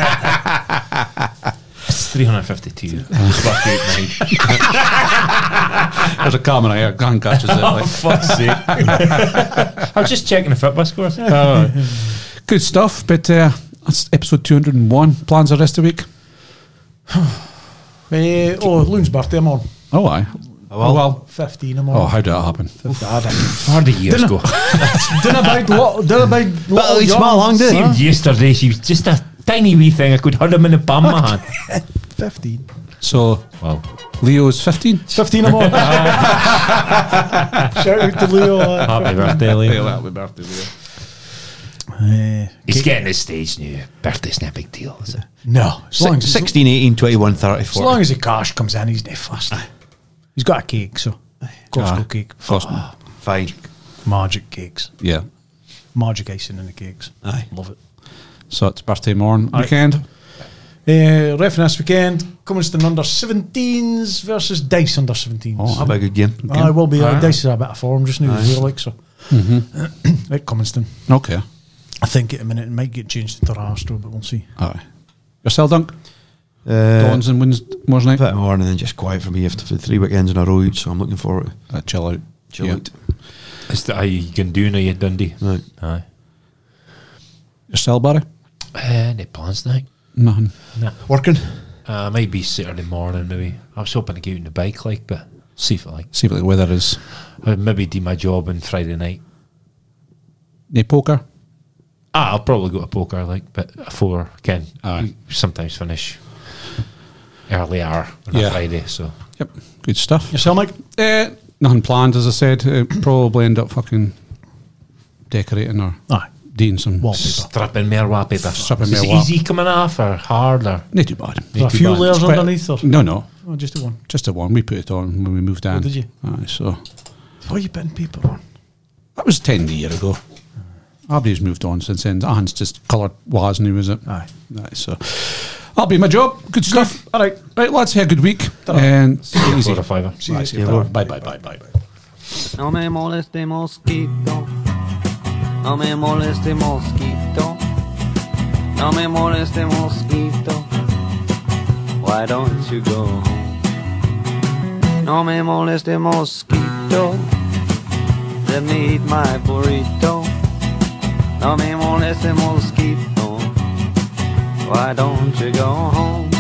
It's 352. Fuck you, mate. There's a camera here. Can't catch us Oh, that way. fuck's sake. I was just checking the football scores. Good stuff, but that's episode 201. Plans the rest of the week? Loon's birthday, I'm on. Oh, aye. Oh, well. 15, I'm on. Oh, how did that happen? Hard the years go. Didn't I buy But it's small long, did Seemed yesterday she was just a tiny wee thing. I could hold him in the palm of my hand. 15. So, Wow. Leo's 15. 15, I'm on. Shout out to Leo. Happy birthday, Leo. Happy birthday, Leo. He's getting his stage now. Birthday's not a big deal, is it? No. As long as, 16, 18, 21, 30, as 40. long as the cash comes in, he's not fussed. He's got a cake, so. Costco cake. Costco. Fine. Magic cakes. Yeah. Magic icing in the cakes. Aye. Love it. So it's birthday morning weekend. Referee this weekend, Cumminston under 17s versus Dice under 17s. Oh, that'll be a good game. I will be. Aye. Dice is a bit of form just now, as well, like so. At Cumminston. Okay. I think at a minute it might get changed to Rastro, but we'll see. Aye. Yourself, Dunk? Dawns and Wednesday's night? Bit more and then just quiet for me after 3 weekends in a row, so I'm looking forward to Chill out. chill Yeah. out. Is that how you can do now, you Dundee? Right. Aye. Yourself, Barry? No plans tonight. Nothing. Nah. Working? Maybe Saturday morning, maybe. I was hoping to get out on the bike, like, but see if I like. See what the weather is. I'd maybe do my job on Friday night. No poker? I'll probably go to poker, like, but 4 can. Aye. We sometimes finish early hour on Yeah. a Friday, so. Yep. Good stuff. Yourself, Mike? Nothing planned, as I said. Probably end up fucking decorating or Aye. doing some Wallpaper. Stripping more wallpaper. Stripping Is more it wall- easy coming off or hard or? Not too bad. Is there a too few bad. layers It's quite- underneath? Or? No. Oh, just the one. Just the one. We put it on when we moved down. did you? Aye, so What are you putting paper on? that was 10 years ago. Abby's moved on since then. Ahan's just coloured was new, is it? Aye. Aye, so that'll be my job. Good stuff. All right. Right, lads, have a good week. And take it easy. 4 or 5. Bye, see you later. Bye, bye, bye, bye. No me moleste mosquito, no me moleste mosquito, no me moleste mosquito. Why don't you go home? No me moleste mosquito, let me eat my burrito. No me moleste mosquito, why don't you go home?